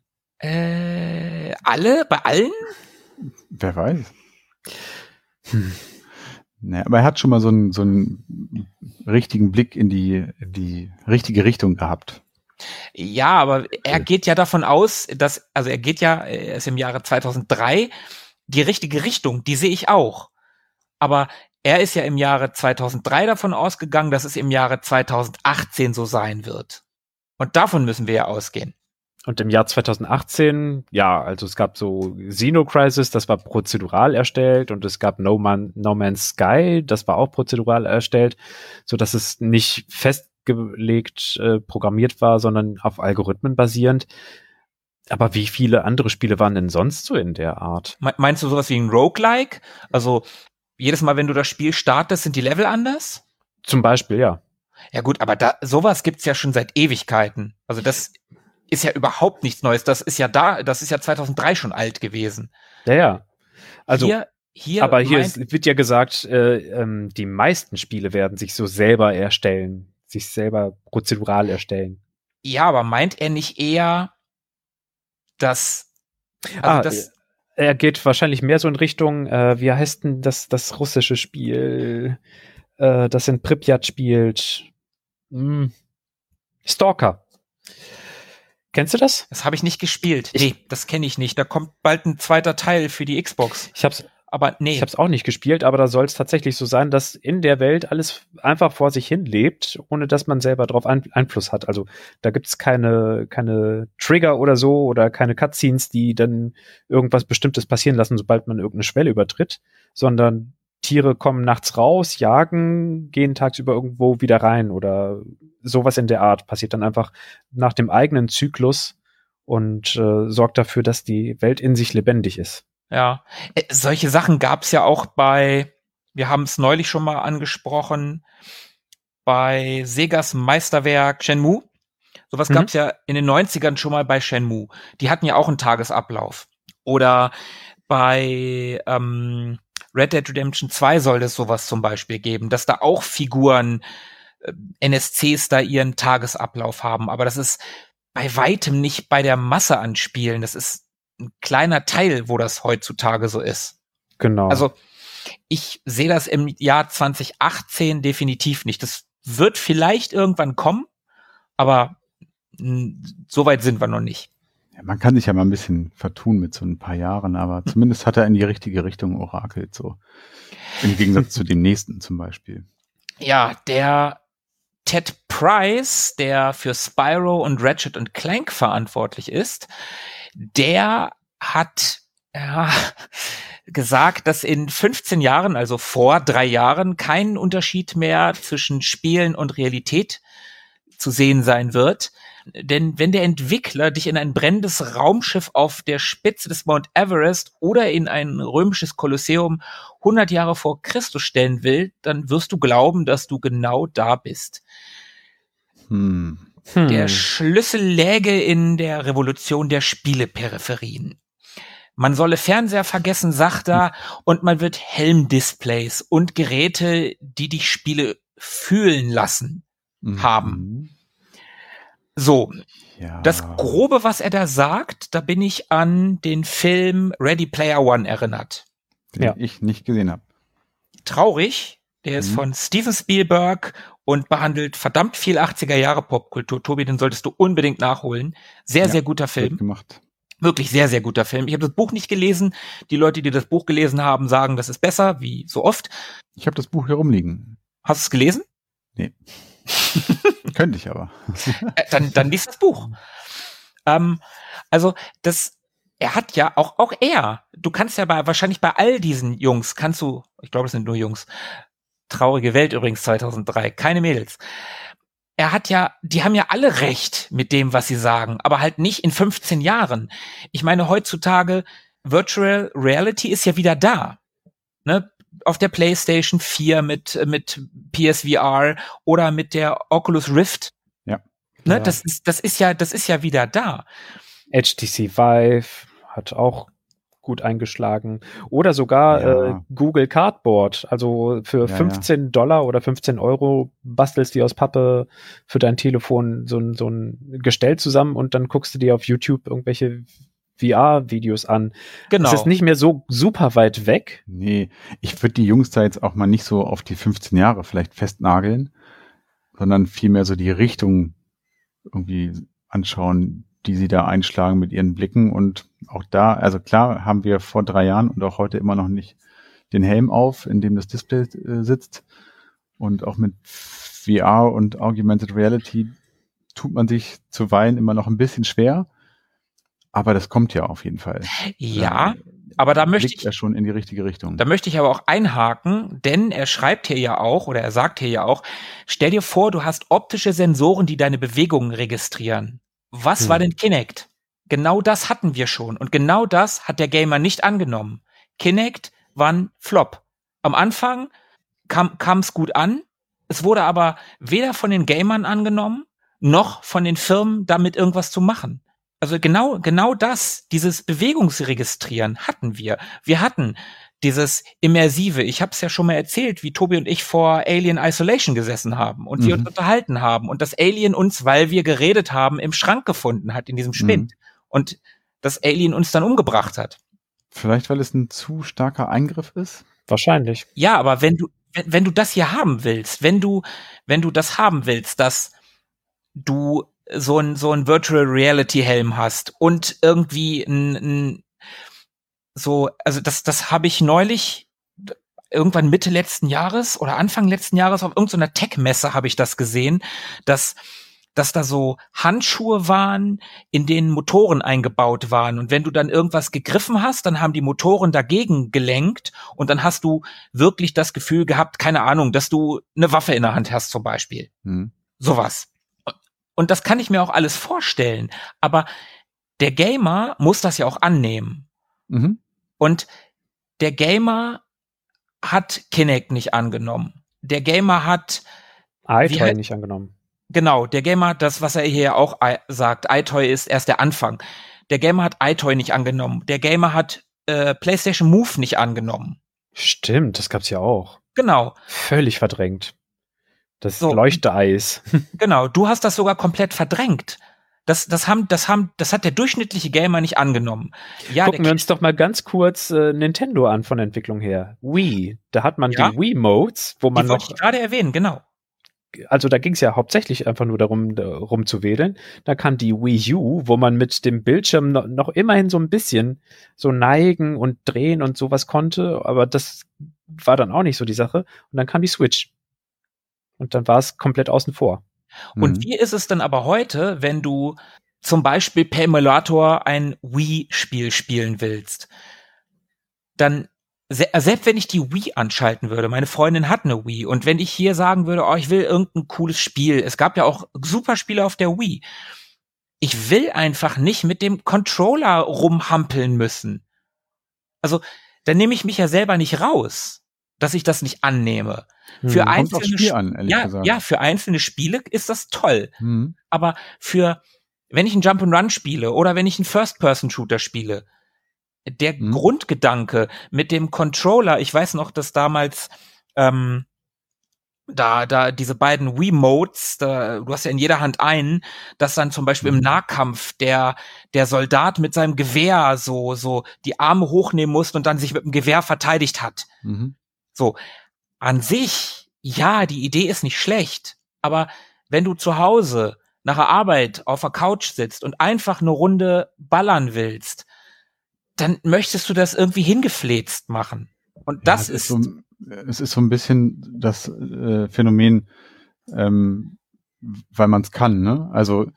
Äh, alle? Bei allen? Wer weiß. Hm. Naja, aber er hat schon mal so einen, so einen richtigen Blick in die, in die richtige Richtung gehabt. Ja, aber er geht ja davon aus, dass, also er geht ja, er ist im Jahre zweitausenddrei, die richtige Richtung, die sehe ich auch. Aber er ist ja im Jahre zweitausenddrei davon ausgegangen, dass es im Jahre zweitausendachtzehn so sein wird. Und davon müssen wir ja ausgehen. Und im Jahr zweitausendachtzehn, ja, also es gab so Xenocrisis, das war prozedural erstellt, und es gab No, Man, No Man's Sky, das war auch prozedural erstellt, so dass es nicht festgelegt äh, programmiert war, sondern auf Algorithmen basierend. Aber wie viele andere Spiele waren denn sonst so in der Art? Me- Meinst du sowas wie ein Roguelike? Also jedes Mal, wenn du das Spiel startest, sind die Level anders? Zum Beispiel, ja. Ja gut, aber da sowas gibt's ja schon seit Ewigkeiten. Also das ist ja überhaupt nichts Neues. Das ist ja da, das ist ja zweitausenddrei schon alt gewesen. Ja, ja. Also, hier, hier aber hier meint, ist, wird ja gesagt, äh, ähm, die meisten Spiele werden sich so selber erstellen, sich selber prozedural erstellen. ja, aber meint er nicht eher, dass, also ah, das, er geht wahrscheinlich mehr so in Richtung, äh, wie heißt denn das, das russische Spiel, äh, das in Pripyat spielt? Hm. Stalker. Kennst du das? das habe ich nicht gespielt. Ich- Nee, das kenne ich nicht. Da kommt bald ein zweiter Teil für die Xbox. Ich hab's, Aber nee. ich hab's auch nicht gespielt, aber da soll es tatsächlich so sein, dass in der Welt alles einfach vor sich hin lebt, ohne dass man selber darauf ein, Einfluss hat. Also da gibt's keine, keine Trigger oder so oder keine Cutscenes, die dann irgendwas Bestimmtes passieren lassen, sobald man irgendeine Schwelle übertritt, sondern Tiere kommen nachts raus, jagen, gehen tagsüber irgendwo wieder rein oder sowas in der Art passiert dann einfach nach dem eigenen Zyklus und äh, sorgt dafür, dass die Welt in sich lebendig ist. Ja, äh, solche Sachen gab's ja auch bei, wir haben es neulich schon mal angesprochen, bei Segas Meisterwerk Shenmue. Sowas Mhm. gab's ja in den neunzigern schon mal bei Shenmue. Die hatten ja auch einen Tagesablauf. Oder bei ähm, Red Dead Redemption zwei soll es sowas zum Beispiel geben, dass da auch Figuren, äh, N S Cs da ihren Tagesablauf haben. Aber das ist bei weitem nicht bei der Masse an Spielen. Das ist ein kleiner Teil, wo das heutzutage so ist. Genau. Also ich sehe das im Jahr zweitausendachtzehn definitiv nicht. Das wird vielleicht irgendwann kommen, aber mh, so weit sind wir noch nicht. Ja, man kann sich ja mal ein bisschen vertun mit so ein paar Jahren, aber zumindest hat er in die richtige Richtung orakelt, so. Im Gegensatz zu dem nächsten zum Beispiel. Ja, der Ted Price, der für Spyro und Ratchet und Clank verantwortlich ist, der hat ja, gesagt, dass in fünfzehn Jahren, also vor drei Jahren, kein Unterschied mehr zwischen Spielen und Realität zu sehen sein wird. Denn wenn der Entwickler dich in ein brennendes Raumschiff auf der Spitze des Mount Everest oder in ein römisches Kolosseum hundert Jahre vor Christus stellen will, dann wirst du glauben, dass du genau da bist. Hm. Hm. Der Schlüssel läge in der Revolution der Spieleperipherien. Man solle Fernseher vergessen, sagt er, und man wird Helmdisplays und Geräte, die dich Spiele fühlen lassen, Mhm. haben. So, Ja. das Grobe, was er da sagt, da bin ich an den Film Ready Player One erinnert. Den Ja. ich nicht gesehen habe. Traurig, der ist Mhm. von Steven Spielberg und behandelt verdammt viel achtziger Jahre Popkultur. Tobi, den solltest du unbedingt nachholen. Sehr, Ja, sehr guter Wird Film. gemacht. Wirklich sehr, sehr guter Film. Ich habe das Buch nicht gelesen. Die Leute, die das Buch gelesen haben, sagen, das ist besser, wie so oft. Ich habe das Buch hier rumliegen. Hast du es gelesen? Nee. Könnte ich aber. Äh, dann, dann liest das Buch. Ähm, also, das, er hat ja auch, auch er, du kannst ja bei, wahrscheinlich bei all diesen Jungs, kannst du, ich glaube, es sind nur Jungs, traurige Welt übrigens zweitausenddrei, keine Mädels. Er hat ja, die haben ja alle recht mit dem, was sie sagen, aber halt nicht in fünfzehn Jahren. Ich meine, heutzutage, Virtual Reality ist ja wieder da. Ne? Auf der PlayStation vier mit, mit P S V R oder mit der Oculus Rift. Ja. Ne? Ja. Das ist, das ist ja, das ist ja wieder da. H T C Vive hat auch gut eingeschlagen. Oder sogar Ja. äh, Google Cardboard. Also für Ja, fünfzehn Dollar oder fünfzehn Euro bastelst du aus Pappe für dein Telefon so ein, so ein Gestell zusammen und dann guckst du dir auf YouTube irgendwelche V R-Videos an. Genau. Es ist nicht mehr so super weit weg. Nee, ich würde die Jungs da jetzt auch mal nicht so auf die fünfzehn Jahre vielleicht festnageln, sondern vielmehr so die Richtung irgendwie anschauen, die sie da einschlagen mit ihren Blicken. Und auch da, also klar, haben wir vor drei Jahren und auch heute immer noch nicht den Helm auf, in dem das Display äh, sitzt. Und auch mit V R und Augmented Reality tut man sich zuweilen immer noch ein bisschen schwer. Aber das kommt ja auf jeden Fall. Ja, aber da möchte ich ja schon in die richtige Richtung. Da möchte ich aber auch einhaken, denn er schreibt hier ja auch, oder er sagt hier ja auch, stell dir vor, du hast optische Sensoren, die deine Bewegungen registrieren. Was hm. war denn Kinect? Genau das hatten wir schon. Und genau das hat der Gamer nicht angenommen. Kinect war ein Flop. Am Anfang kam es gut an. Es wurde aber weder von den Gamern angenommen, noch von den Firmen, damit irgendwas zu machen. Also genau, genau das, dieses Bewegungsregistrieren hatten wir. Wir hatten dieses Immersive. Ich habe es ja schon mal erzählt, wie Tobi und ich vor Alien Isolation gesessen haben und mhm. wir uns unterhalten haben und das Alien uns, weil wir geredet haben, im Schrank gefunden hat, in diesem Spind. Mhm. Und das Alien uns dann umgebracht hat. Vielleicht, weil es ein zu starker Eingriff ist? Wahrscheinlich. Ja, aber wenn du, wenn, wenn du das hier haben willst, wenn du, wenn du das haben willst, dass du so ein so ein Virtual Reality Helm hast und irgendwie ein, ein so, also das das habe ich neulich irgendwann Mitte letzten Jahres oder Anfang letzten Jahres auf irgendeiner Tech-Messe habe ich das gesehen, dass dass da so Handschuhe waren, in denen Motoren eingebaut waren. Und wenn du dann irgendwas gegriffen hast, dann haben die Motoren dagegen gelenkt und dann hast du wirklich das Gefühl gehabt, keine Ahnung, dass du eine Waffe in der Hand hast zum Beispiel. Hm. Sowas. Und das kann ich mir auch alles vorstellen. Aber der Gamer muss das ja auch annehmen. Mhm. Und der Gamer hat Kinect nicht angenommen. Der Gamer hat iToy nicht angenommen. Genau, der Gamer hat das, was er hier auch sagt. iToy ist erst der Anfang. Der Gamer hat iToy nicht angenommen. Der Gamer hat äh, PlayStation Move nicht angenommen. Stimmt, das gab's ja auch. Genau. Völlig verdrängt. Das so. Leuchteeis. Genau, du hast das sogar komplett verdrängt. Das, das haben, das haben, das hat der durchschnittliche Gamer nicht angenommen. Ja, Gucken wir uns doch mal ganz kurz äh, Nintendo an von der Entwicklung her. Wii, da hat man ja? die Wii-Modes, wo man die noch. wollte ich gerade erwähnen, genau. Also da ging es ja hauptsächlich einfach nur darum, da, rumzuwedeln. Da kann die Wii U, wo man mit dem Bildschirm noch, noch immerhin so ein bisschen so neigen und drehen und sowas konnte, aber das war dann auch nicht so die Sache. Und dann kam die Switch. Und dann war es komplett außen vor. Und mhm. wie ist es denn aber heute, wenn du zum Beispiel per Emulator ein Wii-Spiel spielen willst? Dann selbst wenn ich die Wii anschalten würde, meine Freundin hat eine Wii, und wenn ich hier sagen würde, oh, ich will irgendein cooles Spiel, es gab ja auch super Spiele auf der Wii, ich will einfach nicht mit dem Controller rumhampeln müssen. Also, dann nehme ich mich ja selber nicht raus, dass ich das nicht annehme. Hm, für kommt einzelne aufs Spiel an, ehrlich ja, gesagt. ja, für einzelne Spiele ist das toll. Hm. Aber für, wenn ich einen Jump'n'Run spiele oder wenn ich einen First-Person-Shooter spiele, der hm. Grundgedanke mit dem Controller, ich weiß noch, dass damals ähm, da da diese beiden Wii-Modes, da, du hast ja in jeder Hand einen, dass dann zum Beispiel im Nahkampf der der Soldat mit seinem Gewehr so so die Arme hochnehmen musste und dann sich mit dem Gewehr verteidigt hat. Mhm. So, an sich, ja, die Idee ist nicht schlecht, aber wenn du zu Hause nach der Arbeit auf der Couch sitzt und einfach eine Runde ballern willst, dann möchtest du das irgendwie hingefläzt machen. Und das ja, ist, ist so, es ist so ein bisschen das äh, Phänomen, ähm, weil man es kann, ne? Also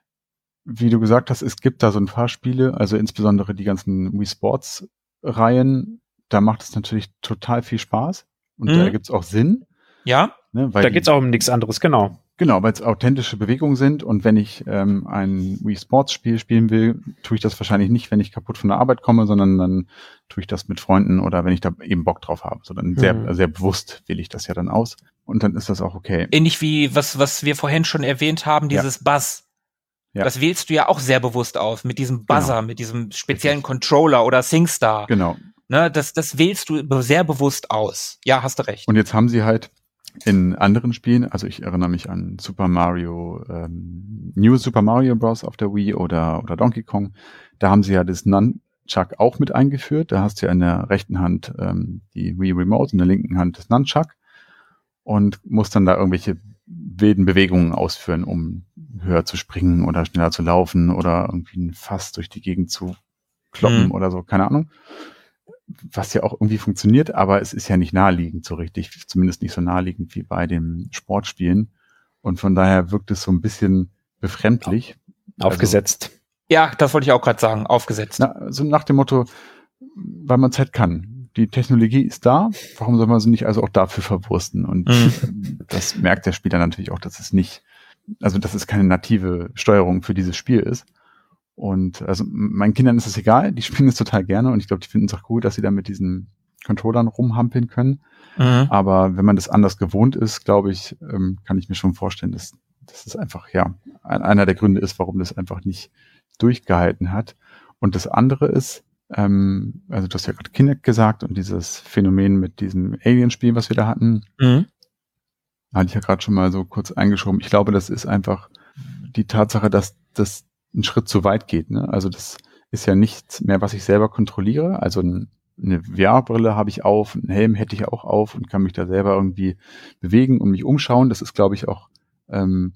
wie du gesagt hast, es gibt da so ein paar Spiele, also insbesondere die ganzen Wii Sports Reihen, da macht es natürlich total viel Spaß und mhm. da gibt's auch Sinn. Ja. Ne, weil da geht's auch um nichts anderes, genau. Genau, weil es authentische Bewegungen sind, und wenn ich ähm, ein Wii Sports Spiel spielen will, tue ich das wahrscheinlich nicht, wenn ich kaputt von der Arbeit komme, sondern dann tue ich das mit Freunden oder wenn ich da eben Bock drauf habe. So dann sehr, mhm. sehr bewusst wähle ich das ja dann aus, und dann ist das auch okay. Ähnlich wie was was wir vorhin schon erwähnt haben, dieses ja. Buzz. Ja. Das wählst du ja auch sehr bewusst aus, mit diesem Buzzer, genau. mit diesem speziellen Richtig. Controller oder SingStar. Genau. Ne, das das wählst du sehr bewusst aus. Ja, hast du recht. Und jetzt haben sie halt in anderen Spielen, also ich erinnere mich an Super Mario, ähm, New Super Mario Bros. Auf der Wii oder, oder Donkey Kong, da haben sie ja das Nunchuck auch mit eingeführt. Da hast du ja in der rechten Hand ähm, die Wii Remote, in der linken Hand das Nunchuck und musst dann da irgendwelche wilden Bewegungen ausführen, um höher zu springen oder schneller zu laufen oder irgendwie ein Fass durch die Gegend zu kloppen mhm. oder so, keine Ahnung. Was ja auch irgendwie funktioniert, aber es ist ja nicht naheliegend so richtig, zumindest nicht so naheliegend wie bei den Sportspielen. Und von daher wirkt es so ein bisschen befremdlich. Aufgesetzt. Also, ja, das wollte ich auch gerade sagen, aufgesetzt. Na, also nach dem Motto, weil man es halt kann. Die Technologie ist da, warum soll man sie nicht also auch dafür verwursten? Und mhm. das merkt der Spieler natürlich auch, dass es nicht, also dass es keine native Steuerung für dieses Spiel ist. Und also meinen Kindern ist es egal, die spielen es total gerne und ich glaube, die finden es auch gut, dass sie da mit diesen Controllern rumhampeln können. Mhm. Aber wenn man das anders gewohnt ist, glaube ich, ähm, kann ich mir schon vorstellen, dass das ist einfach, ja, einer der Gründe ist, warum das einfach nicht durchgehalten hat. Und das andere ist, ähm, also du hast ja gerade Kinect gesagt und dieses Phänomen mit diesem Alien-Spiel, was wir da hatten, mhm. hatte ich ja gerade schon mal so kurz eingeschoben. Ich glaube, das ist einfach die Tatsache, dass das einen Schritt zu weit geht. Ne? Also das ist ja nichts mehr, was ich selber kontrolliere. Also ein, eine V R-Brille habe ich auf, einen Helm hätte ich auch auf und kann mich da selber irgendwie bewegen und mich umschauen. Das ist, glaube ich, auch ähm,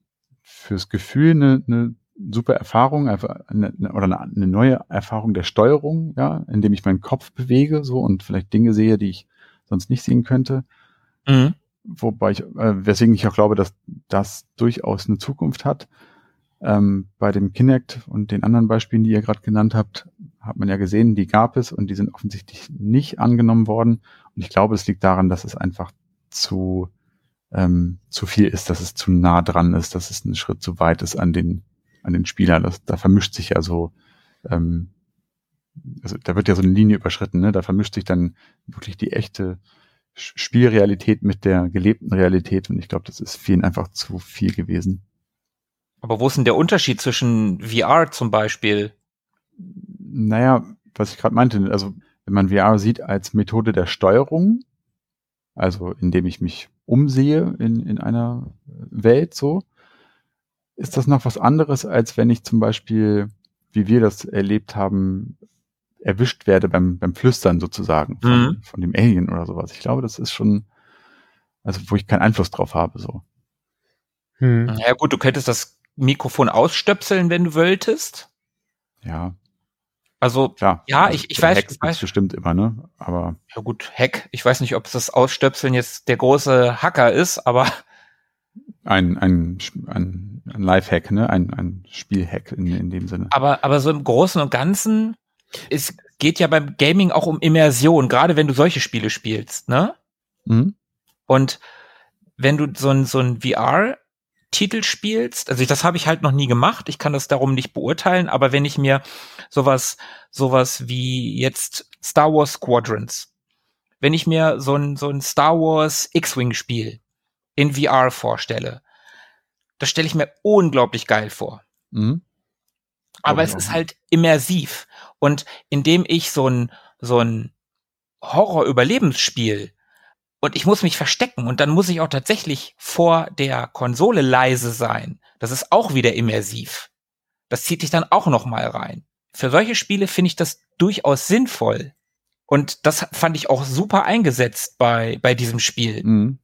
fürs Gefühl eine, eine super Erfahrung, einfach eine, oder eine, eine neue Erfahrung der Steuerung, ja, indem ich meinen Kopf bewege so und vielleicht Dinge sehe, die ich sonst nicht sehen könnte. Mhm. Wobei ich, äh, weswegen ich auch glaube, dass das durchaus eine Zukunft hat. Ähm, bei dem Kinect und den anderen Beispielen, die ihr gerade genannt habt, hat man ja gesehen, die gab es und die sind offensichtlich nicht angenommen worden. Und ich glaube, es liegt daran, dass es einfach zu ähm, zu viel ist, dass es zu nah dran ist, dass es einen Schritt zu weit ist an den an den Spieler. Das, da vermischt sich ja so, ähm, also da wird ja so eine Linie überschritten, ne? Da vermischt sich dann wirklich die echte Spielrealität mit der gelebten Realität und ich glaube, das ist vielen einfach zu viel gewesen. Aber wo ist denn der Unterschied zwischen V R zum Beispiel? Naja, was ich gerade meinte, also wenn man V R sieht als Methode der Steuerung, also indem ich mich umsehe in, in einer Welt so, ist das noch was anderes, als wenn ich zum Beispiel, wie wir das erlebt haben, erwischt werde beim, beim Flüstern sozusagen von, mhm. von dem Alien oder sowas. Ich glaube, das ist schon, also wo ich keinen Einfluss drauf habe. So. Hm. Ja gut, du könntest das Mikrofon ausstöpseln, wenn du wolltest. Ja. Also, klar. ja, also ich, ich weiß. Hacks gibt's bestimmt immer, ne? Aber. Ja gut, Hack. Ich weiß nicht, ob das Ausstöpseln jetzt der große Hacker ist, aber. Ein, ein, ein, ein Live-Hack, ne? Ein, ein Spiel-Hack in, in dem Sinne. Aber, aber so im Großen und Ganzen, es geht ja beim Gaming auch um Immersion, gerade wenn du solche Spiele spielst, ne? Mhm. Und wenn du so ein, so ein V R Titel spielst, also ich, das habe ich halt noch nie gemacht, ich kann das darum nicht beurteilen, aber wenn ich mir sowas sowas wie jetzt Star Wars Squadrons, wenn ich mir so ein so ein Star Wars X-Wing Spiel in V R vorstelle, das stelle ich mir unglaublich geil vor. Mhm. Aber es ist halt immersiv und indem ich so ein so ein Horror-Überlebensspiel und ich muss mich verstecken und dann muss ich auch tatsächlich vor der Konsole leise sein. Das ist auch wieder immersiv. Das zieht dich dann auch noch mal rein. Für solche Spiele finde ich das durchaus sinnvoll. Und das fand ich auch super eingesetzt bei bei diesem Spiel. Mhm.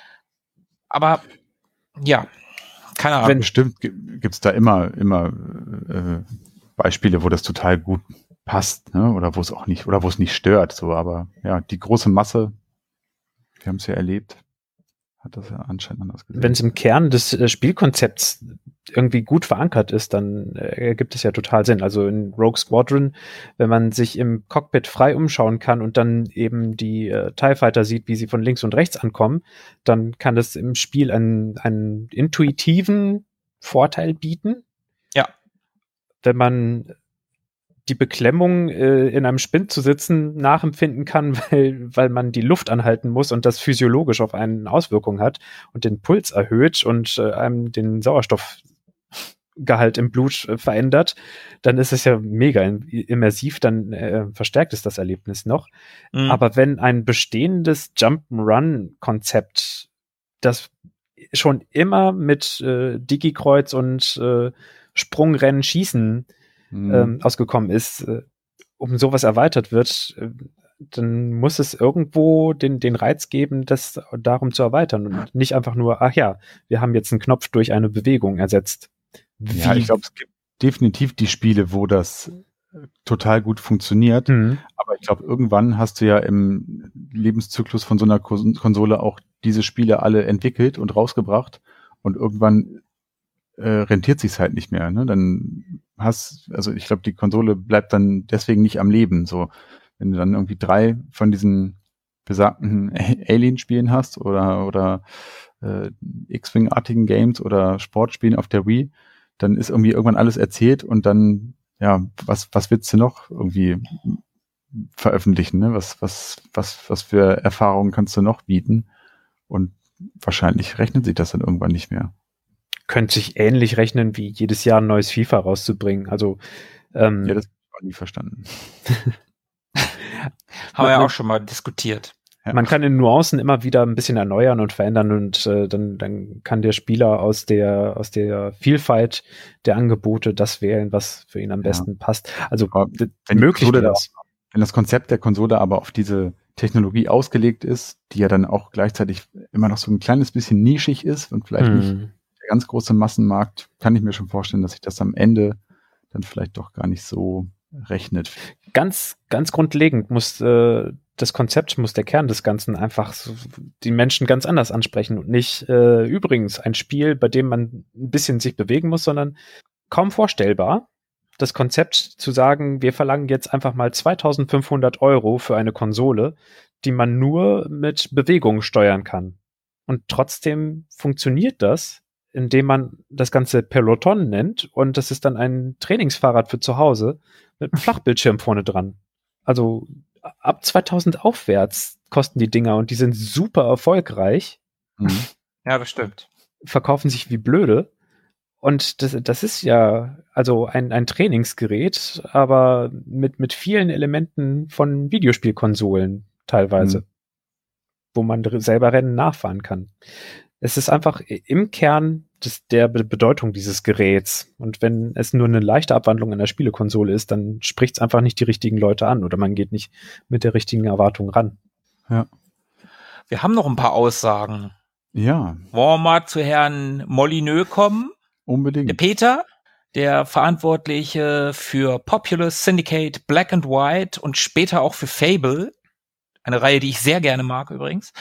Aber ja, keine Ahnung. Wenn bestimmt gibt's da immer immer äh, Beispiele, wo das total gut passt, ne? Oder wo es auch nicht oder wo es nicht stört. So, aber ja, die große Masse. Wir haben es ja erlebt, hat das ja anscheinend anders gesehen. Wenn es im Kern des äh, Spielkonzepts irgendwie gut verankert ist, dann äh, ergibt es ja total Sinn. Also in Rogue Squadron, wenn man sich im Cockpit frei umschauen kann und dann eben die äh, TIE Fighter sieht, wie sie von links und rechts ankommen, dann kann das im Spiel einen, einen intuitiven Vorteil bieten. Ja. Wenn man die Beklemmung, äh, in einem Spind zu sitzen, nachempfinden kann, weil, weil man die Luft anhalten muss und das physiologisch auf einen Auswirkungen hat und den Puls erhöht und äh, einem den Sauerstoffgehalt im Blut äh, verändert, dann ist es ja mega immersiv, dann äh, verstärkt es das Erlebnis noch. Mhm. Aber wenn ein bestehendes Jump'n'Run-Konzept das schon immer mit äh, Digi-Kreuz und äh, Sprungrennen, Schießen mhm. ähm, ausgekommen ist, äh, um sowas erweitert wird, äh, dann muss es irgendwo den, den Reiz geben, das darum zu erweitern und nicht einfach nur, ach ja, wir haben jetzt einen Knopf durch eine Bewegung ersetzt. Wie? Ja, ich glaube, es gibt definitiv die Spiele, wo das total gut funktioniert, mhm. aber ich glaube, irgendwann hast du ja im Lebenszyklus von so einer Konsole auch diese Spiele alle entwickelt und rausgebracht und irgendwann äh, rentiert sich's halt nicht mehr, ne? Dann hast, also ich glaube, die Konsole bleibt dann deswegen nicht am Leben, so. Wenn du dann irgendwie drei von diesen besagten Alien-Spielen hast oder oder äh, X-Wing-artigen Games oder Sportspielen auf der Wii, dann ist irgendwie irgendwann alles erzählt und dann, ja, was was willst du noch irgendwie veröffentlichen, ne? Was was was was für Erfahrungen kannst du noch bieten? Und wahrscheinlich rechnet sich das dann irgendwann nicht mehr. Könnte sich ähnlich rechnen, wie jedes Jahr ein neues FIFA rauszubringen. Also ähm, ja, das habe ich auch nie verstanden. Haben wir ja auch schon mal diskutiert. Ja. Man kann in Nuancen immer wieder ein bisschen erneuern und verändern und äh, dann, dann kann der Spieler aus der aus der Vielfalt der Angebote das wählen, was für ihn am besten ja. passt. Also wenn möglich das. Wenn das Konzept der Konsole aber auf diese Technologie ausgelegt ist, die ja dann auch gleichzeitig immer noch so ein kleines bisschen nischig ist und vielleicht hm. nicht der ganz große Massenmarkt, kann ich mir schon vorstellen, dass sich das am Ende dann vielleicht doch gar nicht so rechnet. Ganz, ganz grundlegend muss äh, das Konzept, muss der Kern des Ganzen einfach so, die Menschen ganz anders ansprechen und nicht äh, übrigens ein Spiel, bei dem man ein bisschen sich bewegen muss, sondern kaum vorstellbar. Das Konzept zu sagen, wir verlangen jetzt einfach mal zweitausendfünfhundert Euro für eine Konsole, die man nur mit Bewegung steuern kann. Und trotzdem funktioniert das, indem man das Ganze Peloton nennt und das ist dann ein Trainingsfahrrad für zu Hause mit einem Flachbildschirm vorne dran. Also ab zweitausend aufwärts kosten die Dinger und die sind super erfolgreich. Mhm. Ja, das stimmt. Verkaufen sich wie blöde. Und das, das ist ja also ein, ein Trainingsgerät, aber mit, mit vielen Elementen von Videospielkonsolen teilweise, mhm. wo man selber Rennen nachfahren kann. Es ist einfach im Kern des, der Be- Bedeutung dieses Geräts. Und wenn es nur eine leichte Abwandlung einer Spielekonsole ist, dann spricht es einfach nicht die richtigen Leute an oder man geht nicht mit der richtigen Erwartung ran. Ja. Wir haben noch ein paar Aussagen. Ja. Wollen wir mal zu Herrn Molyneux kommen? Unbedingt. Der Peter, der Verantwortliche für Populous, Syndicate, Black and White und später auch für Fable, eine Reihe, die ich sehr gerne mag übrigens,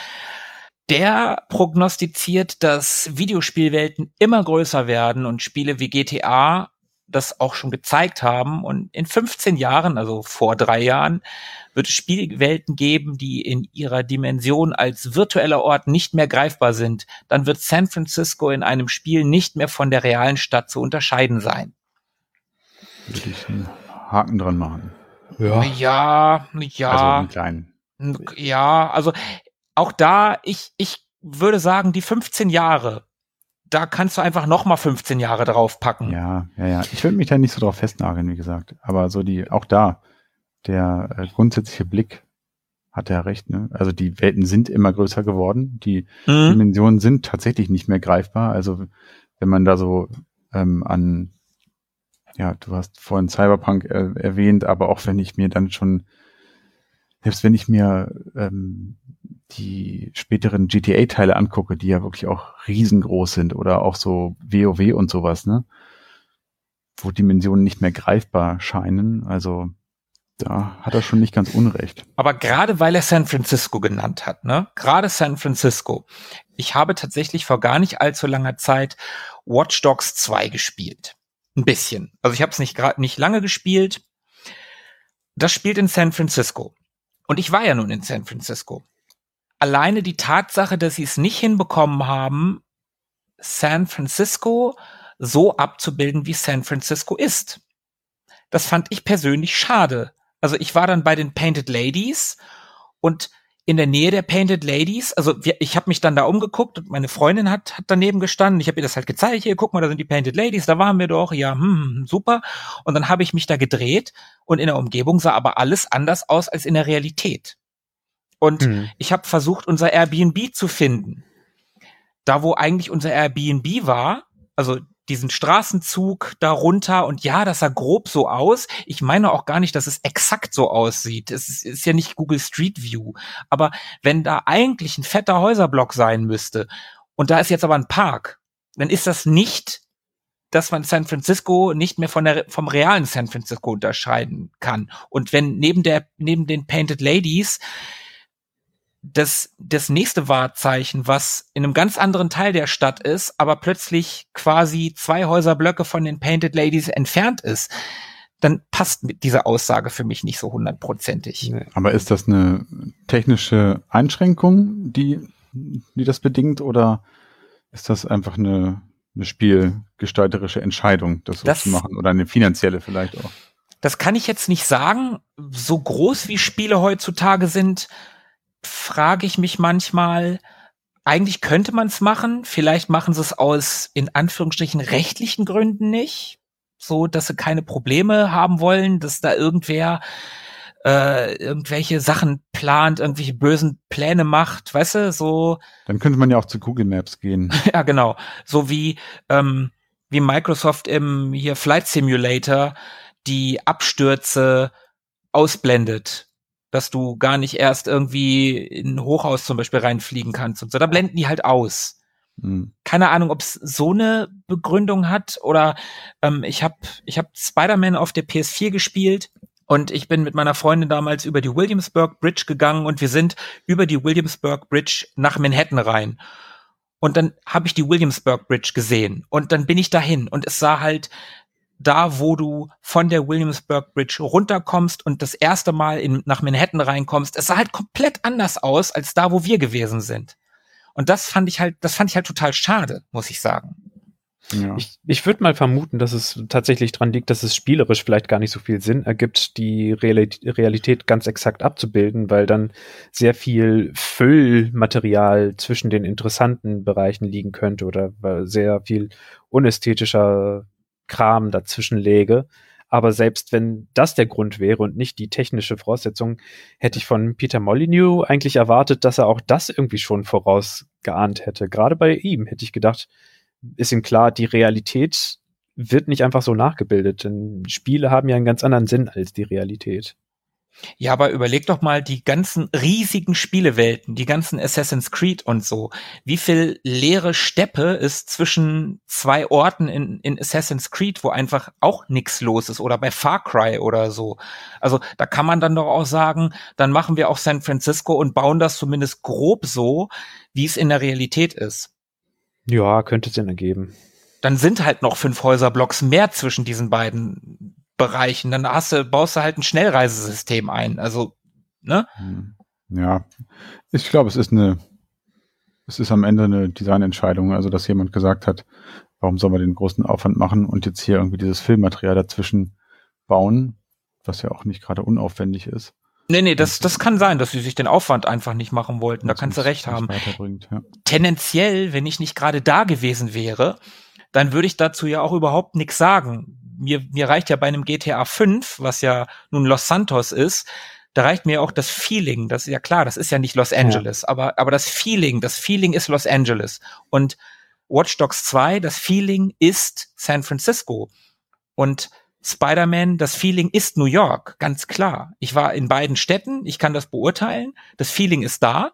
der prognostiziert, dass Videospielwelten immer größer werden und Spiele wie G T A das auch schon gezeigt haben. Und in fünfzehn Jahren, also vor drei Jahren, wird es Spielwelten geben, die in ihrer Dimension als virtueller Ort nicht mehr greifbar sind. Dann wird San Francisco in einem Spiel nicht mehr von der realen Stadt zu unterscheiden sein. Würde ich einen Haken dran machen. Ja, ja. ja. Also einen kleinen. Ja, also auch da, ich, ich würde sagen, die fünfzehn Jahre, da kannst du einfach noch mal fünfzehn Jahre draufpacken. Ja, ja, ja. Ich würde mich da nicht so drauf festnageln, wie gesagt. Aber so die, auch da, der äh, grundsätzliche Blick hat er recht, ne? Also die Welten sind immer größer geworden. Die mhm. Dimensionen sind tatsächlich nicht mehr greifbar. Also wenn man da so ähm, an, ja, du hast vorhin Cyberpunk äh, erwähnt, aber auch wenn ich mir dann schon, selbst wenn ich mir ähm, die späteren G T A-Teile angucke, die ja wirklich auch riesengroß sind oder auch so WoW und sowas, ne? Wo Dimensionen nicht mehr greifbar scheinen. Also da hat er schon nicht ganz unrecht. Aber gerade weil er San Francisco genannt hat, ne? Gerade San Francisco. Ich habe tatsächlich vor gar nicht allzu langer Zeit Watch Dogs zwei gespielt. Ein bisschen. Also ich habe es nicht gerade nicht lange gespielt. Das spielt in San Francisco. Und ich war ja nun in San Francisco. Alleine die Tatsache, dass sie es nicht hinbekommen haben, San Francisco so abzubilden, wie San Francisco ist. Das fand ich persönlich schade. Also ich war dann bei den Painted Ladies und in der Nähe der Painted Ladies, also wir, ich habe mich dann da umgeguckt und meine Freundin hat, hat daneben gestanden. Ich habe ihr das halt gezeigt. Hier, guck mal, da sind die Painted Ladies, da waren wir doch. Ja, hm, super. Und dann habe ich mich da gedreht und in der Umgebung sah aber alles anders aus als in der Realität. Und hm. ich habe versucht, unser Airbnb zu finden. da wo eigentlich unser Airbnb war, also diesen Straßenzug da runter und ja, das sah grob so aus. Ich meine auch gar nicht, dass es exakt so aussieht. Es ist, ist ja nicht Google Street View. Aber wenn da eigentlich ein fetter Häuserblock sein müsste und da ist jetzt aber ein Park, dann ist das nicht, dass man San Francisco nicht mehr von der, vom realen San Francisco unterscheiden kann. Und wenn neben der, neben den Painted Ladies das, das nächste Wahrzeichen, was in einem ganz anderen Teil der Stadt ist, aber plötzlich quasi zwei Häuserblöcke von den Painted Ladies entfernt ist, dann passt mit dieser Aussage für mich nicht so hundertprozentig. Nee. Aber ist das eine technische Einschränkung, die, die das bedingt, oder ist das einfach eine, eine spielgestalterische Entscheidung, das so das, zu machen, oder eine finanzielle vielleicht auch? Das kann ich jetzt nicht sagen. So groß wie Spiele heutzutage sind, frage ich mich manchmal, eigentlich könnte man es machen, vielleicht machen sie es aus, in Anführungsstrichen, rechtlichen Gründen nicht, so, dass sie keine Probleme haben wollen, dass da irgendwer äh, irgendwelche Sachen plant, irgendwelche bösen Pläne macht, weißt du, so. Dann könnte man ja auch zu Google Maps gehen. Ja, genau, so wie ähm, wie Microsoft im hier Flight Simulator die Abstürze ausblendet, dass du gar nicht erst irgendwie in ein Hochhaus zum Beispiel reinfliegen kannst und so. Da blenden die halt aus. Mhm. Keine Ahnung, ob es so eine Begründung hat oder ähm, ich habe ich hab Spider-Man auf der P S vier gespielt und ich bin mit meiner Freundin damals über die Williamsburg Bridge gegangen und wir sind über die Williamsburg Bridge nach Manhattan rein. Und dann habe ich die Williamsburg Bridge gesehen und dann bin ich dahin und es sah halt da, wo du von der Williamsburg Bridge runterkommst und das erste Mal in, nach Manhattan reinkommst, es sah halt komplett anders aus, als da, wo wir gewesen sind. Und das fand ich halt, das fand ich halt total schade, muss ich sagen. Ja. Ich, ich würde mal vermuten, dass es tatsächlich dran liegt, dass es spielerisch vielleicht gar nicht so viel Sinn ergibt, die Realität ganz exakt abzubilden, weil dann sehr viel Füllmaterial zwischen den interessanten Bereichen liegen könnte oder sehr viel unästhetischer Kram dazwischen läge. Aber selbst wenn das der Grund wäre und nicht die technische Voraussetzung, hätte ich von Peter Molyneux eigentlich erwartet, dass er auch das irgendwie schon vorausgeahnt hätte. Gerade bei ihm hätte ich gedacht, ist ihm klar, die Realität wird nicht einfach so nachgebildet, denn Spiele haben ja einen ganz anderen Sinn als die Realität. Ja, aber überleg doch mal die ganzen riesigen Spielewelten, die ganzen Assassin's Creed und so. Wie viel leere Steppe ist zwischen zwei Orten in, in Assassin's Creed, wo einfach auch nichts los ist, oder bei Far Cry oder so. Also da kann man dann doch auch sagen, dann machen wir auch San Francisco und bauen das zumindest grob so, wie es in der Realität ist. Ja, könnte Sinn ergeben. Dann sind halt noch fünf Häuserblocks mehr zwischen diesen beiden Bereichen, dann hast du, baust du halt ein Schnellreisesystem ein, also, ne? Ja, ich glaube, es ist eine, es ist am Ende eine Designentscheidung, also, dass jemand gesagt hat, warum soll man den großen Aufwand machen und jetzt hier irgendwie dieses Filmmaterial dazwischen bauen, was ja auch nicht gerade unaufwendig ist. Nee, nee, das, das kann sein, dass sie sich den Aufwand einfach nicht machen wollten, da kannst du recht haben. Ja. Tendenziell, wenn ich nicht gerade da gewesen wäre, dann würde ich dazu ja auch überhaupt nichts sagen. Mir, mir reicht ja bei einem G T A fünf, was ja nun Los Santos ist, da reicht mir auch das Feeling, das ist ja klar, das ist ja nicht Los Angeles, ja. aber, aber das Feeling, das Feeling ist Los Angeles. Und Watch Dogs zwei, das Feeling ist San Francisco. Und Spider-Man, das Feeling ist New York, ganz klar. Ich war in beiden Städten, ich kann das beurteilen, das Feeling ist da,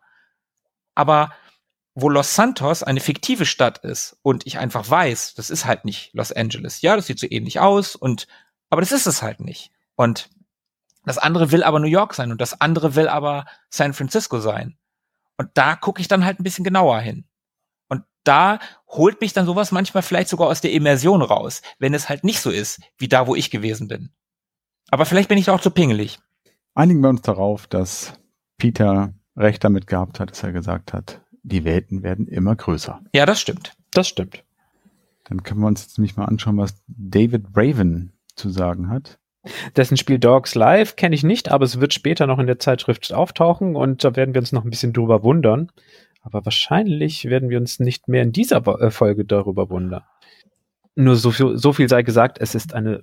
aber wo Los Santos eine fiktive Stadt ist und ich einfach weiß, das ist halt nicht Los Angeles. Ja, das sieht so ähnlich aus und, aber das ist es halt nicht. Und das andere will aber New York sein und das andere will aber San Francisco sein. Und da gucke ich dann halt ein bisschen genauer hin. Und da holt mich dann sowas manchmal vielleicht sogar aus der Immersion raus, wenn es halt nicht so ist, wie da, wo ich gewesen bin. Aber vielleicht bin ich auch zu pingelig. Einigen wir uns darauf, dass Peter recht damit gehabt hat, dass er gesagt hat, die Welten werden immer größer. Ja, das stimmt. Das stimmt. Dann können wir uns jetzt nämlich mal anschauen, was David Raven zu sagen hat. Dessen Spiel Dogs Live kenne ich nicht, aber es wird später noch in der Zeitschrift auftauchen und da werden wir uns noch ein bisschen drüber wundern. Aber wahrscheinlich werden wir uns nicht mehr in dieser Folge darüber wundern. Nur so viel, so viel sei gesagt, es ist eine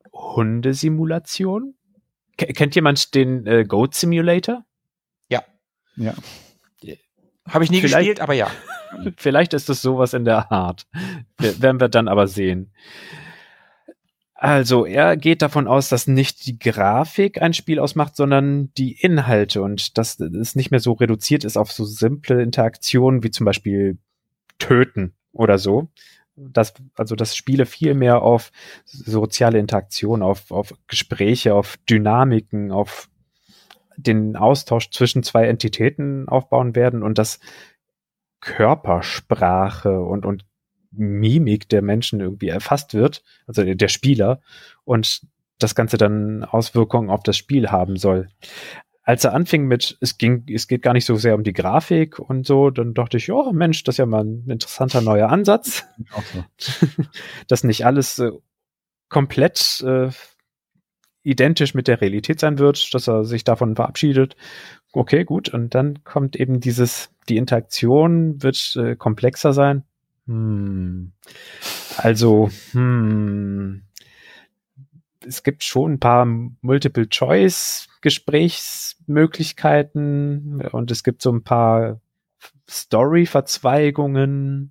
Hundesimulation. K- kennt jemand den äh, Goat Simulator? Ja. Ja. Habe ich nie Vielleicht- gespielt, aber ja. Vielleicht ist es sowas in der Art. Wir, werden wir dann aber sehen. Also, er geht davon aus, dass nicht die Grafik ein Spiel ausmacht, sondern die Inhalte und dass es nicht mehr so reduziert ist auf so simple Interaktionen wie zum Beispiel Töten oder so. Dass, also, dass Spiele viel mehr auf soziale Interaktion, auf, auf Gespräche, auf Dynamiken, auf den Austausch zwischen zwei Entitäten aufbauen werden und dass Körpersprache und, und Mimik der Menschen irgendwie erfasst wird, also der, der Spieler, und das Ganze dann Auswirkungen auf das Spiel haben soll. Als er anfing mit, es ging, es geht gar nicht so sehr um die Grafik und so, dann dachte ich, oh Mensch, das ist ja mal ein interessanter neuer Ansatz. Auch so. Dass nicht alles äh, komplett äh, identisch mit der Realität sein wird, dass er sich davon verabschiedet. Okay, gut. Und dann kommt eben dieses, die Interaktion wird äh, komplexer sein. Hm. Also, hm. Es gibt schon ein paar Multiple-Choice-Gesprächsmöglichkeiten und es gibt so ein paar Story-Verzweigungen,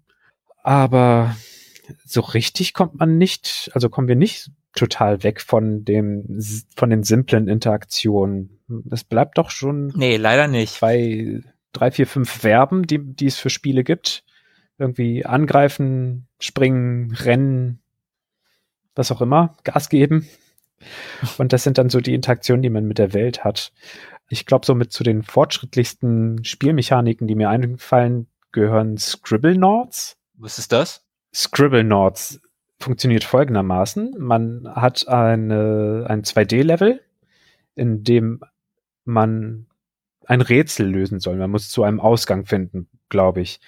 aber so richtig kommt man nicht, also kommen wir nicht total weg von dem, von den simplen Interaktionen. Es bleibt doch schon Nee, leider nicht. zwei, drei, vier, fünf Verben, die, die es für Spiele gibt. Irgendwie angreifen, springen, rennen, was auch immer, Gas geben. Und das sind dann so die Interaktionen, die man mit der Welt hat. Ich glaube, somit zu den fortschrittlichsten Spielmechaniken, die mir einfallen, gehören Scribblenauts. Was ist das? Scribblenauts funktioniert folgendermaßen. Man hat eine, ein zwei D-Level, in dem man ein Rätsel lösen soll. Man muss zu einem Ausgang finden, glaube ich.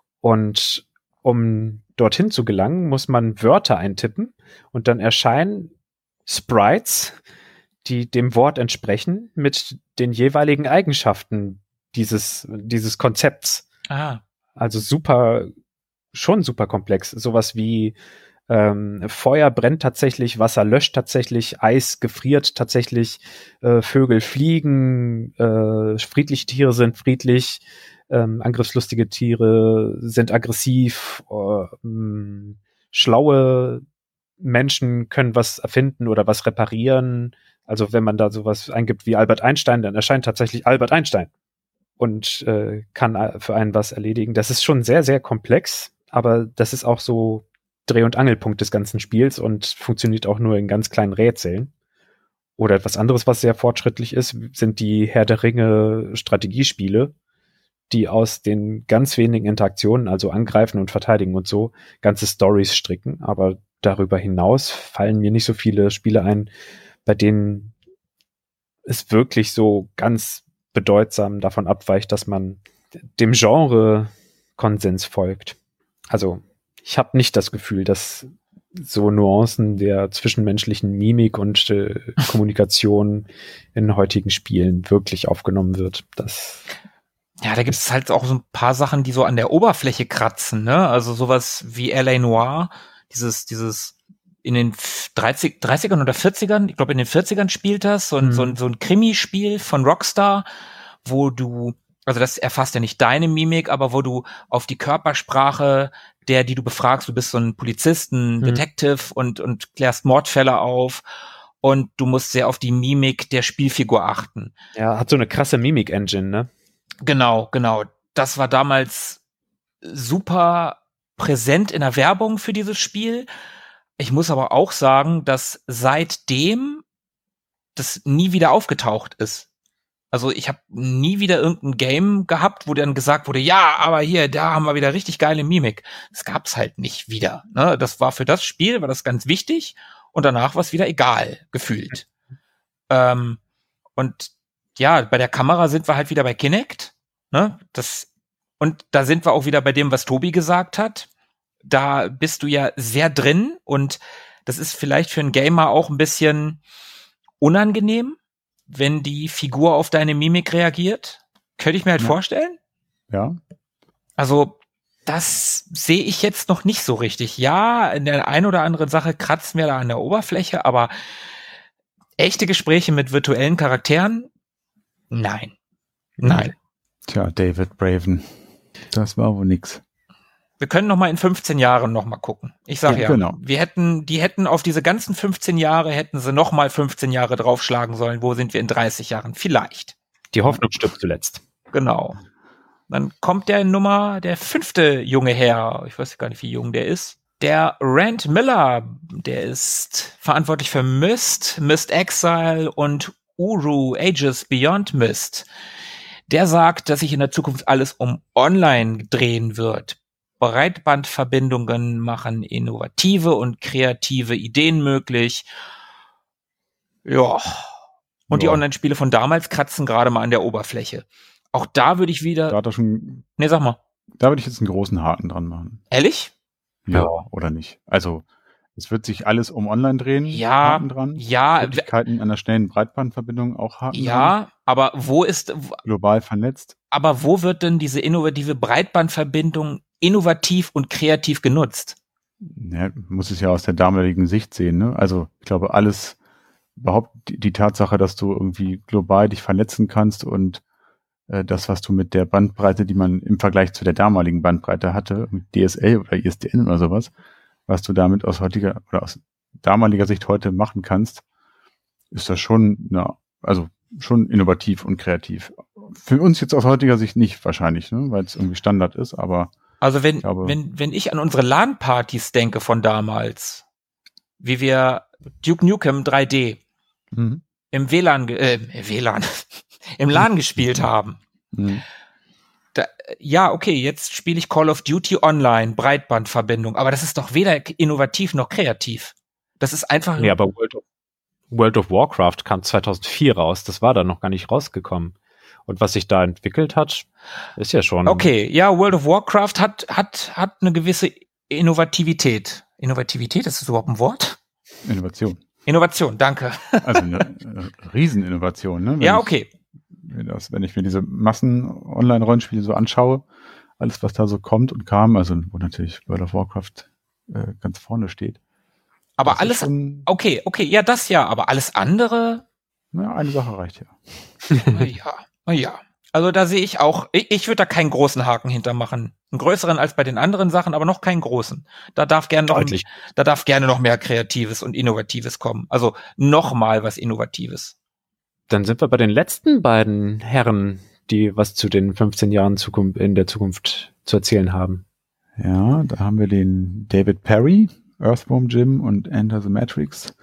Und um dorthin zu gelangen, muss man Wörter eintippen und dann erscheinen Sprites, die dem Wort entsprechen, mit den jeweiligen Eigenschaften dieses, dieses Konzepts. Ah. Also super, schon super komplex. Sowas wie ähm, Feuer brennt tatsächlich, Wasser löscht tatsächlich, Eis gefriert tatsächlich, äh, Vögel fliegen, äh, friedliche Tiere sind friedlich, ähm, angriffslustige Tiere sind aggressiv, äh, mh, schlaue Menschen können was erfinden oder was reparieren. Also wenn man da sowas eingibt wie Albert Einstein, dann erscheint tatsächlich Albert Einstein und äh, kann für einen was erledigen. Das ist schon sehr, sehr komplex, aber das ist auch so Dreh- und Angelpunkt des ganzen Spiels und funktioniert auch nur in ganz kleinen Rätseln. Oder etwas anderes, was sehr fortschrittlich ist, sind die Herr der Ringe Strategiespiele, die aus den ganz wenigen Interaktionen, also angreifen und verteidigen und so, ganze Stories stricken. Aber darüber hinaus fallen mir nicht so viele Spiele ein, bei denen es wirklich so ganz bedeutsam davon abweicht, dass man dem Genre Konsens folgt. Also ich habe nicht das Gefühl, dass so Nuancen der zwischenmenschlichen Mimik und äh, Kommunikation in heutigen Spielen wirklich aufgenommen wird. Das Ja, da gibt es halt auch so ein paar Sachen, die so an der Oberfläche kratzen, ne? Also sowas wie L A Noire, dieses, dieses in den dreißig, dreißigern oder vierzigern, ich glaube in den vierzigern spielt das, so ein, Mhm. so ein, so ein Krimispiel von Rockstar, wo du, also das erfasst ja nicht deine Mimik, aber wo du auf die Körpersprache der, die du befragst, du bist so ein Polizist, ein Mhm. Detective und, und klärst Mordfälle auf und du musst sehr auf die Mimik der Spielfigur achten. ja, hat so eine krasse Mimik-Engine, ne? Genau, genau. Das war damals super präsent in der Werbung für dieses Spiel. Ich muss aber auch sagen, dass seitdem das nie wieder aufgetaucht ist. Also ich habe nie wieder irgendein Game gehabt, wo dann gesagt wurde, ja, aber hier, da haben wir wieder richtig geile Mimik. Das gab's halt nicht wieder. Ne? Das war für das Spiel, war das ganz wichtig und danach war es wieder egal, gefühlt. Ähm, und ja, bei der Kamera sind wir halt wieder bei Kinect. Ne? Das, und da sind wir auch wieder bei dem, was Tobi gesagt hat. Da bist du ja sehr drin und das ist vielleicht für einen Gamer auch ein bisschen unangenehm, wenn die Figur auf deine Mimik reagiert. Könnte ich mir halt Ja. vorstellen. Ja. Also das sehe ich jetzt noch nicht so richtig. Ja, in der einen oder anderen Sache kratzen wir da an der Oberfläche, aber echte Gespräche mit virtuellen Charakteren? Nein. Nein. Tja, David Braven. Das war wohl nix. Wir können noch mal in fünfzehn Jahren noch mal gucken. Ich sag ja, Ja, genau. wir hätten, die hätten auf diese ganzen fünfzehn Jahre, hätten sie noch mal fünfzehn Jahre draufschlagen sollen. Wo sind wir in dreißig Jahren? Vielleicht. Die Hoffnung stirbt zuletzt. Genau. Dann kommt der Nummer, der fünfte junge Herr, ich weiß gar nicht, wie jung der ist, der Rand Miller, der ist verantwortlich für Myst, Myst Exile und Uru, Ages Beyond Myst. Der sagt, dass sich in der Zukunft alles um Online drehen wird. Breitbandverbindungen machen innovative und kreative Ideen möglich. Ja. Und Ja. die Online-Spiele von damals kratzen gerade mal an der Oberfläche. Auch da würde ich wieder... Da hat er schon, Nee, sag mal. da würde ich jetzt einen großen Haken dran machen. Ehrlich? Ja, Ja. oder nicht? Also, es wird sich alles um Online drehen. Ja, Haken dran. ja, Möglichkeiten einer schnellen Breitbandverbindung auch Haken dran. Ja, aber wo ist... Global vernetzt. Aber wo wird denn diese innovative Breitbandverbindung innovativ und kreativ genutzt? Ja, muss es ja aus der damaligen Sicht sehen, ne? Also, ich glaube, alles, überhaupt die, die Tatsache, dass du irgendwie global dich vernetzen kannst und äh, das, was du mit der Bandbreite, die man im Vergleich zu der damaligen Bandbreite hatte, mit D S L oder I S D N oder sowas, was du damit aus heutiger oder aus damaliger Sicht heute machen kannst, ist das schon, na, also schon innovativ und kreativ. Für uns jetzt aus heutiger Sicht nicht wahrscheinlich, ne? Weil es irgendwie Standard ist, aber Also wenn, glaube- wenn, wenn ich an unsere LAN-Partys denke von damals, wie wir Duke Nukem drei D mhm. im W L A N, ge- äh, W L A N, im LAN gespielt haben. Mhm. Da, ja, okay, jetzt spiele ich Call of Duty Online, Breitbandverbindung, aber das ist doch weder innovativ noch kreativ. Das ist einfach... Nee, aber World of, World of Warcraft kam zweitausendvier raus. Das war da noch gar nicht rausgekommen. Und was sich da entwickelt hat, ist ja schon... Okay, ja, World of Warcraft hat, hat, hat eine gewisse Innovativität. Innovativität, ist das überhaupt ein Wort? Innovation. Innovation, danke. Also eine äh, Rieseninnovation, ne? Wenn Ja, ich- okay. Wenn, das, wenn ich mir diese Massen-Online-Rollenspiele so anschaue, alles, was da so kommt und kam, also wo natürlich World of Warcraft äh, ganz vorne steht. Aber das ist alles, schon, okay, okay, ja, das ja, aber alles andere, na, eine Sache reicht ja. na ja, na ja. Also da sehe ich auch, ich, ich würde da keinen großen Haken hintermachen. Einen größeren als bei den anderen Sachen, aber noch keinen großen. Da darf gerne noch, Deutlich. da darf gerne noch mehr Kreatives und Innovatives kommen. Also noch mal was Innovatives. Dann sind wir bei den letzten beiden Herren, die was zu den fünfzehn Jahren Zukunft in der Zukunft zu erzählen haben. Ja, da haben wir den David Perry, Earthworm Jim und Enter the Matrix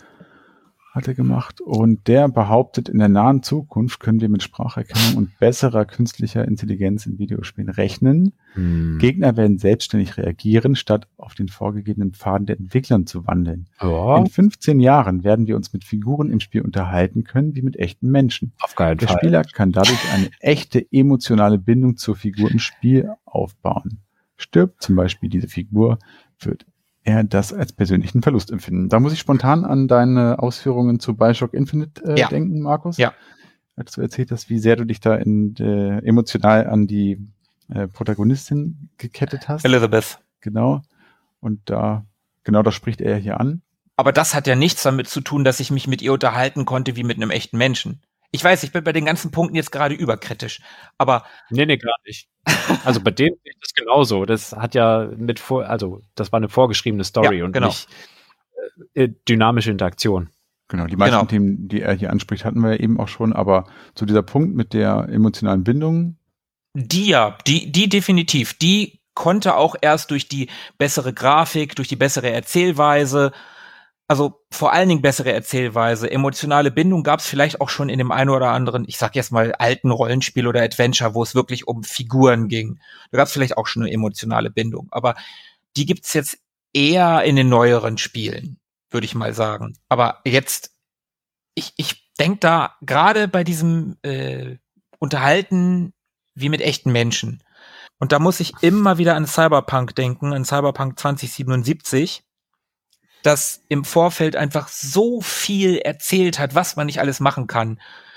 hat er gemacht. Und der behauptet, in der nahen Zukunft können wir mit Spracherkennung und besserer künstlicher Intelligenz in Videospielen rechnen. Hm. Gegner werden selbstständig reagieren, statt auf den vorgegebenen Pfaden der Entwicklern zu wandeln. Ja, In fünfzehn Jahren werden wir uns mit Figuren im Spiel unterhalten können, wie mit echten Menschen. auf keinen Der Fall. Spieler kann dadurch eine echte emotionale Bindung zur Figur im Spiel aufbauen. Stirbt zum Beispiel diese Figur, wird er das als persönlichen Verlust empfinden. Da muss ich spontan an deine Ausführungen zu Bioshock Infinite äh, Ja. denken, Markus. Ja. Als du erzählt hast, wie sehr du dich da in, äh, emotional an die äh, Protagonistin gekettet hast. Elizabeth. Genau. Und da, genau das spricht er hier an. Aber das hat ja nichts damit zu tun, dass ich mich mit ihr unterhalten konnte wie mit einem echten Menschen. Ich weiß, ich bin bei den ganzen Punkten jetzt gerade überkritisch, aber Nee, nee, gar nicht. Also bei dem ist das genauso. Das hat ja mit vor, also das war eine vorgeschriebene Story Ja, und genau. nicht äh, dynamische Interaktion. Genau, die meisten Genau. Themen, die er hier anspricht, hatten wir ja eben auch schon, aber zu dieser Punkt mit der emotionalen Bindung, die ja, die, die definitiv, die konnte auch erst durch die bessere Grafik, durch die bessere Erzählweise, also vor allen Dingen bessere Erzählweise, emotionale Bindung gab es vielleicht auch schon in dem einen oder anderen, ich sag jetzt mal alten Rollenspiel oder Adventure, wo es wirklich um Figuren ging. Da gab es vielleicht auch schon eine emotionale Bindung, aber die gibt's jetzt eher in den neueren Spielen, würde ich mal sagen. Aber jetzt, ich, ich denke da gerade bei diesem äh, Unterhalten wie mit echten Menschen. Und da muss ich immer wieder an Cyberpunk denken, an Cyberpunk zwanzig siebenundsiebzig, das im Vorfeld einfach so viel erzählt hat, was man nicht alles machen kann.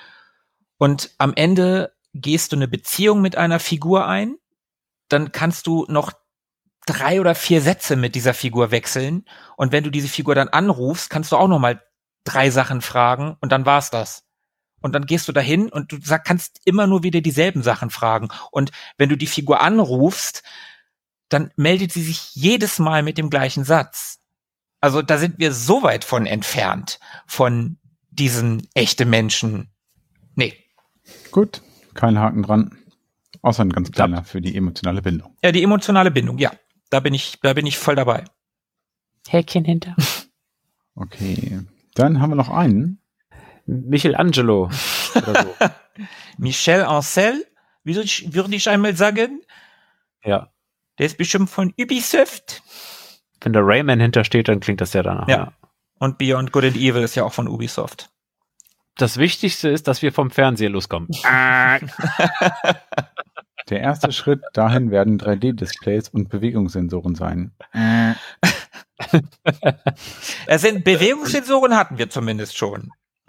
Und am Ende gehst du eine Beziehung mit einer Figur ein, dann kannst du noch drei oder vier Sätze mit dieser Figur wechseln. Und wenn du diese Figur dann anrufst, kannst du auch noch mal drei Sachen fragen und dann war's das. Und dann gehst du dahin und du sag, kannst immer nur wieder dieselben Sachen fragen. Und wenn du die Figur anrufst, dann meldet sie sich jedes Mal mit dem gleichen Satz. Also da sind wir so weit von entfernt, von diesen echten Menschen. Nee. Gut, kein Haken dran. Außer ein ganz kleiner für die emotionale Bindung. Ja, die emotionale Bindung, ja. Da bin ich, da bin ich voll dabei. Häkchen hinter. Okay. Dann haben wir noch einen. Michelangelo. Oder so. Michel Ancel, würde ich, würde ich einmal sagen. Ja. Der ist bestimmt von Ubisoft. Wenn der Rayman hintersteht, dann klingt das ja danach. Ja. Ja. Und Beyond Good and Evil ist ja auch von Ubisoft. Das Wichtigste ist, dass wir vom Fernseher loskommen. Der erste Schritt dahin werden drei D-Displays und Bewegungssensoren sein. Es sind Bewegungssensoren hatten wir zumindest schon.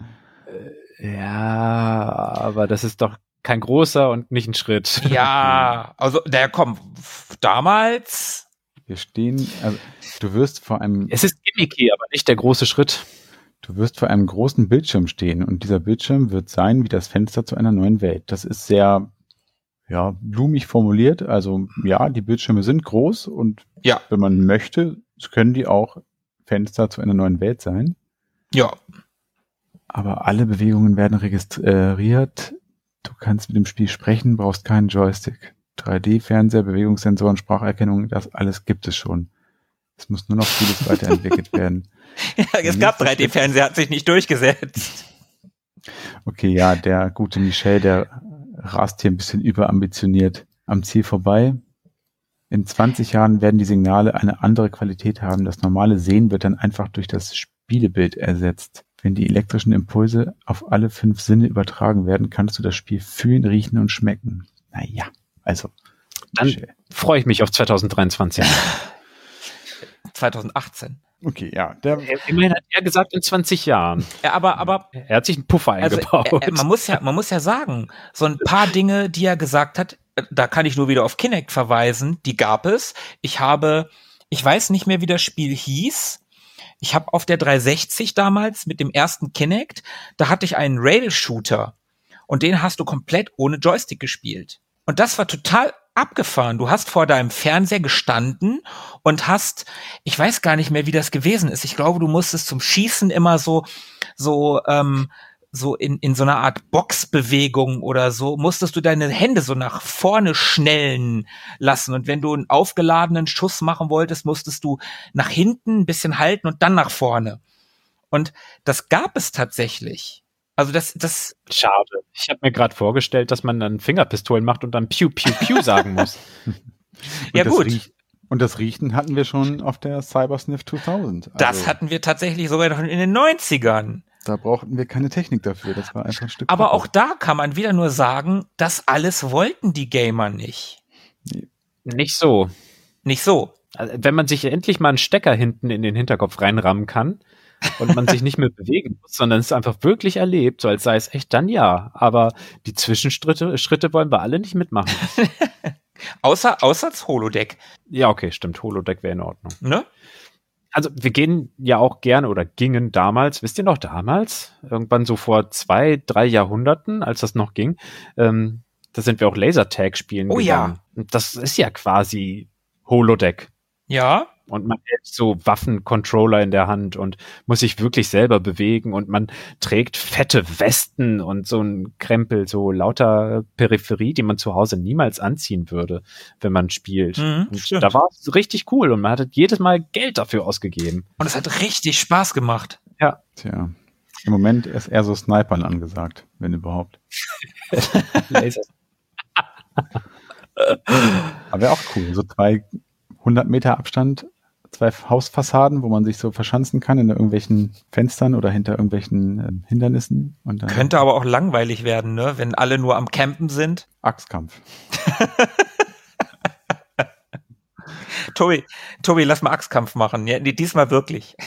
Ja, aber das ist doch kein großer und nicht ein Schritt. Ja, also der kommt damals. Wir stehen, also du wirst vor einem, Es ist gimmicky, aber nicht der große Schritt. du wirst vor einem großen Bildschirm stehen und dieser Bildschirm wird sein wie das Fenster zu einer neuen Welt. Das ist sehr, ja, blumig formuliert. Also ja, die Bildschirme sind groß und Ja. wenn man möchte, können die auch Fenster zu einer neuen Welt sein. Ja. Aber alle Bewegungen werden registriert. Du kannst mit dem Spiel sprechen, brauchst keinen Joystick. drei D-Fernseher, Bewegungssensoren, Spracherkennung, das alles gibt es schon. Es muss nur noch vieles weiterentwickelt werden. Ja, es gab drei D-Fernseher, hat sich nicht durchgesetzt. Okay, ja, der gute Michel, der rast hier ein bisschen überambitioniert am Ziel vorbei. In zwanzig Jahren werden die Signale eine andere Qualität haben. Das normale Sehen wird dann einfach durch das Spielebild ersetzt. Wenn die elektrischen Impulse auf alle fünf Sinne übertragen werden, kannst du das Spiel fühlen, riechen und schmecken. Naja, also. Dann Michel. freue ich mich auf zwanzig dreiundzwanzig. zwanzig achtzehn. Okay, ja. Der, Immerhin hat er gesagt in zwanzig Jahren. Ja, aber, aber, Er hat sich einen Puffer also, eingebaut. äh, äh, man muss ja, man muss ja sagen, so ein paar Dinge, die er gesagt hat, äh, da kann ich nur wieder auf Kinect verweisen, die gab es. Ich habe, ich weiß nicht mehr, wie das Spiel hieß. Ich habe auf der dreihundertsechzig damals mit dem ersten Kinect, da hatte ich einen Rail-Shooter und den hast du komplett ohne Joystick gespielt. Und das war total abgefahren. Du hast vor deinem Fernseher gestanden und hast, ich weiß gar nicht mehr, wie das gewesen ist. Ich glaube, du musstest zum Schießen immer so, so, ähm, so in, in so einer Art Boxbewegung oder so, musstest du deine Hände so nach vorne schnellen lassen. Und wenn du einen aufgeladenen Schuss machen wolltest, musstest du nach hinten ein bisschen halten und dann nach vorne. Und das gab es tatsächlich. Also das, das. Schade. Ich habe mir gerade vorgestellt, dass man dann Fingerpistolen macht und dann Piu, Piu, Piu sagen muss. Ja, das gut. Riech- und das Riechen hatten wir schon auf der Cybersniff zweitausend. Also, Das hatten wir tatsächlich sogar noch in den neunzigern. da brauchten wir keine Technik dafür. Das war einfach ein Stück Aber Pappe. auch da kann man wieder nur sagen, das alles wollten die Gamer nicht. Nicht so. Nicht so. Also, wenn man sich endlich mal einen Stecker hinten in den Hinterkopf reinrammen kann und man sich nicht mehr bewegen muss, sondern es einfach wirklich erlebt, so als sei es echt, dann ja. Aber die Zwischenschritte Schritte wollen wir alle nicht mitmachen. Außer, außer das Holodeck, Ja, okay, stimmt. Holodeck wäre in Ordnung. ne? Also wir gehen ja auch gerne oder gingen damals, wisst ihr noch damals, irgendwann so vor zwei, drei Jahrhunderten, als das noch ging, ähm, da sind wir auch Lasertag spielen Oh gegangen. Und das ist ja quasi Holodeck. Ja. Und man hält so Waffencontroller in der Hand und muss sich wirklich selber bewegen und man trägt fette Westen und so ein Krempel, so lauter Peripherie, die man zu Hause niemals anziehen würde, wenn man spielt. Mhm, und stimmt. da war es richtig cool und man hat jedes Mal Geld dafür ausgegeben. Und es hat richtig Spaß gemacht. Ja. Tja, im Moment ist eher so Snipern angesagt, wenn überhaupt. Laser. Aber wäre auch cool. So zwei hundert Meter Abstand, zwei Hausfassaden, wo man sich so verschanzen kann in irgendwelchen Fenstern oder hinter irgendwelchen ähm, Hindernissen. Und dann Könnte aber auch langweilig werden, ne? Wenn alle nur am Campen sind. Axtkampf. Tobi, Tobi, lass mal Axtkampf machen. Ja, nee, diesmal wirklich.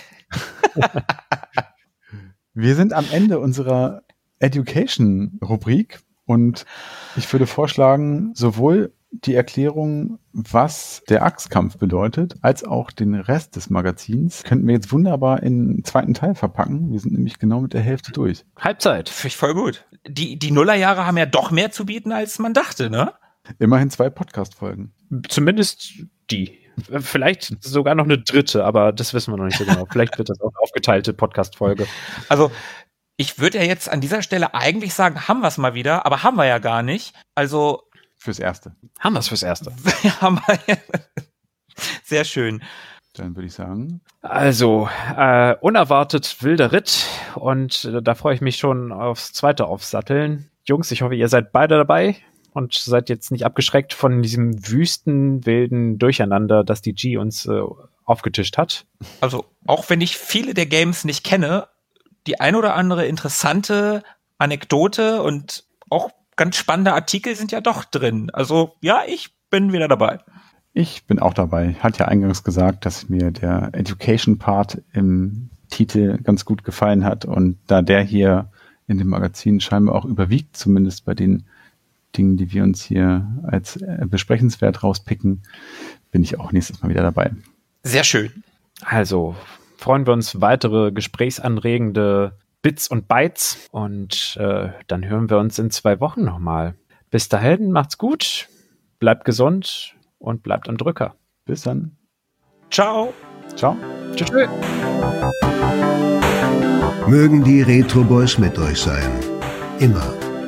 Wir sind am Ende unserer Education-Rubrik und ich würde vorschlagen, sowohl die Erklärung, was der Axtkampf bedeutet, als auch den Rest des Magazins, könnten wir jetzt wunderbar in den zweiten Teil verpacken. Wir sind nämlich genau mit der Hälfte durch. Halbzeit. Finde ich voll gut. Die, die Nullerjahre haben ja doch mehr zu bieten, als man dachte, ne? Immerhin zwei Podcast-Folgen. Zumindest die. Vielleicht sogar noch eine dritte, aber das wissen wir noch nicht so genau. Vielleicht wird das auch eine aufgeteilte Podcast-Folge. Also, ich würde ja jetzt an dieser Stelle eigentlich sagen, haben wir es mal wieder, aber haben wir ja gar nicht. Also fürs Erste. Haben wir es fürs Erste. haben wir ja. Sehr schön. Dann würde ich sagen. Also, äh, unerwartet wilder Ritt und äh, da freue ich mich schon aufs zweite Aufsatteln. Jungs, ich hoffe, ihr seid beide dabei und seid jetzt nicht abgeschreckt von diesem wüsten, wilden Durcheinander, das die G uns äh, aufgetischt hat. Also, auch wenn ich viele der Games nicht kenne, die ein oder andere interessante Anekdote und auch ganz spannende Artikel sind ja doch drin. Also ja, ich bin wieder dabei. Ich bin auch dabei. Hat ja eingangs gesagt, dass mir der Education-Part im Titel ganz gut gefallen hat. Und da der hier in dem Magazin scheinbar auch überwiegt, zumindest bei den Dingen, die wir uns hier als besprechenswert rauspicken, bin ich auch nächstes Mal wieder dabei. Sehr schön. Also freuen wir uns weitere gesprächsanregende Bits und Bytes und äh, dann hören wir uns in zwei Wochen nochmal. Bis dahin, macht's gut, bleibt gesund und bleibt am Drücker. Bis dann. Ciao. Ciao. Tschüss. Mögen die Retro Boys mit euch sein. Immer.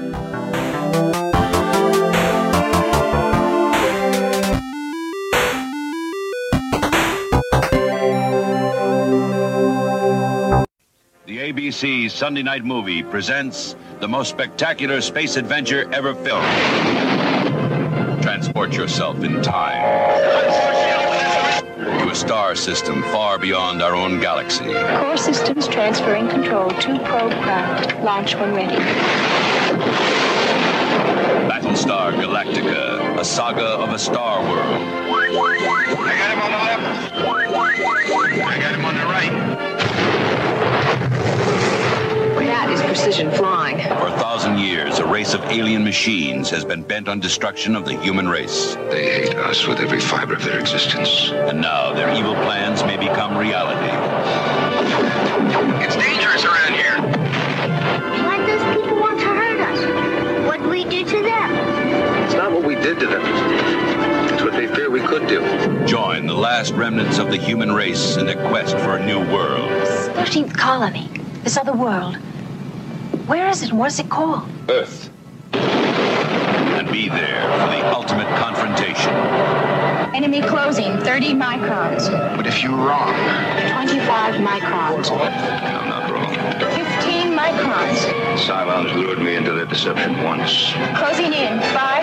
A B C Sunday Night Movie presents the most spectacular space adventure ever filmed. Transport yourself in time to a star system far beyond our own galaxy. Core systems transferring control to probe craft. Launch when ready. Battlestar Galactica, a saga of a star world. I got him on the left. I got him on the right. That is precision flying. For a thousand years, a race of alien machines has been bent on destruction of the human race. They hate us with every fiber of their existence. And now their evil plans may become reality. It's dangerous around here. Why do those people want to hurt us? What did we do to them? It's not what we did to them. It's what they fear we could do. Join the last remnants of the human race in their quest for a new world. thirteenth colony. This other world. Where is it? What is it called? Earth. And be there for the ultimate confrontation. Enemy closing, thirty microns. But if you're wrong... twenty-five microns. I'm not wrong. fifteen microns. Cylons lured me into their deception once. Closing in, five.